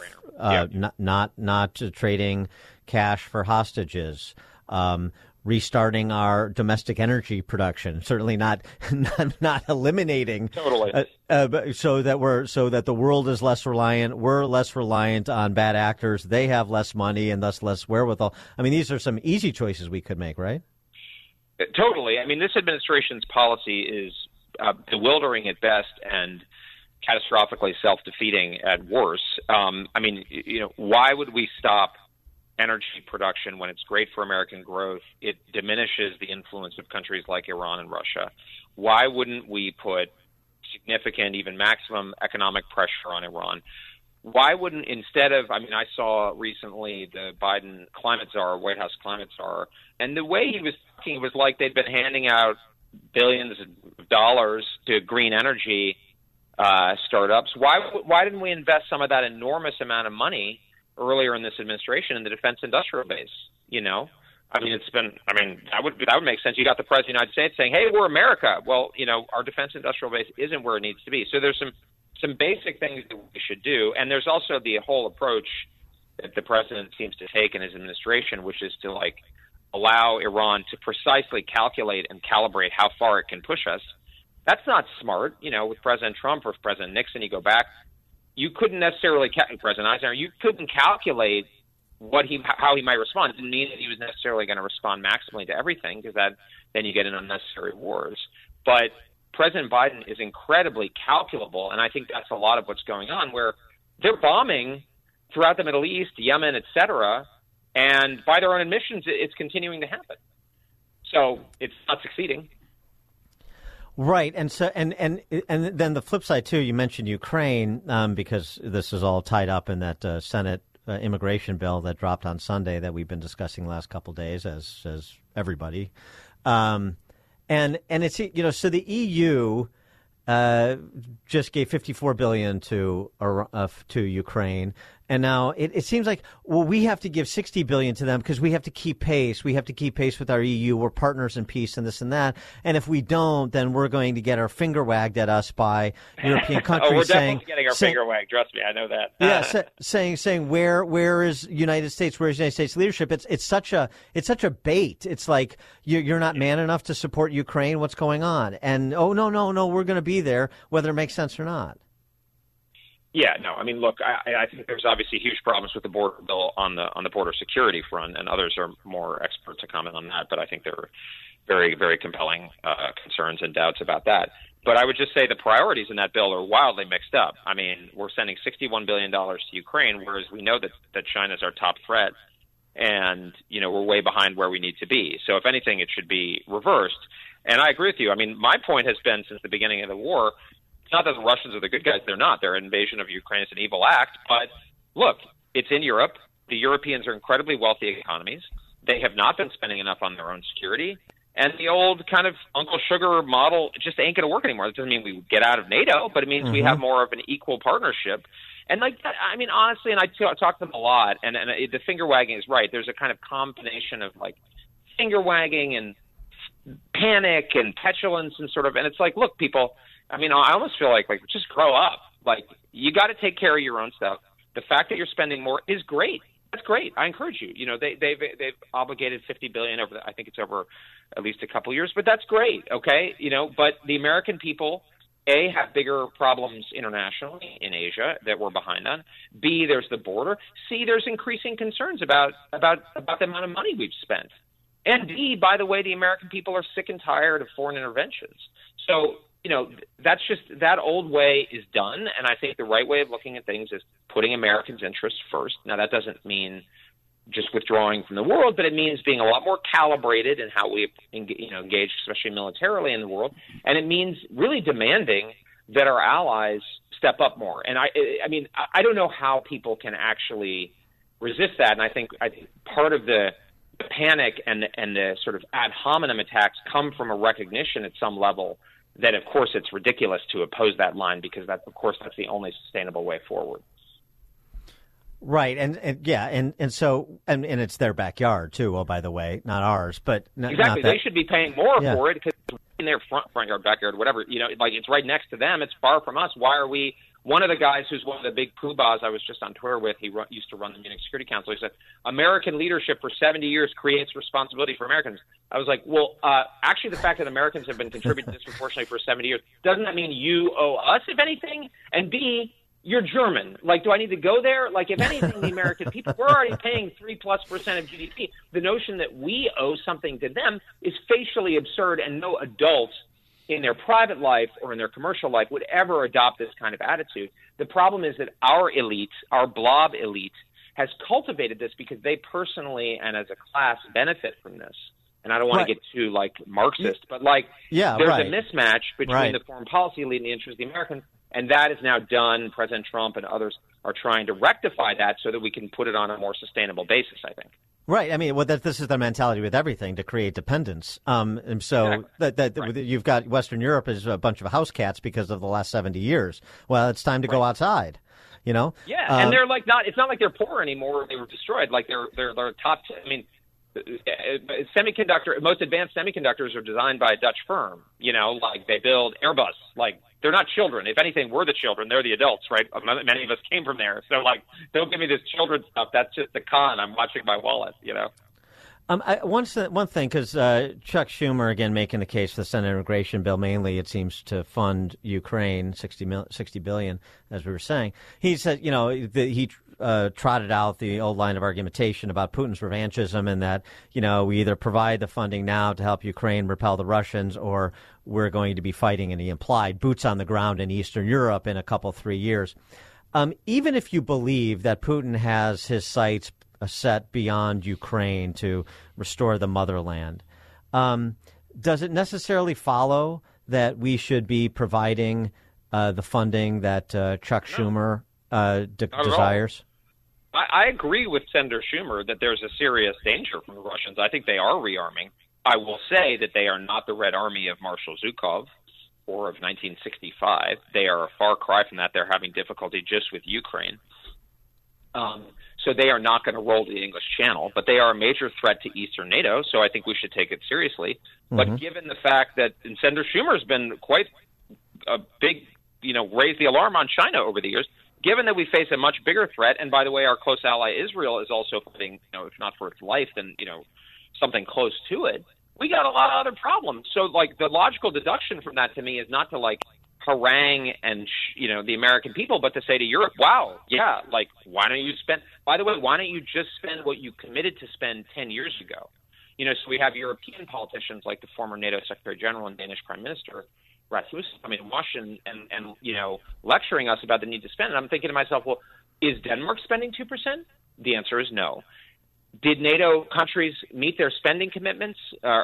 A: not trading cash for hostages, restarting our domestic energy production, certainly not eliminating.
L: Totally.
A: So that the world is less reliant. We're less reliant on bad actors. They have less money and thus less wherewithal. These are some easy choices we could make, right?
L: Totally. This administration's policy is bewildering at best and catastrophically self-defeating at worst. Why would we stop energy production when it's great for American growth? It diminishes the influence of countries like Iran and Russia. Why wouldn't we put significant, even maximum economic pressure on Iran? Why wouldn't, instead of, I saw recently the Biden climate czar, White House climate czar, and the way he was talking was like they'd been handing out billions of dollars to green energy startups. Why didn't we invest some of that enormous amount of money earlier in this administration in the defense industrial base? That would make sense. You got the President of the United States saying, hey, we're America. Well, our defense industrial base isn't where it needs to be. So there's some basic things that we should do. And there's also the whole approach that the president seems to take in his administration, which is to allow Iran to precisely calculate and calibrate how far it can push us. That's not smart. With President Trump or President Nixon, you go back, you couldn't necessarily, President Eisenhower, you couldn't calculate how he might respond. It didn't mean that he was necessarily going to respond maximally to everything, because then you get in unnecessary wars. But President Biden is incredibly calculable, and I think that's a lot of what's going on, where they're bombing throughout the Middle East, Yemen, et cetera, and by their own admissions, it's continuing to happen. So it's not succeeding.
A: Right, and so and then the flip side too. You mentioned Ukraine because this is all tied up in that Senate immigration bill that dropped on Sunday that we've been discussing the last couple of days, as everybody. And it's so the EU just gave $54 billion to Ukraine. And now it seems like, well, we have to give $60 billion to them because we have to keep pace. We have to keep pace with our EU. We're partners in peace and this and that. And if we don't, then we're going to get our finger wagged at us by European countries.
L: We're
A: saying,
L: definitely getting our finger wagged. Trust me, I know that.
A: Yeah, saying where is United States? Where is United States leadership? It's such a bait. It's like you're not man enough to support Ukraine. What's going on? And no, we're going to be there whether it makes sense or not.
L: Yeah, no. I mean, look, I think there's obviously huge problems with the border bill on the border security front, and others are more expert to comment on that. But I think there are very, very compelling concerns and doubts about that. But I would just say the priorities in that bill are wildly mixed up. I mean, we're sending $61 billion to Ukraine, whereas we know that China's our top threat, and we're way behind where we need to be. So if anything, it should be reversed. And I agree with you. I mean, my point has been since the beginning of the war. It's not that the Russians are the good guys. They're not. Their invasion of Ukraine is an evil act. But look, it's in Europe. The Europeans are incredibly wealthy economies. They have not been spending enough on their own security. And the old kind of Uncle Sugar model just ain't going to work anymore. It doesn't mean we get out of NATO, but it means we have more of an equal partnership. And like that, I mean, honestly, and I talk to them a lot, and the finger wagging is right. There's a kind of combination of like finger wagging and panic and petulance and sort of, and it's like, look, people, I mean, I almost feel like just grow up. Like, you got to take care of your own stuff. The fact that you're spending more is great. That's great. I encourage you. They've obligated $50 billion over. I think it's over at least a couple of years, but that's great. Okay, but the American people, A, have bigger problems internationally in Asia that we're behind on. B, there's the border. C, there's increasing concerns about the amount of money we've spent. And D, by the way, the American people are sick and tired of foreign interventions. So, that's just, that old way is done. And I think the right way of looking at things is putting Americans' interests first. Now, that doesn't mean just withdrawing from the world, but it means being a lot more calibrated in how we engage, especially militarily in the world. And it means really demanding that our allies step up more. And I mean, I don't know how people can actually resist that. And I think part of the panic and the sort of ad hominem attacks come from a recognition at some level that, of course, it's ridiculous to oppose that line because that's the only sustainable way forward.
A: Right, and so it's their backyard too. Oh, by the way, not ours, but
L: exactly, they should be paying more for it because it's in their front yard, backyard, whatever. Like it's right next to them. It's far from us. Why are we? One of the guys who's one of the big poobahs I was just on tour with, he used to run the Munich Security Council. He said, American leadership for 70 years creates responsibility for Americans. I was like, well, actually the fact that Americans have been contributing disproportionately for 70 years, doesn't that mean you owe us, if anything? And B, you're German. Like, do I need to go there? Like, if anything, the American people, we're already paying 3+% of GDP. The notion that we owe something to them is facially absurd, and no adult in their private life or in their commercial life would ever adopt this kind of attitude. The problem is that our elite, our blob elite, has cultivated this because they personally and as a class benefit from this. And I don't want to get too, Marxist, but, there's a mismatch between the foreign policy elite and the interests of the Americans, and that is now done. President Trump and others are trying to rectify that so that we can put it on a more sustainable basis, I think.
A: Right. I mean, this is the mentality with everything, to create dependence. And so you've got Western Europe as a bunch of house cats because of the last 70 years. Well, it's time to go outside, Yeah,
L: and they're it's not like they're poor anymore. They were destroyed. Like they're top. Most advanced semiconductors are designed by a Dutch firm. They build Airbus. They're not children. If anything, we're the children. They're the adults, right? Many of us came from there. So, don't give me this children stuff. That's just the con. I'm watching my wallet,
A: One thing, because Chuck Schumer, again, making the case for the Senate immigration bill, mainly it seems to fund Ukraine, $60 billion, as we were saying. He said, he trotted out the old line of argumentation about Putin's revanchism and that, we either provide the funding now to help Ukraine repel the Russians or we're going to be fighting, and he implied, boots on the ground in Eastern Europe in 3 years. Even if you believe that Putin has his sights set beyond Ukraine to restore the motherland, does it necessarily follow that we should be providing the funding that Chuck Schumer desires?
L: I agree with Senator Schumer that there's a serious danger from the Russians. I think they are rearming. I will say that they are not the Red Army of Marshal Zhukov or of 1965. They are a far cry from that. They're having difficulty just with Ukraine. So they are not going to roll to the English Channel, but they are a major threat to Eastern NATO, so I think we should take it seriously. Mm-hmm. But given the fact that Senator Schumer has been quite a big, raised the alarm on China over the years, given that we face a much bigger threat, and by the way, our close ally Israel is also fighting, if not for its life, then, something close to it, we got a lot of other problems. So, the logical deduction from that to me is not to, harangue and the American people, but to say to Europe, wow, yeah, why don't you spend? By the way, why don't you just spend what you committed to spend 10 years ago? So we have European politicians like the former NATO Secretary General and Danish Prime Minister Rasmussen coming to Washington and lecturing us about the need to spend. And I'm thinking to myself, well, is Denmark spending 2%? The answer is no. Did NATO countries meet their spending commitments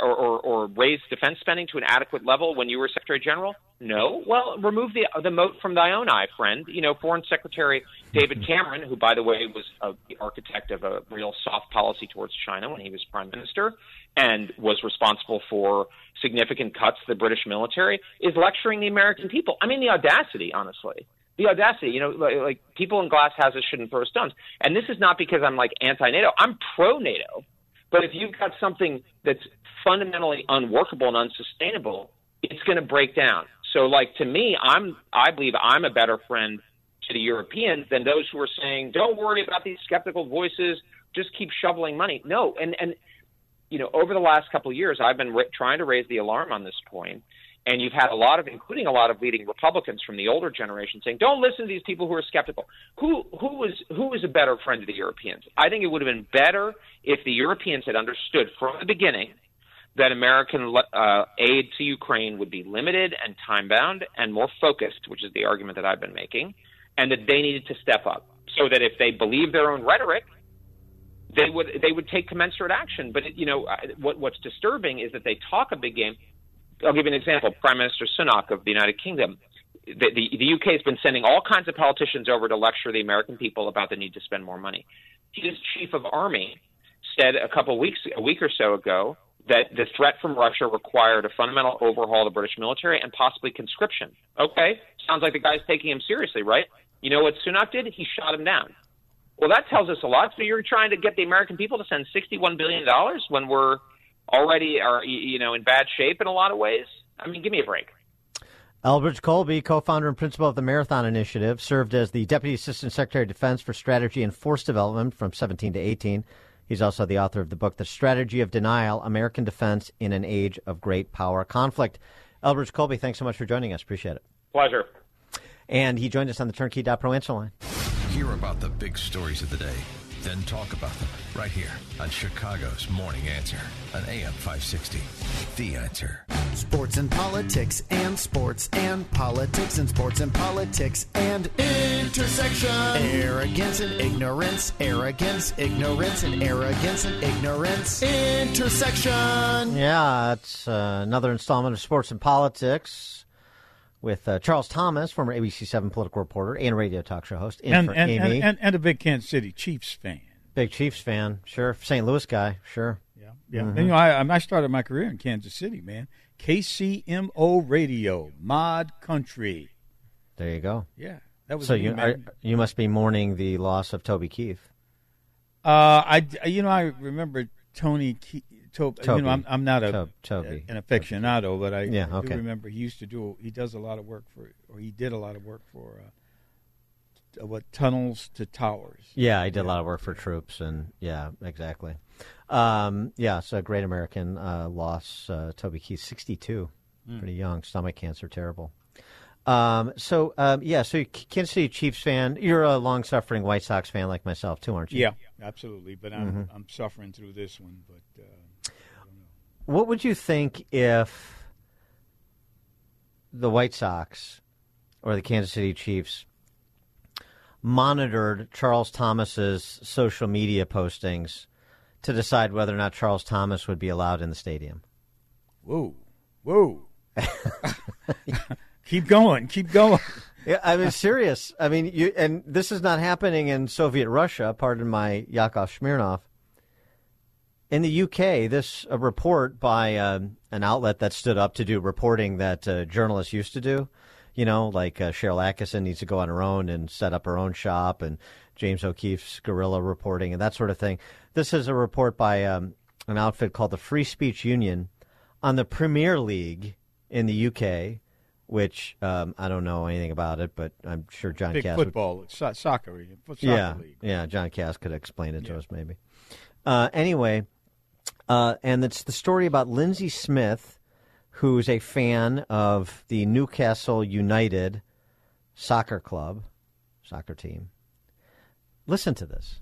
L: or raise defense spending to an adequate level when you were Secretary General? No. Well, remove the mote from thy own eye, friend. Foreign Secretary David Cameron, who, by the way, was the architect of a real soft policy towards China when he was Prime Minister and was responsible for significant cuts to the British military, is lecturing the American people. I mean, the audacity, honestly. The audacity, people in glass houses shouldn't throw stones. And this is not because I'm anti-NATO. I'm pro-NATO. But if you've got something that's fundamentally unworkable and unsustainable, it's going to break down. So, to me, I believe I'm a better friend to the Europeans than those who are saying, don't worry about these skeptical voices, just keep shoveling money. No, and over the last couple of years, I've been trying to raise the alarm on this point. And you've had including a lot of leading Republicans from the older generation saying, don't listen to these people who are skeptical. Who was a better friend to the Europeans? I think it would have been better if the Europeans had understood from the beginning that American aid to Ukraine would be limited and time-bound and more focused, which is the argument that I've been making, and that they needed to step up so that if they believe their own rhetoric, they would take commensurate action. But, what's disturbing is that they talk a big game. I'll give you an example. Prime Minister Sunak of the United Kingdom. The UK has been sending all kinds of politicians over to lecture the American people about the need to spend more money. His chief of army said a week or so ago, that the threat from Russia required a fundamental overhaul of the British military and possibly conscription. Okay, sounds like the guy's taking him seriously, right? You know what Sunak did? He shot him down. Well, that tells us a lot. So you're trying to get the American people to send $61 billion when we're already are in bad shape in a lot of ways. I mean, give me a break.
A: Elbridge Colby, co-founder and principal of the Marathon Initiative, served as the Deputy Assistant Secretary of Defense for Strategy and Force Development from 17 to 18. He's also the author of the book, The Strategy of Denial, American Defense in an Age of Great Power Conflict. Elbridge Colby, thanks so much for joining us. Appreciate it.
L: Pleasure.
A: And he joined us on the Turnkey.Pro answer line.
B: Hear about the big stories of the day, then talk about them right here on Chicago's Morning Answer on AM 560. The Answer.
J: Sports and politics and sports and politics and sports and politics and intersection. Arrogance and ignorance. Arrogance, ignorance, and arrogance and ignorance. Intersection.
A: Yeah, it's another installment of Sports and Politics with Charles Thomas, former ABC7 political reporter and radio talk show host.
C: And a big Kansas City Chiefs fan.
A: Big Chiefs fan, sure. St. Louis guy, sure.
C: Yeah. Mm-hmm. And I started my career in Kansas City, man. KCMO Radio, Mod Country.
A: There you go.
C: Yeah, that was.
A: So you must be mourning the loss of Toby Keith.
C: I remember Tony Keith. Toby. I'm not an aficionado, but I do remember he used to he did a lot of work for tunnels to towers.
A: Yeah, he did a lot of work for troops, and yeah, exactly. So Great American loss. Toby Keith, 62, pretty young. Stomach cancer, terrible. So Kansas City Chiefs fan. You're a long-suffering White Sox fan like myself too, aren't you?
C: Yeah, absolutely. But I'm suffering through this one. But I don't know.
A: What would you think if the White Sox or the Kansas City Chiefs monitored Charles Thomas's social media postings to decide whether or not Charles Thomas would be allowed in the stadium?
C: Whoa. Keep going.
A: Yeah, I mean, serious. I mean, and this is not happening in Soviet Russia. Pardon my Yakov Smirnov. In the UK, a report by an outlet that stood up to do reporting that journalists used to do, like Cheryl Atkinson needs to go on her own and set up her own shop, and James O'Keefe's guerrilla reporting and that sort of thing. This is a report by an outfit called the Free Speech Union on the Premier League in the UK, which I don't know anything about it, but I'm sure John
C: Big
A: Cass
C: football, soccer league.
A: Yeah, John Cass could explain it to us maybe. Anyway, and it's the story about Lindsey Smith, who's a fan of the Newcastle United soccer team. Listen to this.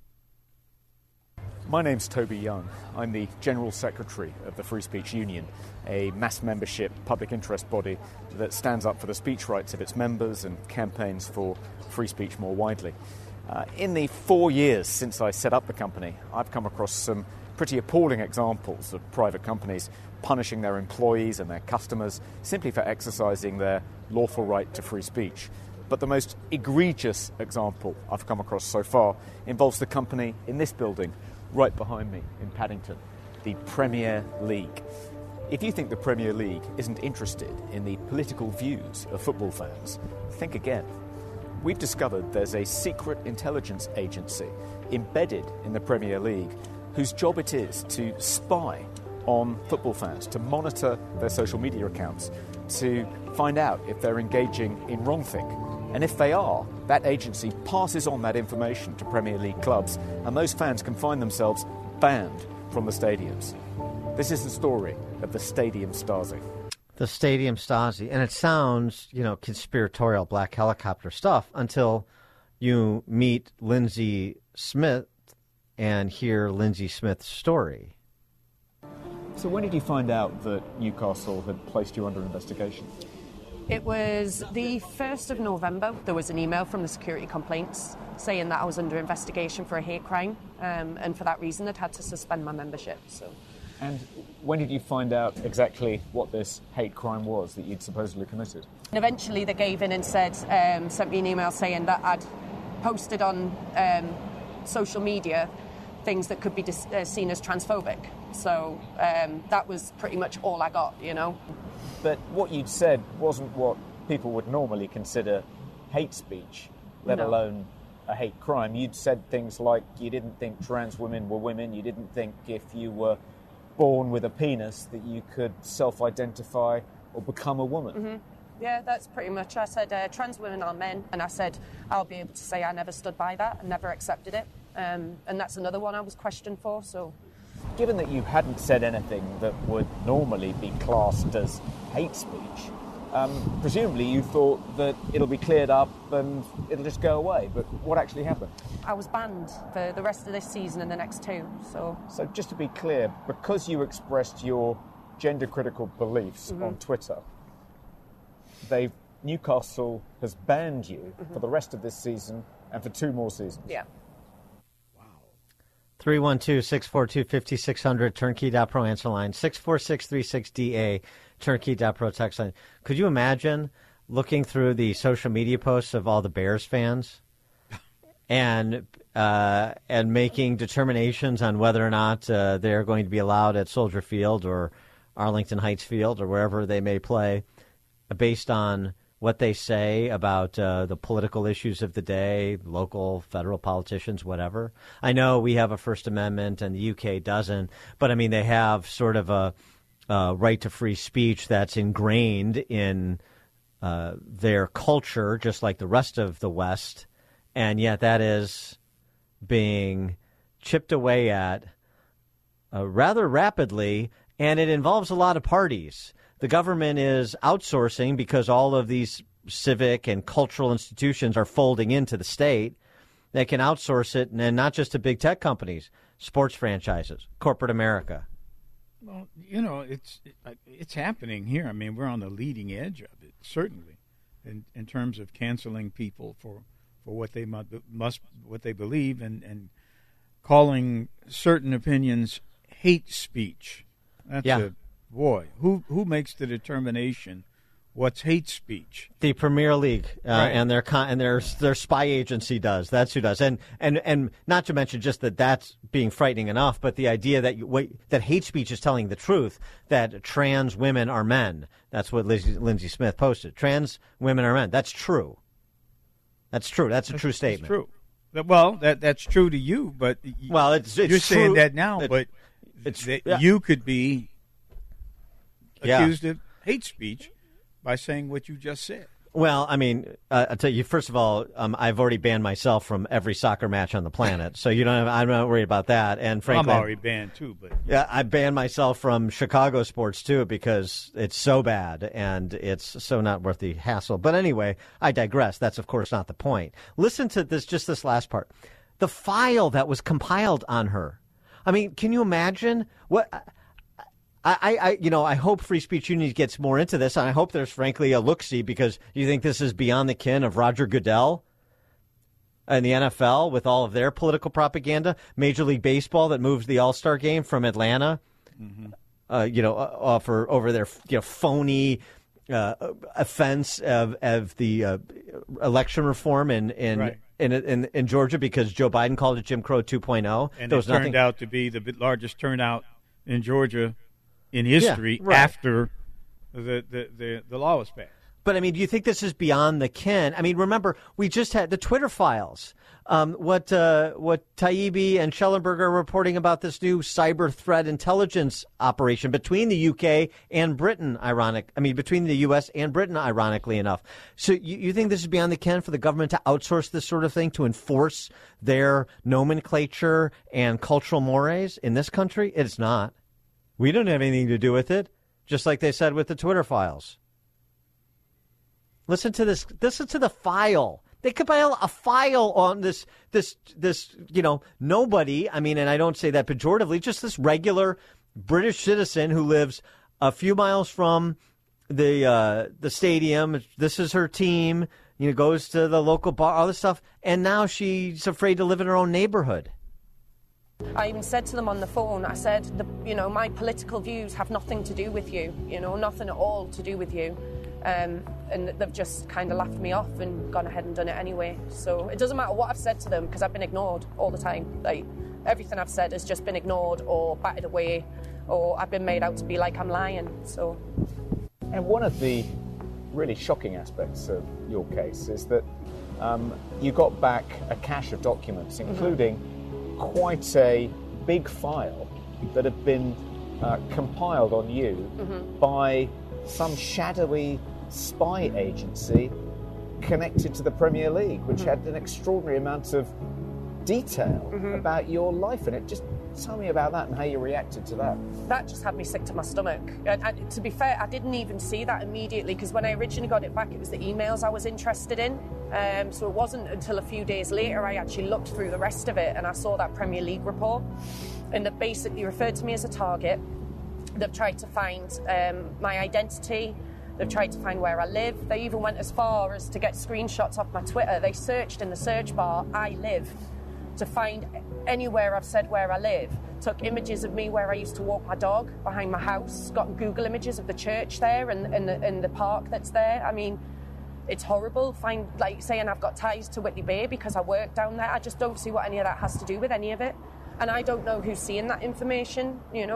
M: My name's Toby Young. I'm the General Secretary of the Free Speech Union, a mass membership public interest body that stands up for the speech rights of its members and campaigns for free speech more widely. In the 4 years since I set up the company, I've come across some pretty appalling examples of private companies punishing their employees and their customers simply for exercising their lawful right to free speech. But the most egregious example I've come across so far involves the company in this building, right behind me in Paddington, the Premier League. If you think the Premier League isn't interested in the political views of football fans, think again. We've discovered there's a secret intelligence agency embedded in the Premier League whose job it is to spy on football fans, to monitor their social media accounts, to find out if they're engaging in wrongthink. And if they are, that agency passes on that information to Premier League clubs, and those fans can find themselves banned from the stadiums. This is the story of the Stadium Stasi.
A: The Stadium Stasi. And it sounds, conspiratorial black helicopter stuff until you meet Lindsey Smith and hear Lindsey Smith's story.
M: So when did you find out that Newcastle had placed you under investigation?
N: It was the 1st of November. There was an email from the security complaints saying that I was under investigation for a hate crime, and for that reason they'd had to suspend my membership.
M: And when did you find out exactly what this hate crime was that you'd supposedly committed?
N: And eventually they gave in and sent me an email saying that I'd posted on social media things that could be seen as transphobic. So that was pretty much all I got,
M: But what you'd said wasn't what people would normally consider hate speech, let alone a hate crime. You'd said things like you didn't think trans women were women, you didn't think if you were born with a penis that you could self-identify or become a woman.
N: Mm-hmm. Yeah, that's pretty much. I said trans women are men, and I said I'll be able to say I never stood by that and never accepted it. And that's another one I was questioned for, so...
M: Given that you hadn't said anything that would normally be classed as hate speech, presumably you thought that it'll be cleared up and it'll just go away. But what actually happened?
N: I was banned for the rest of this season and the next two. So
M: just to be clear, because you expressed your gender-critical beliefs on Twitter, Newcastle has banned you for the rest of this season and for 2 more seasons.
N: Yeah.
A: 312-642-5600, turnkey.pro answer line, 64636DA, turnkey.pro text line. Could you imagine looking through the social media posts of all the Bears fans and making determinations on whether or not they're going to be allowed at Soldier Field or Arlington Heights Field or wherever they may play based on what they say about the political issues of the day, local, federal politicians, whatever. I know we have a First Amendment and the UK doesn't, but I mean they have sort of a right to free speech that's ingrained in their culture, just like the rest of the West. and yet that is being chipped away at rather rapidly, and it involves a lot of parties. The government is outsourcing because all of these civic and cultural institutions are folding into the state. They can outsource it, and not just to big tech companies, sports franchises, corporate America.
C: Well, it's happening here. I mean, we're on the leading edge of it, certainly, in terms of canceling people for what they what they believe, and calling certain opinions hate speech. That's boy, who makes the determination what's hate speech?
A: The Premier League
C: Right.
A: and their spy agency does. That's who does. And not to mention just that's being frightening enough, but the idea that hate speech is telling the truth, that trans women are men. That's what Lindsay Smith posted. Trans women are men. That's true. That's true. That's a true statement.
C: It's true. Well, that's true to you, but
A: it's
C: you're saying
A: true.
C: that now, but you could be accused of hate speech by saying what you just said.
A: Well, I mean, I'll tell you, first of all, I've already banned myself from every soccer match on the planet, so I'm not worried about that. And frankly,
C: I'm already banned too, but
A: yeah, I banned myself from Chicago sports too because it's so bad and it's so not worth the hassle. But anyway, I digress. That's of course not the point. Listen to this last part. The file that was compiled on her. I mean, can you imagine what? I hope Free Speech Union gets more into this, and I hope there's, frankly, a look-see, because you think this is beyond the ken of Roger Goodell and the NFL with all of their political propaganda, Major League Baseball that moves the All-Star game from Atlanta, over their phony offense of the election reform in Georgia because Joe Biden called it Jim Crow 2.0.
C: And it turned out to be the largest turnout in Georgia in history after the law was passed.
A: But, I mean, do you think this is beyond the ken? I mean, remember, we just had the Twitter files. What Taibbi and Schellenberger are reporting about this new cyber threat intelligence operation between the UK and Britain, between the U.S. and Britain, ironically enough. So you think this is beyond the ken for the government to outsource this sort of thing to enforce their nomenclature and cultural mores in this country? It's not. We don't have anything to do with it, just like they said with the Twitter files. Listen to this. Listen to the file. They compile a file on this, nobody. I mean, and I don't say that pejoratively, just this regular British citizen who lives a few miles from the stadium. This is her team, goes to the local bar, all this stuff. And now she's afraid to live in her own neighborhood.
N: I even said to them on the phone, I said, my political views have nothing to do with you, nothing at all to do with you. And they've just kind of laughed me off and gone ahead and done it anyway. So it doesn't matter what I've said to them because I've been ignored all the time. Like, everything I've said has just been ignored or batted away, or I've been made out to be like I'm lying. So.
M: And one of the really shocking aspects of your case is that you got back a cache of documents, including quite a big file that had been compiled on you by some shadowy spy agency connected to the Premier League, which had an extraordinary amount of detail about your life in it. Just tell me about that and how you reacted to that.
N: That just had me sick to my stomach. And to be fair, I didn't even see that immediately because when I originally got it back, it was the emails I was interested in. So it wasn't until a few days later I actually looked through the rest of it and I saw that Premier League report. And that basically referred to me as a target. They've tried to find my identity. They've tried to find where I live. They even went as far as to get screenshots off my Twitter. They searched in the search bar, I live, to find anywhere I've said where I live. Took images of me where I used to walk my dog behind my house. Got Google images of the church there and the park that's there. I mean, it's horrible. Saying I've got ties to Whitley Bay because I work down there. I just don't see what any of that has to do with any of it. And I don't know who's seeing that information,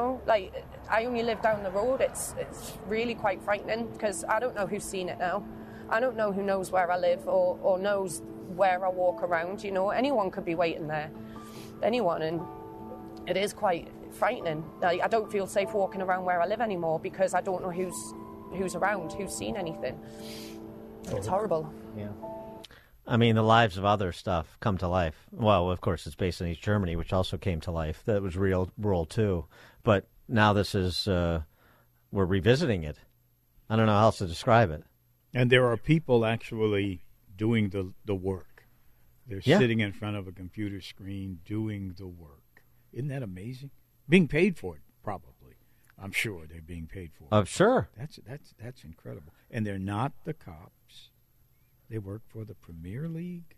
N: I only live down the road. It's really quite frightening because I don't know who's seen it now. I don't know who knows where I live or knows where I walk around, Anyone could be waiting there. Anyone. And it is quite frightening. I don't feel safe walking around where I live anymore because I don't know who's around, who's seen anything. It's horrible.
M: Yeah.
A: I mean, the lives of other stuff come to life. Well, of course, it's based in East Germany, which also came to life. That was real world too. But now this is, we're revisiting it. I don't know how else to describe it.
C: And there are people actually doing the work. They're sitting in front of a computer screen doing the work. Isn't that amazing? Being paid for it, probably. I'm sure they're being paid for it.
A: Oh, sure.
C: That's incredible. And they're not the cops. They work for the Premier League.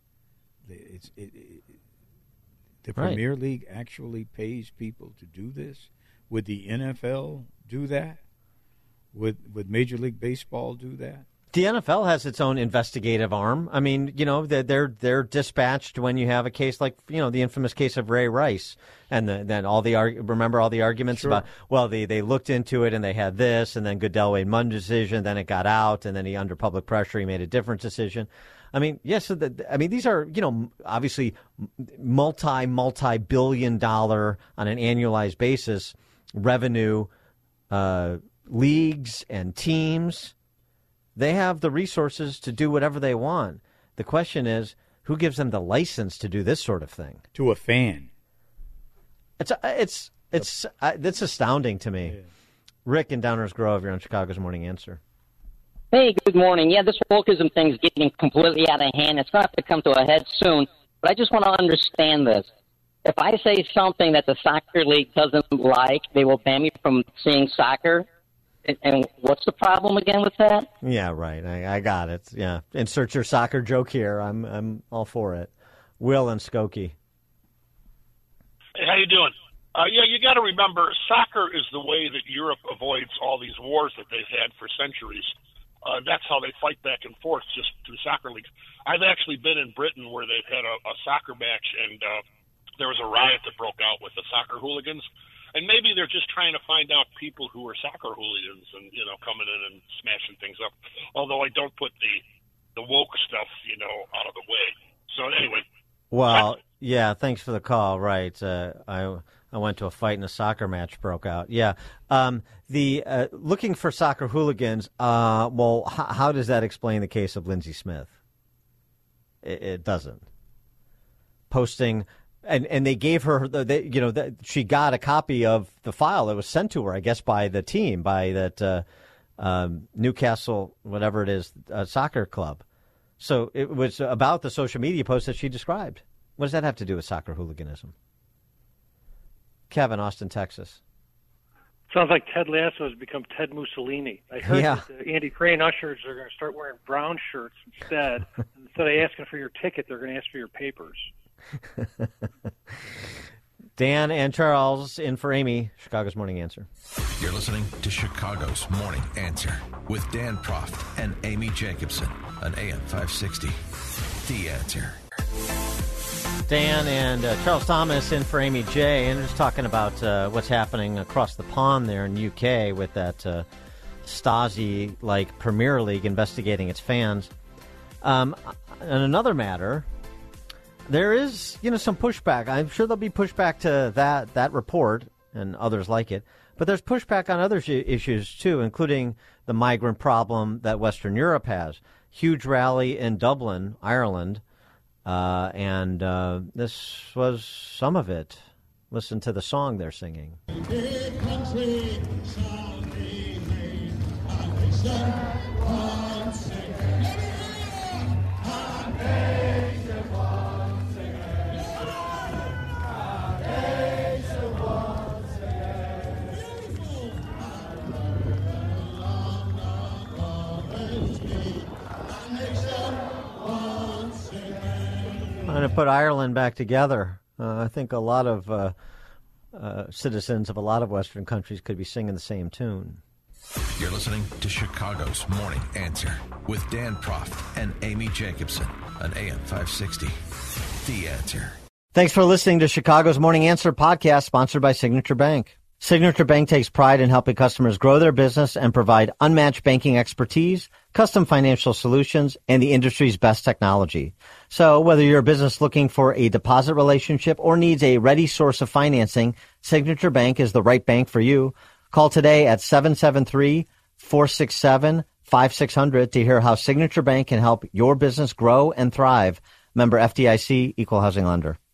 C: The Premier League actually pays people to do this. Would the NFL do that? Would Major League Baseball do that?
A: The NFL has its own investigative arm. I mean, they're dispatched when you have a case like, the infamous case of Ray Rice, and then remember all the arguments about, well, they looked into it and they had this, and then Goodell made one decision, then it got out, and then he, under public pressure, he made a different decision. I mean, yes, these are, obviously multi-billion dollar on an annualized basis revenue leagues and teams. They have the resources to do whatever they want. The question is, who gives them the license to do this sort of thing?
C: To a fan.
A: It's astounding to me. Yeah. Rick in Downers Grove, you're on Chicago's Morning Answer.
O: Hey, good morning. Yeah, this wokeism thing is getting completely out of hand. It's going to have to come to a head soon, but I just want to understand this. If I say something that the soccer league doesn't like, they will ban me from seeing soccer. And what's the problem again with that?
A: Yeah, right. I got it. Yeah. Insert your soccer joke here. I'm all for it. Will and Skokie.
P: Hey, how you doing? You got to remember, soccer is the way that Europe avoids all these wars that they've had for centuries. That's how they fight back and forth, just through soccer leagues. I've actually been in Britain where they've had a soccer match, and there was a riot that broke out with the soccer hooligans. And maybe they're just trying to find out people who are soccer hooligans and, coming in and smashing things up. Although I don't put the woke stuff, out of the way. So anyway.
A: Well, yeah, thanks for the call. Right. I went to a fight and a soccer match broke out. Yeah. The looking for soccer hooligans, how does that explain the case of Lindsey Smith? It doesn't. Posting... And they gave her, she got a copy of the file that was sent to her, I guess, by the team, by that Newcastle, whatever it is, soccer club. So it was about the social media post that she described. What does that have to do with soccer hooliganism? Kevin, Austin, Texas.
Q: Sounds like Ted Lasso has become Ted Mussolini. I heard that the Andy Crane ushers are going to start wearing brown shirts instead. Instead of asking for your ticket, they're going to ask for your papers.
A: Dan and Charles in for Amy, Chicago's Morning Answer.
B: You're listening to Chicago's Morning Answer with Dan Proft and Amy Jacobson on AM 560. The Answer.
A: Dan and Charles Thomas in for Amy J. And just talking about what's happening across the pond there in the UK with that Stasi-like Premier League investigating its fans. And another matter... There is, some pushback. I'm sure there'll be pushback to that report and others like it. But there's pushback on other issues, too, including the migrant problem that Western Europe has. Huge rally in Dublin, Ireland, and this was some of it. Listen to the song they're singing. Big country shall be made a nation once again. A nation once again. Trying to put Ireland back together. I think a lot of citizens of a lot of Western countries could be singing the same tune.
B: You're listening to Chicago's Morning Answer with Dan Proft and Amy Jacobson on AM 560. The Answer.
A: Thanks for listening to Chicago's Morning Answer podcast, sponsored by Signature Bank. Signature Bank takes pride in helping customers grow their business and provide unmatched banking expertise, custom financial solutions, and the industry's best technology. So whether you're a business looking for a deposit relationship or needs a ready source of financing, Signature Bank is the right bank for you. Call today at 773-467-5600 1-800-5600 to hear how Signature Bank can help your business grow and thrive. Member FDIC, Equal Housing Lender.